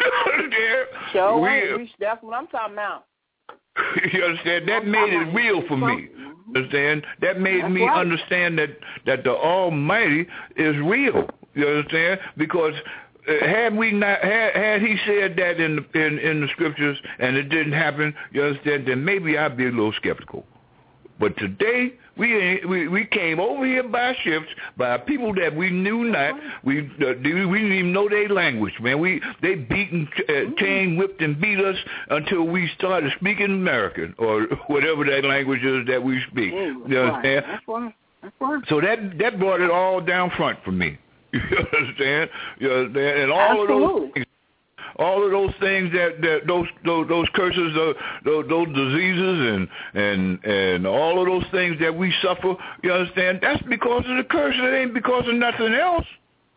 That's what I'm talking about. You understand? That made it real for me. Understand? That made me understand that the Almighty is real. You understand? Because had He said that in the scriptures and it didn't happen, you understand? Then maybe I'd be a little skeptical. But today, we came over here by ships, by people that we knew not. We didn't even know their language, man. They beat and chain whipped and beat us until we started speaking American or whatever that language is that we speak. You understand? That's right. So that brought it all down front for me. You understand? You understand? And all of those things that those curses, those diseases and all of those things that we suffer, you understand? That's because of the curse. It ain't because of nothing else.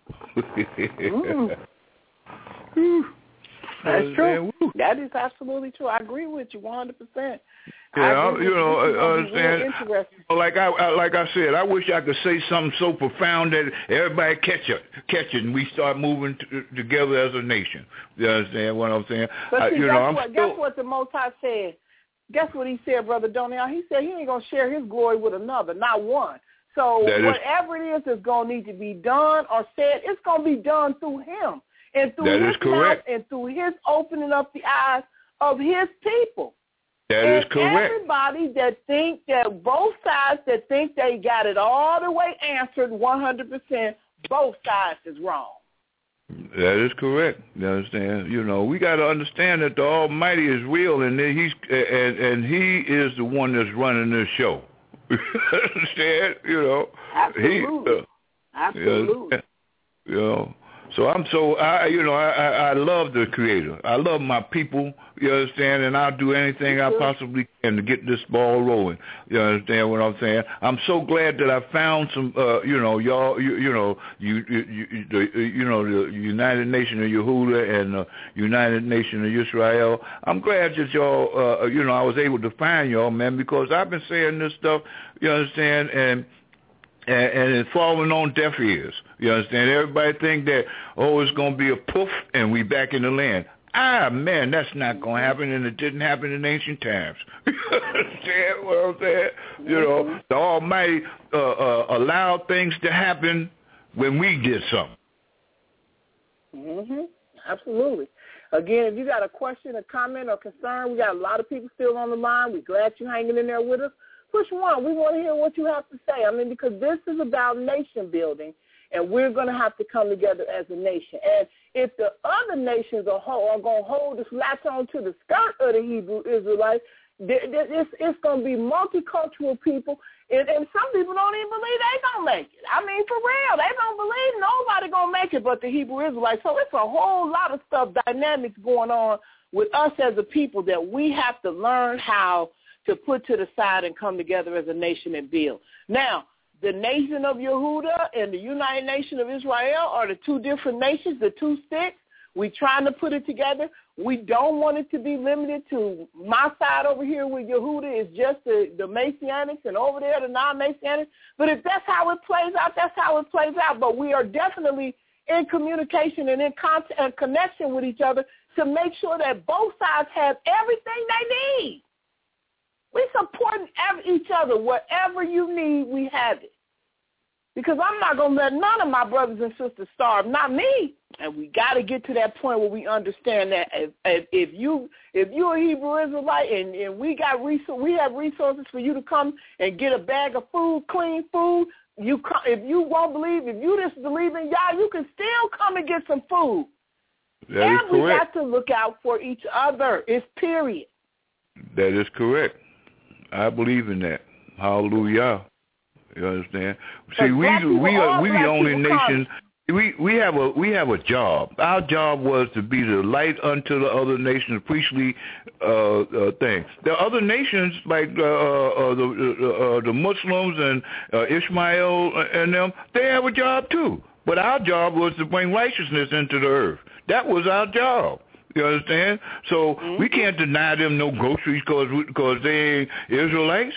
That's true. That is absolutely true. I agree with you 100%. Yeah, you know, understand. Like I said, I wish I could say something so profound that everybody catch it, and we start moving together as a nation. You understand what I'm saying? But see, guess what the Most High said? Guess what He said, Brother Doniel? He said He ain't gonna share His glory with another, not one. So whatever it is gonna need to be done or said, it's gonna be done through Him and through His mouth and through His opening up the eyes of His people. That is correct. Everybody that think that both sides that think they got it all the way answered 100%, both sides is wrong. That is correct. You understand? You know, we got to understand that the Almighty is real, and that He is the one that's running this show. Understand? You know, absolutely, absolutely. You know, so I love the Creator. I love my people. You understand? And I'll do anything I possibly can to get this ball rolling. You understand what I'm saying? I'm so glad that I found some, the United Nation of Yehuda and the United Nation of Israel. I'm glad that y'all, I was able to find y'all, man, because I've been saying this stuff. You understand? And it's falling on deaf ears. You understand? Everybody think that, it's going to be a poof and we back in the land. Man, that's not going to happen, and it didn't happen in ancient times. You understand what I'm saying? You know, the Almighty allowed things to happen when we did something. Absolutely. Again, if you got a question, a comment, or concern, we got a lot of people still on the line. We're glad you're hanging in there with us. Push one. We want to hear what you have to say. I mean, because this is about nation building, and we're going to have to come together as a nation. And if the other nations are going to hold this latch on to the skirt of the Hebrew Israelites, it's going to be multicultural people, and some people don't even believe they're going to make it. I mean, for real, they don't believe nobody going to make it but the Hebrew Israelites. So it's a whole lot of stuff, dynamics going on with us as a people that we have to learn how to put to the side and come together as a nation and build. Now, the nation of Yehuda and the United Nation of Israel are the two different nations, the two sticks. We're trying to put it together. We don't want it to be limited to my side over here with Yehuda is just the Messianics and over there the non-Messianics. But if that's how it plays out, that's how it plays out. But we are definitely in communication and in contact and connection with each other to make sure that both sides have everything they need. We support each other. Whatever you need, we have it. Because I'm not going to let none of my brothers and sisters starve, not me. And we got to get to that point where we understand that if you're a Hebrew Israelite and we have resources for you to come and get a bag of food, clean food. If you won't believe, if you just believe in Yah, you can still come and get some food. That is correct. And we got to look out for each other. It's period. That is correct. I believe in that. Hallelujah. You understand? See, we the only nation. We have a job. Our job was to be the light unto the other nations, priestly thing. The other nations like the Muslims and Ishmael and them, they have a job too. But our job was to bring righteousness into the earth. That was our job. You understand? So we can't deny them no groceries because they ain't Israelites.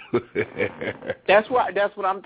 That's what I'm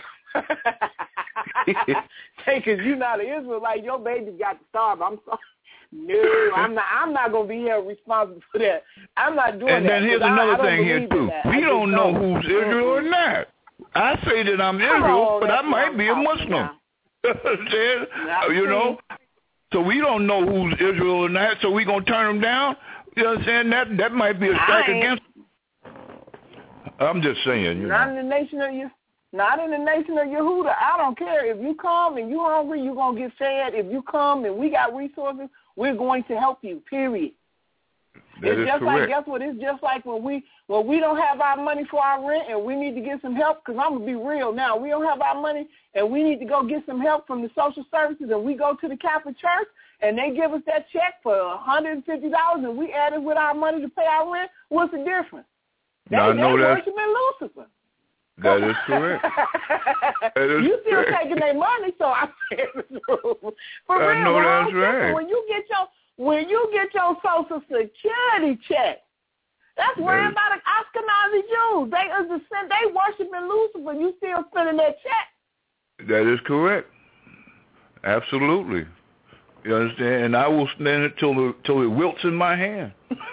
because you're not an Israelite. Your baby's got to starve. I'm sorry. No, I'm not going to be held responsible for that. I'm not doing that. And then here's another thing here too. We don't know who's Israel or not. I say that I'm Israel, but I might be a Muslim. You know? So we don't know who's Israel or not, so we going to turn them down? You understand? That might be a strike against them. I'm just saying. Not in the nation of Yehuda. I don't care. If you come and you're hungry, you're going to get fed. If you come and we got resources, we're going to help you, period. It's just like, guess what? It's just like when we don't have our money for our rent and we need to get some help, because I'm going to be real now. We don't have our money and we need to go get some help from the social services, and we go to the Catholic Church and they give us that check for $150 and we add it with our money to pay our rent. What's the difference? They're worshiping Lucifer. That is correct. You still taking their money, so I'm saying for real. I know that's right. When you get your Social Security check, that's worrying about Ashkenazi Jews. They worshiping Lucifer. You still spending that check. That is correct. Absolutely. You understand? And I will spend it till it wilts in my hand.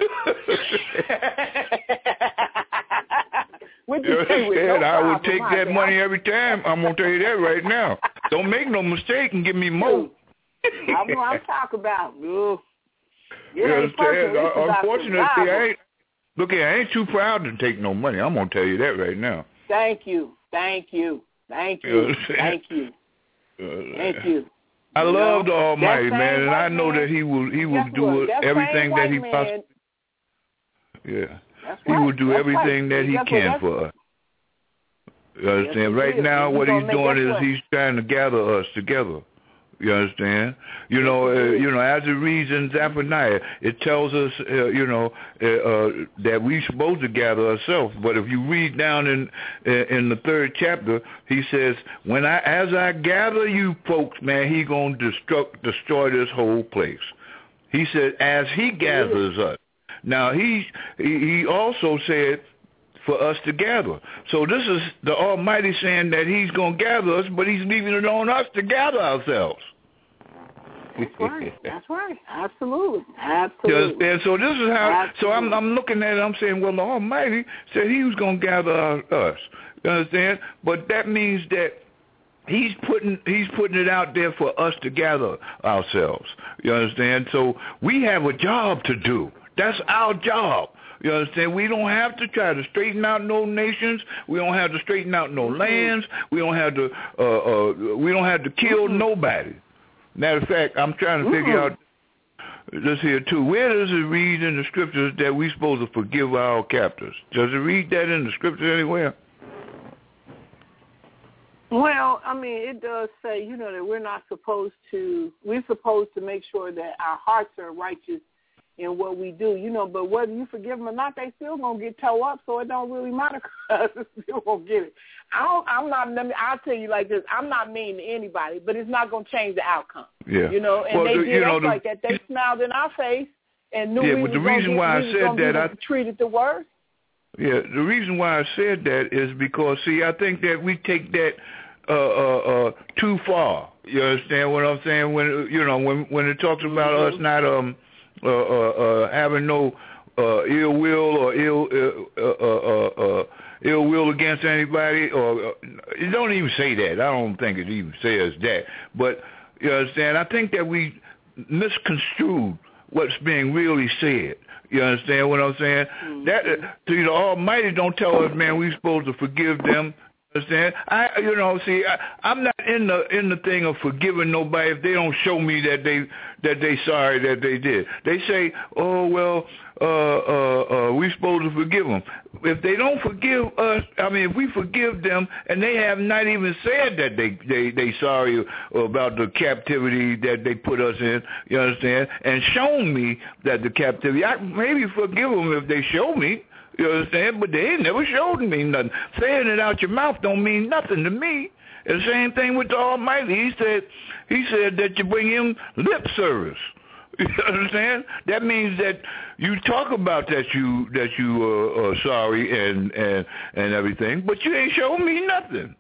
I will take that money every time. I'm going to tell you that right now. Don't make no mistake and give me more. I'm talking about. You understand? Unfortunately, I ain't too proud to take no money. I'm going to tell you that right now. Thank you. I love the Almighty, man, and I know that He will do everything that He possibly. Yeah, He will do everything that He can for us. You understand? Right now, what He's doing is He's trying to gather us together. You understand? You know, as it reads in Zephaniah, it tells us, that we're supposed to gather ourselves. But if you read down in the 3rd chapter, He says, as I gather you folks, man, He gonna destroy this whole place. He said, as He gathers us. Now He also said for us to gather. So this is the Almighty saying that He's gonna gather us, but He's leaving it on us to gather ourselves. That's right. Absolutely. And so this is how. Absolutely. So I'm looking at it. I'm saying, well, the Almighty said He was going to gather us. You understand? But that means that He's putting it out there for us to gather ourselves. You understand? So we have a job to do. That's our job. You understand? We don't have to try to straighten out no nations. We don't have to straighten out no lands. We don't have to kill nobody. Matter of fact, I'm trying to figure out this here too. Where does it read in the scriptures that we're supposed to forgive our captors? Does it read that in the scriptures anywhere? Well, I mean, it does say, that we're supposed to make sure that our hearts are righteous in what we do, but whether you forgive them or not, they still going to get towed up, so it don't really matter because they still going to get it. I'll tell you like this, I'm not mean to anybody, but it's not going to change the outcome. Yeah. And they did us like that. They smiled in our face and knew we treated the worst. Yeah, the reason why I said that is because, I think that we take that too far. You understand what I'm saying? When it talks about us not having no ill will or ill will against anybody, or it don't even say that. I don't think it even says that. But you understand? I think that we misconstrued what's being really said. You understand what I'm saying? Mm-hmm. That the Almighty don't tell us, man, we're supposed to forgive them. Understand? I'm not in the thing of forgiving nobody if they don't show me that they sorry that they did. They say, oh well, we're supposed to forgive them. If they don't forgive us, if we forgive them and they have not even said that they sorry about the captivity that they put us in, you understand, and shown me that the captivity, I maybe forgive them if they show me. You understand? But they ain't never showed me nothing. Saying it out your mouth don't mean nothing to me. And the same thing with the Almighty. He said that you bring Him lip service. You understand? That means that you talk about that you are sorry and everything, but you ain't showed me nothing.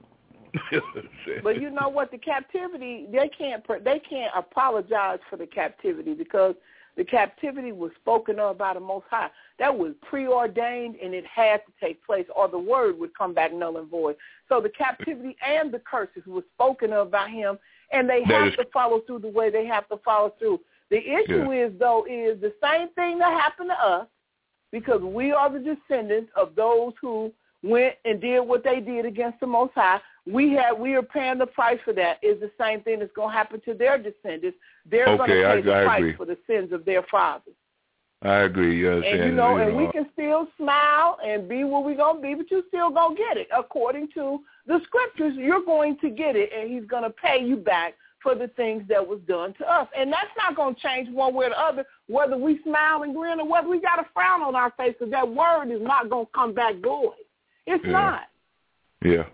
But you know what? The captivity, they can't apologize for the captivity because the captivity was spoken of by the Most High. That was preordained, and it had to take place, or the word would come back null and void. So the captivity and the curses were spoken of by Him, and they have to follow through the way they have to follow through. The issue is the same thing that happened to us, because we are the descendants of those who went and did what they did against the Most High. We are paying the price for that. Is the same thing that's going to happen to their descendants. They're going to pay the price for the sins of their fathers. I agree. Yes, and we can still smile and be what we're going to be, but you're still going to get it. According to the scriptures, you're going to get it, and He's going to pay you back for the things that was done to us. And that's not going to change one way or the other, whether we smile and grin or whether we got a frown on our face, because that word is not going to come back void. It's not. Yeah.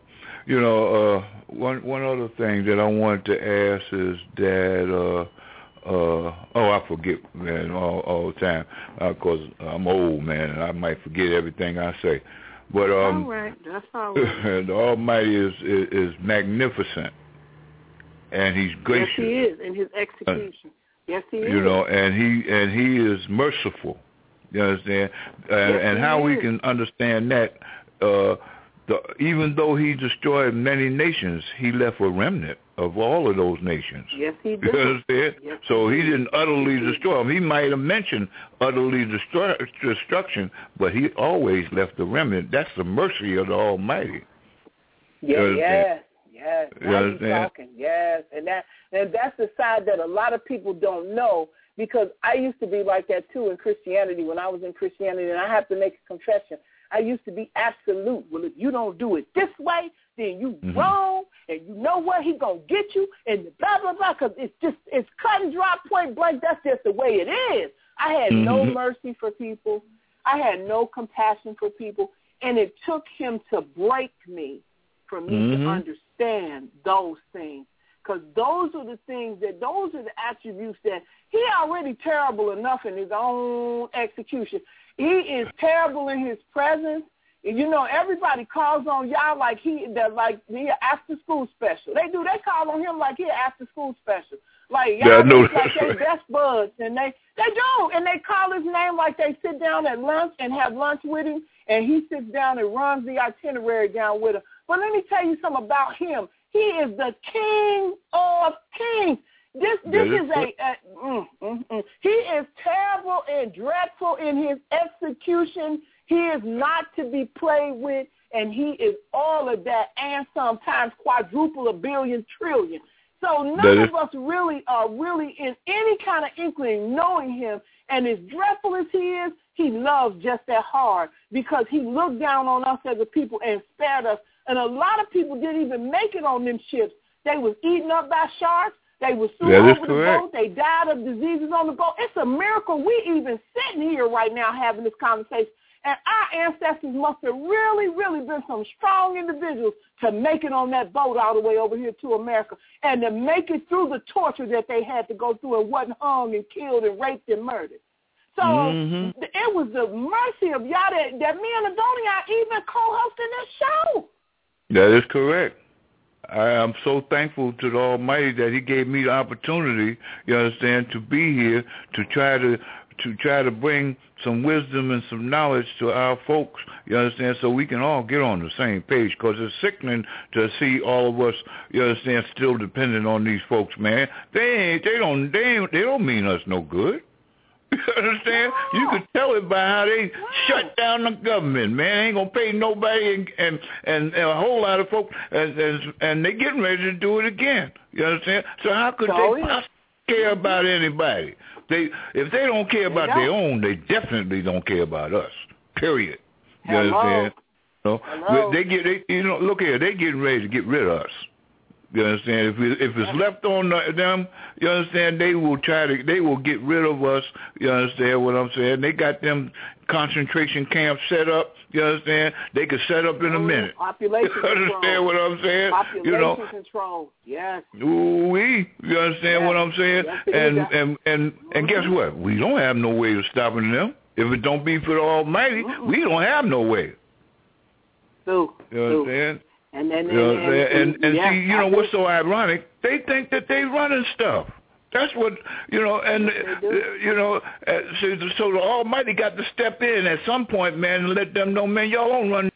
One other thing that I wanted to ask is that, I forget, man, all the time, because I'm old, man, and I might forget everything I say. But all right. That's all right. The Almighty is magnificent, and He's gracious. Yes, He is in His execution. Yes, He is. And He is merciful. You understand? And how we can understand that. Even though He destroyed many nations, He left a remnant of all of those nations. Yes, He did. You understand? Yes, so He didn't utterly destroy them. He might have mentioned utterly destruction, but He always left a remnant. That's the mercy of the Almighty. Yes. Yes, now you talking. Yes, and that's the side that a lot of people don't know, because I used to be like that too in Christianity. When I was in Christianity, and I have to make a confession, I used to be absolute. Well, if you don't do it this way, then you wrong, and you know what, he gonna get you, and blah blah blah. Because it's cut and dry, point blank. That's just the way it is. I had no mercy for people. I had no compassion for people, and it took him to break me for me to understand those things. Because those are the attributes that he already terrible enough in his own execution. He is terrible in his presence. You know, everybody calls on y'all like he after school special. They call on him like he after school special. Like y'all like they best buds, and they do, and they call his name like they sit down at lunch and have lunch with him, and he sits down and runs the itinerary down with him. But let me tell you something about him. He is the King of Kings. This is he is terrible and dreadful in his execution. He is not to be played with, and he is all of that and sometimes quadruple, a billion, trillion. So none of us really are in any kind of inkling knowing him. And as dreadful as he is, he loves just that hard, because he looked down on us as a people and spared us. And a lot of people didn't even make it on them ships. They was eaten up by sharks. They were sued over the boat. They died of diseases on the boat. It's a miracle we even sitting here right now having this conversation. And our ancestors must have really, really been some strong individuals to make it on that boat all the way over here to America, and to make it through the torture that they had to go through and wasn't hung and killed and raped and murdered. So it was the mercy of y'all that me and Adonia even co-hosting this show. That is correct. I am so thankful to the Almighty that he gave me the opportunity, you understand, to be here to try to bring some wisdom and some knowledge to our folks, you understand, so we can all get on the same page, because it's sickening to see all of us, you understand, still dependent on these folks, man. They don't mean us no good. You understand? You could tell it by how they shut down the government, man. They ain't gonna pay nobody, and a whole lot of folks, and they getting ready to do it again. You understand? So how could they possibly care about anybody? If they don't care about their own, they definitely don't care about us. Period. You understand? Look here, they getting ready to get rid of us. You understand? If it's left on them, you understand, they will get rid of us. You understand what I'm saying? They got them concentration camps set up. You understand? They could set up in a minute. Population control. Understand what I'm saying? Population control. Yes. You understand what I'm saying? Yes. And guess what? We don't have no way of stopping them. If it don't be for the Almighty, we don't have no way. You understand? And then, see, you know what's so ironic? They think that they running stuff. That's what, so the Almighty got to step in at some point, man, and let them know, man, y'all don't run